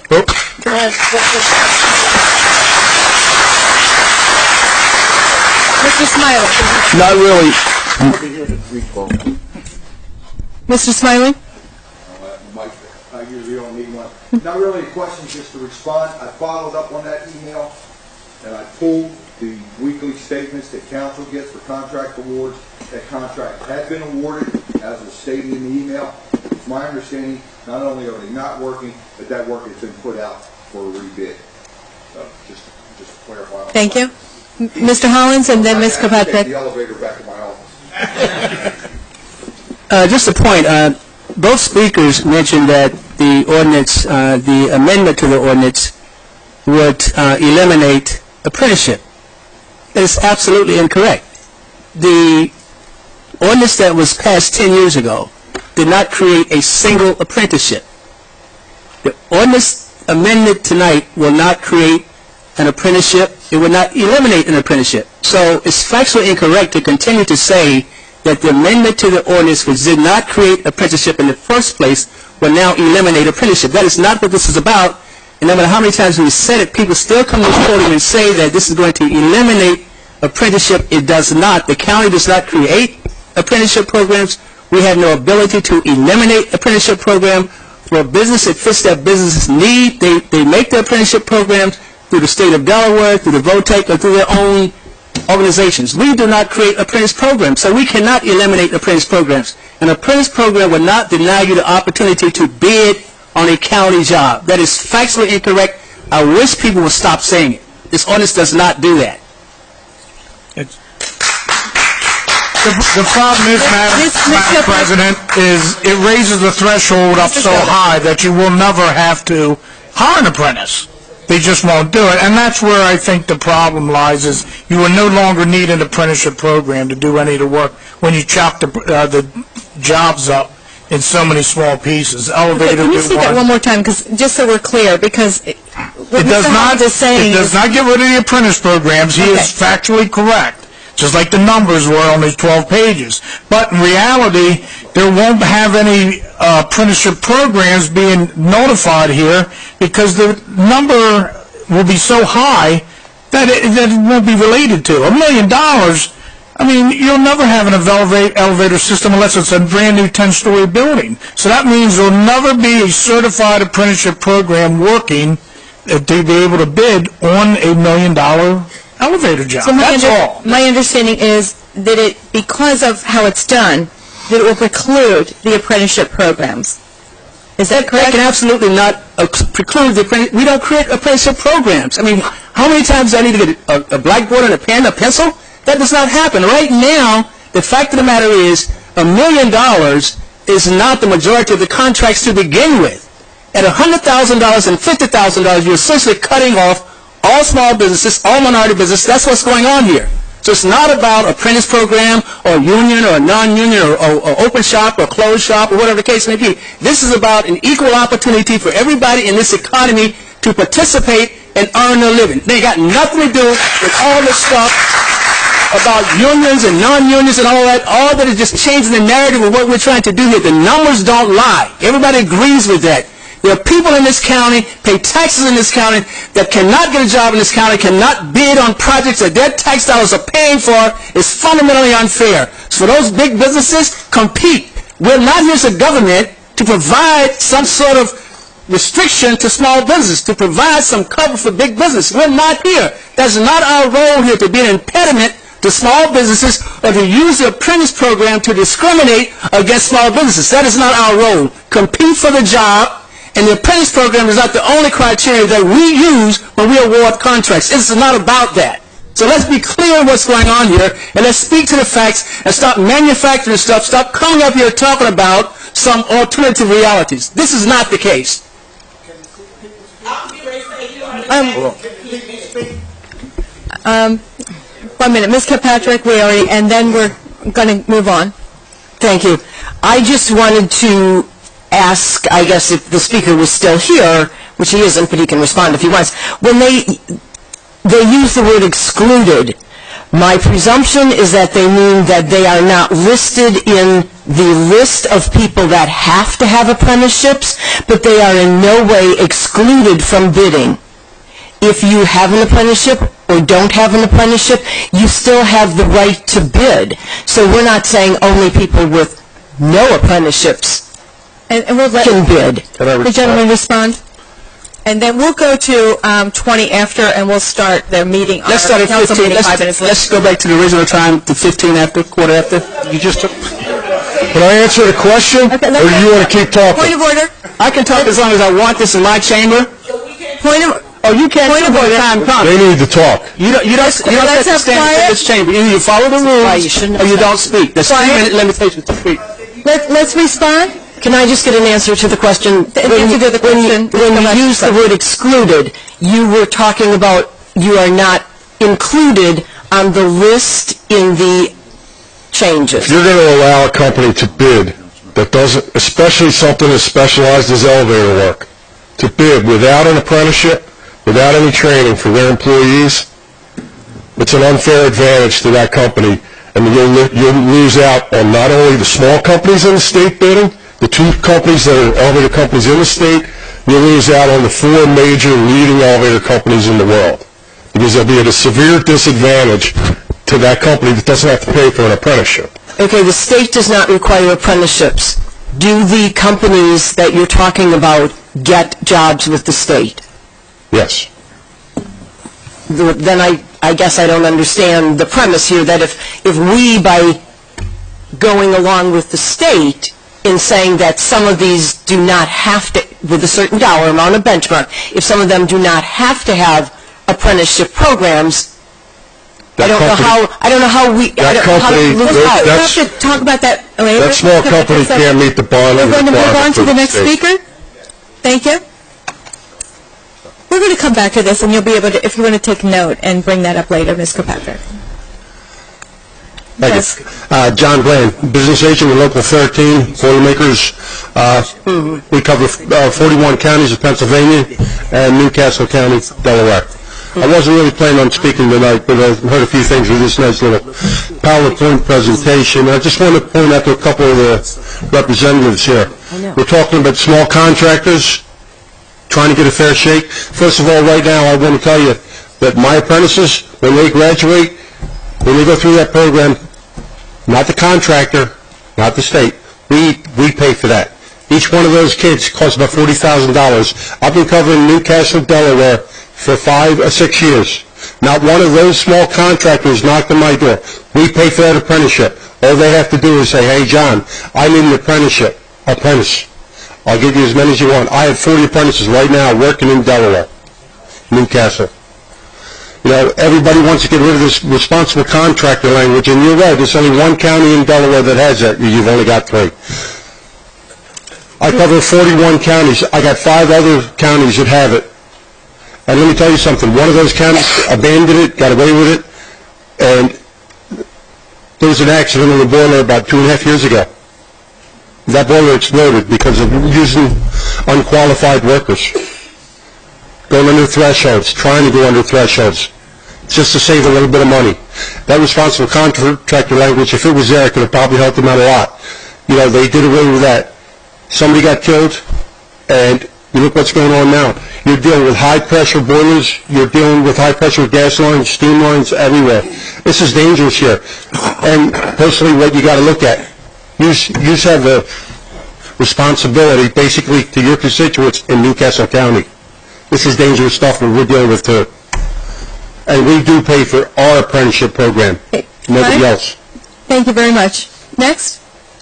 A: Mr. Smiley.
E: Not really.
A: Mr. Smiley?
R: I usually don't need one. Not really a question, just to respond. I followed up on that email, and I pulled the weekly statements that council gets for contract awards. That contract had been awarded, as was stated in the email. It's my understanding, not only are they not working, but that work has been put out for a rebid. So, just to clarify.
A: Thank you. Mr. Hollins and then Ms. Kirkpatrick.
R: Take the elevator back to my office.
I: Just a point. Both speakers mentioned that the ordinance, the amendment to the ordinance, would eliminate apprenticeship. That is absolutely incorrect. The ordinance that was passed 10 years ago did not create a single apprenticeship. The ordinance amendment tonight will not create an apprenticeship. It will not eliminate an apprenticeship. So it's factually incorrect to continue to say that the amendment to the ordinance, which did not create apprenticeship in the first place, will now eliminate apprenticeship. That is not what this is about. And no matter how many times we've said it, people still come to the podium and say that this is going to eliminate apprenticeship. It does not. The county does not create apprenticeship programs. We have no ability to eliminate apprenticeship program. For a business that fits that business's need, they make the apprenticeship programs through the state of Delaware, through the VOTEC, or through their own organizations. We do not create apprentice programs, so we cannot eliminate apprentice programs. An apprentice program will not deny you the opportunity to bid on a county job. That is factually incorrect. I wish people would stop saying it. This ordinance does not do that.
M: The problem is, Madam President, is it raises the threshold up so high that you will never have to hire an apprentice. They just won't do it. And that's where I think the problem lies, is you will no longer need an apprenticeship program to do any of the work when you chop the jobs up in so many small pieces. Elevator.
A: Can you say that one more time, because just so we're clear, because what Mr. Hollins is saying
M: it does not get rid of the apprentice programs. He is factually correct. Just like the numbers were on these 12 pages. But in reality, there won't have any apprenticeship programs being notified here because the number will be so high that it won't be related to. $1 million, I mean, you'll never have an elevator system unless it's a brand new 10-story building. So that means there'll never be a certified apprenticeship program working to be able to bid on $1 million elevator job.
A: So
M: that's all.
A: My understanding is that because of how it's done, that it will preclude the apprenticeship programs. Is that correct?
I: That can absolutely not preclude the apprenticeship. We don't create apprenticeship programs. I mean, how many times do I need to get a blackboard and a pen, a pencil? That does not happen. Right now, the fact of the matter is, $1 million is not the majority of the contracts to begin with. At $100,000 and $50,000, you're essentially cutting off all all small businesses, all minority businesses. That's what's going on here. So it's not about apprentice program or union or non-union or open shop or closed shop or whatever the case may be. This is about an equal opportunity for everybody in this economy to participate and earn their living. They got nothing to do with all this stuff about unions and non-unions and all that. All that is just changing the narrative of what we're trying to do here. The numbers don't lie. Everybody agrees with that. There are people in this county, pay taxes in this county, that cannot get a job in this county, cannot bid on projects that their tax dollars are paying for. Is fundamentally unfair. So those big businesses compete. We're not here as a government to provide some sort of restriction to small business, to provide some cover for big business. We're not here. That's not our role here, to be an impediment to small businesses or to use the apprentice program to discriminate against small businesses. That is not our role. Compete for the job. And the apprentice program is not the only criteria that we use when we award contracts. It's not about that. So let's be clear what's going on here, and let's speak to the facts and stop manufacturing stuff, stop coming up here talking about some alternative realities. This is not the case.
A: 1 minute. Ms. Kirkpatrick, and then we're going to move on.
D: Thank you. I just wanted to ask, I guess, if the speaker was still here, which he isn't, but he can respond if he wants. When they use the word excluded, my presumption is that they mean that they are not listed in the list of people that have to have apprenticeships, but they are in no way excluded from bidding. If you have an apprenticeship or don't have an apprenticeship, you still have the right to bid. So we're not saying only people with no apprenticeships
A: and we'll let
D: can bid.
A: The gentleman respond. And then we'll go to 20 after, and we'll start the meeting.
I: Let's start at 15. Let's go back to the original time, to 15 after, quarter after. You just took...
Q: Can I answer the question, or do you want to keep talking?
A: Point of order.
I: I can talk as long as I want. This in my chamber. You can't
A: point of order.
I: Time comes.
Q: They need to talk.
I: You don't have to stand in this chamber. Either you follow the rules or you don't speak. There's 3-minute limitations to speak.
A: Let's respond.
D: Can I just get an answer to the question? When you use the word excluded, you were talking about you are not included on the list in the changes.
Q: If you're going to allow a company to bid that doesn't, especially something as specialized as elevator work, to bid without an apprenticeship, without any training for their employees, it's an unfair advantage to that company, and you'll lose out on not only the small companies in the state bidding, the 2 companies that are elevator companies in the state, you'll lose out on the 4 major leading elevator companies in the world, because they'll be at a severe disadvantage to that company that doesn't have to pay for an apprenticeship.
D: Okay, the state does not require apprenticeships. Do the companies that you're talking about get jobs with the state?
Q: Yes.
D: Then I guess I don't understand the premise here that if we, by going along with the state in saying that some of these do not have to, with a certain dollar amount of benchmark, if some of them do not have to have apprenticeship programs, I don't know how we...
Q: We'll
A: have to talk about that later.
Q: That small company can't meet the bond.
A: We're going to move on to the next speaker. Thank you. We're going to come back to this, and you'll be able to, if you want to take note, and bring that up later, Ms. Kirkpatrick.
Q: Thank you. John Glenn, business agent with Local 13, Boilermakers. We cover 41 counties of Pennsylvania and Newcastle County, Delaware. I wasn't really planning on speaking tonight, but I heard a few things with this nice little PowerPoint presentation. I just want to point out to a couple of the representatives here. We're talking about small contractors trying to get a fair shake. First of all, right now, I want to tell you that my apprentices, when they graduate, when they go through that program, not the contractor, not the state, we pay for that. Each one of those kids costs about $40,000. I've been covering Newcastle, Delaware for 5 or 6 years. Not one of those small contractors knocked on my door. We pay for that apprenticeship. All they have to do is say, hey, John, I need an apprentice. I'll give you as many as you want. I have 40 apprentices right now working in Delaware, Newcastle. You know, everybody wants to get rid of this responsible contractor language, and you're right, there's only 1 county in Delaware that has that. You've only got 3. I cover 41 counties. I got 5 other counties that have it. And let me tell you something, one of those counties abandoned it, got away with it, and there was an accident on the boiler about 2.5 years ago. That boiler exploded because of using unqualified workers, going under thresholds, trying to go under thresholds, just to save a little bit of money. That responsible contractor language, if it was there, it could have probably helped them out a lot. You know, they did away with that. Somebody got killed, and you look what's going on now. You're dealing with high-pressure boilers. You're dealing with high-pressure gas lines, steam lines everywhere. This is dangerous here. And personally, what you got to look at, you have the responsibility, basically, to your constituents in Newcastle County. This is dangerous stuff that we're dealing with, too. And we do pay for our apprenticeship program. Nobody else.
A: Thank you very much. Next.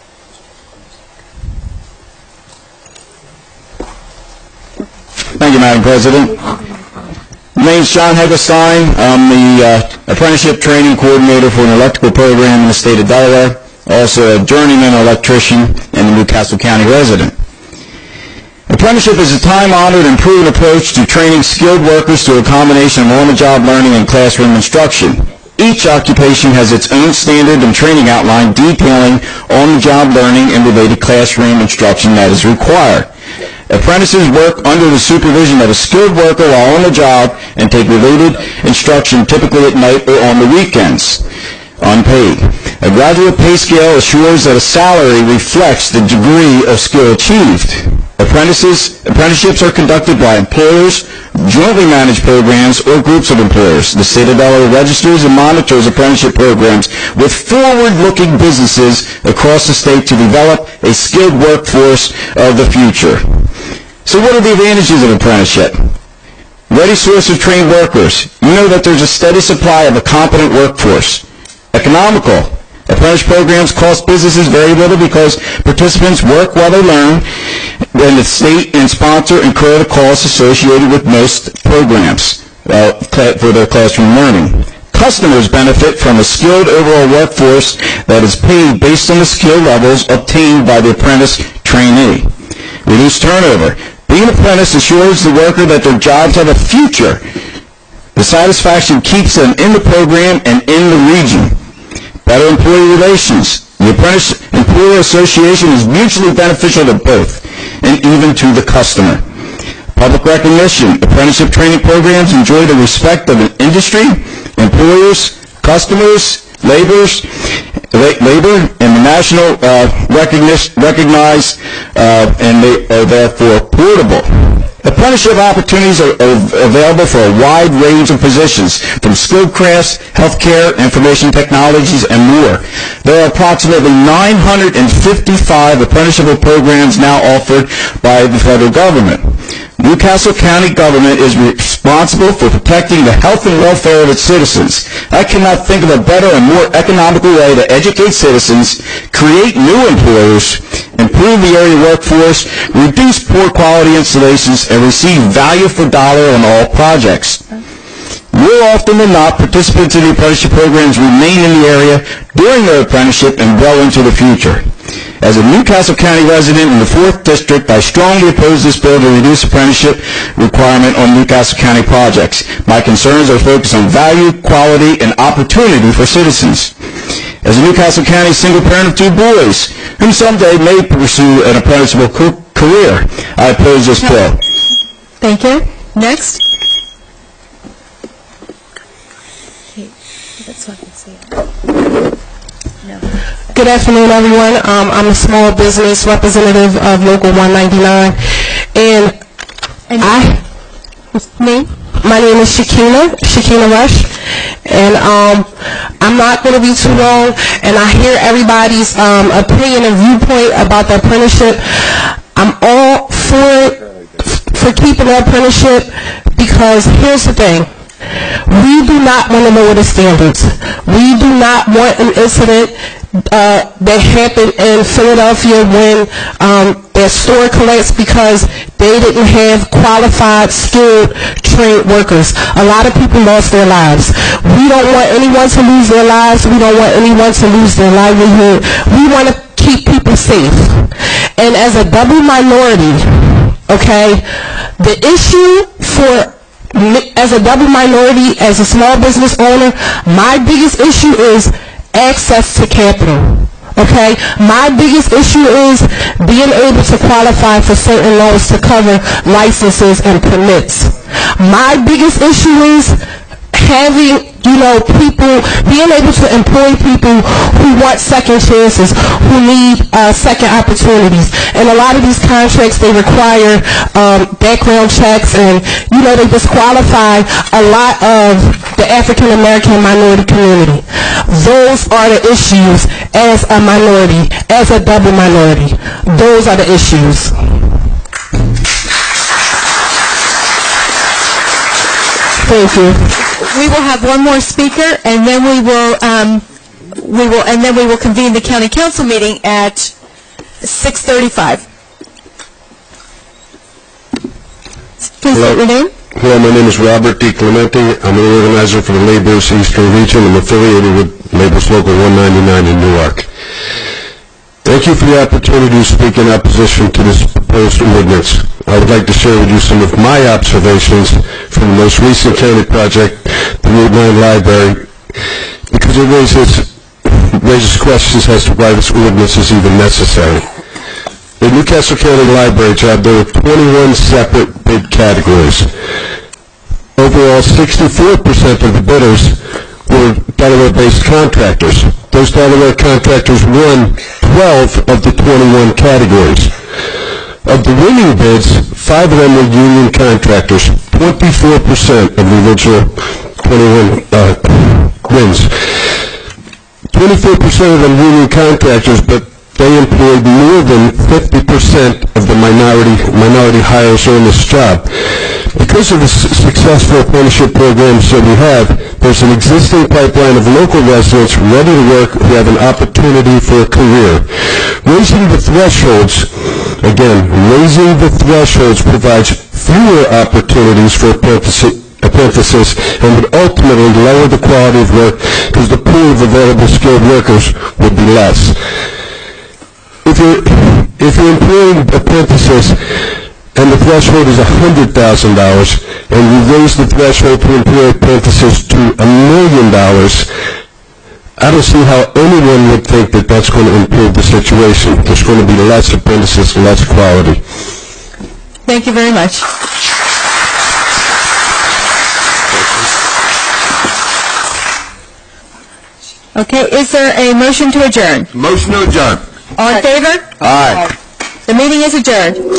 S: Thank you, Madam President. My name is John Heggelstein. I'm the Apprenticeship Training Coordinator for an electrical program in the state of Delaware, also a journeyman electrician and a Newcastle County resident. Apprenticeship is a time-honored and proven approach to training skilled workers through a combination of on-the-job learning and classroom instruction. Each occupation has its own standard and training outline detailing on-the-job learning and related classroom instruction that is required. Apprentices work under the supervision of a skilled worker while on the job and take related instruction typically at night or on the weekends, unpaid. A graduate pay scale assures that a salary reflects the degree of skill achieved. Apprenticeships are conducted by employers, jointly managed programs, or groups of employers. The state of Delaware registers and monitors apprenticeship programs with forward-looking businesses across the state to develop a skilled workforce of the future. So what are the advantages of apprenticeship? Ready source of trained workers. You know that there's a steady supply of a competent workforce. Economical. Apprentice programs cost businesses very little because participants work while they learn, and the state and sponsor incur the costs associated with most programs for their classroom learning. Customers benefit from a skilled overall workforce that is paid based on the skill levels obtained by the apprentice trainee. Reduced turnover. Being an apprentice assures the worker that their jobs have a future. The satisfaction keeps them in the program and in the region. Better employee relations. The Apprentice-Employer Association is mutually beneficial to both, and even to the customer. Public recognition. Apprenticeship training programs enjoy the respect of an industry, employers, customers, labor, and the national recognized, and they are therefore portable. Apprenticeship opportunities are available for a wide range of positions, from skilled crafts, healthcare, information technologies, and more. There are approximately 955 apprenticeship programs now offered by the federal government. Newcastle County government is responsible for protecting the health and welfare of its citizens. I cannot think of a better and more economical way to educate citizens, create new employers, improve the area workforce, reduce poor quality installations, and receive value for dollar on all projects. More often than not, participants in the apprenticeship programs remain in the area during their apprenticeship and well into the future. As a Newcastle County resident in the 4th District, I strongly oppose this bill to reduce apprenticeship requirement on Newcastle County projects. My concerns are focused on value, quality, and opportunity for citizens. As a Newcastle County single parent of 2 boys, who someday may pursue an apprenticeship career, I oppose this bill.
A: Thank you. Next.
T: Good afternoon, everyone. I'm a small business representative of Local 199, and my name is Shakina Rush, and I'm not going to be too long, and I hear everybody's opinion and viewpoint about the apprenticeship. I'm all for keeping the apprenticeship, because here's the thing. We do not want to lower the standards. We do not want an incident that happened in Philadelphia when their store collapsed because they didn't have qualified, skilled, trained workers. A lot of people lost their lives. We don't want anyone to lose their lives. We don't want anyone to lose their livelihood. We want to keep people safe. And as a double minority, okay, the issue for as a double minority, as a small business owner, my biggest issue is access to capital. Okay? My biggest issue is being able to qualify for certain loans to cover licenses and permits. My biggest issue is having, people, being able to employ people who want second chances, who need second opportunities. And a lot of these contracts, they require background checks, and, they disqualify a lot of the African American minority community. Those are the issues as a minority, as a double minority. Those are the issues. Thank you.
A: We will have one more speaker, and then we will convene the county council meeting at 6:35. Please state your name.
Q: Hello, my name is Robert D. Clemente. I'm an organizer for the Laborers Eastern Region. I'm affiliated with Laborers Local 199 in Newark. Thank you for the opportunity to speak in opposition to this proposed ordinance. I would like to share with you some of my observations from the most recent county project, the Route 9 Library, because it raises questions as to why this ordinance is even necessary. The Newcastle County Library job, there were 21 separate bid categories. Overall, 64% of the bidders were Delaware-based contractors. Those Delaware contractors won 12 of the 21 categories. Of the winning bids, 5 of them were union contractors, 24% of the original 21 wins. 24% of them union contractors, but they employed more than 50% of the minority hires on this job. Because of the successful apprenticeship programs that we have, there's an existing pipeline of local residents ready to work who have an opportunity for a career. Raising the thresholds provides fewer opportunities for apprentices and would ultimately lower the quality of work because the pool of available skilled workers would be less. If you're employing apprentices and the threshold is $100,000 and you raise the threshold to employ apprentices to $1 million, I don't see how anyone would think that that's going to improve the situation. There's going to be less apprentices, less quality.
A: Thank you very much. Okay, is there a motion to adjourn?
P: Motion to adjourn.
A: All in favor?
P: Aye.
A: The meeting is adjourned.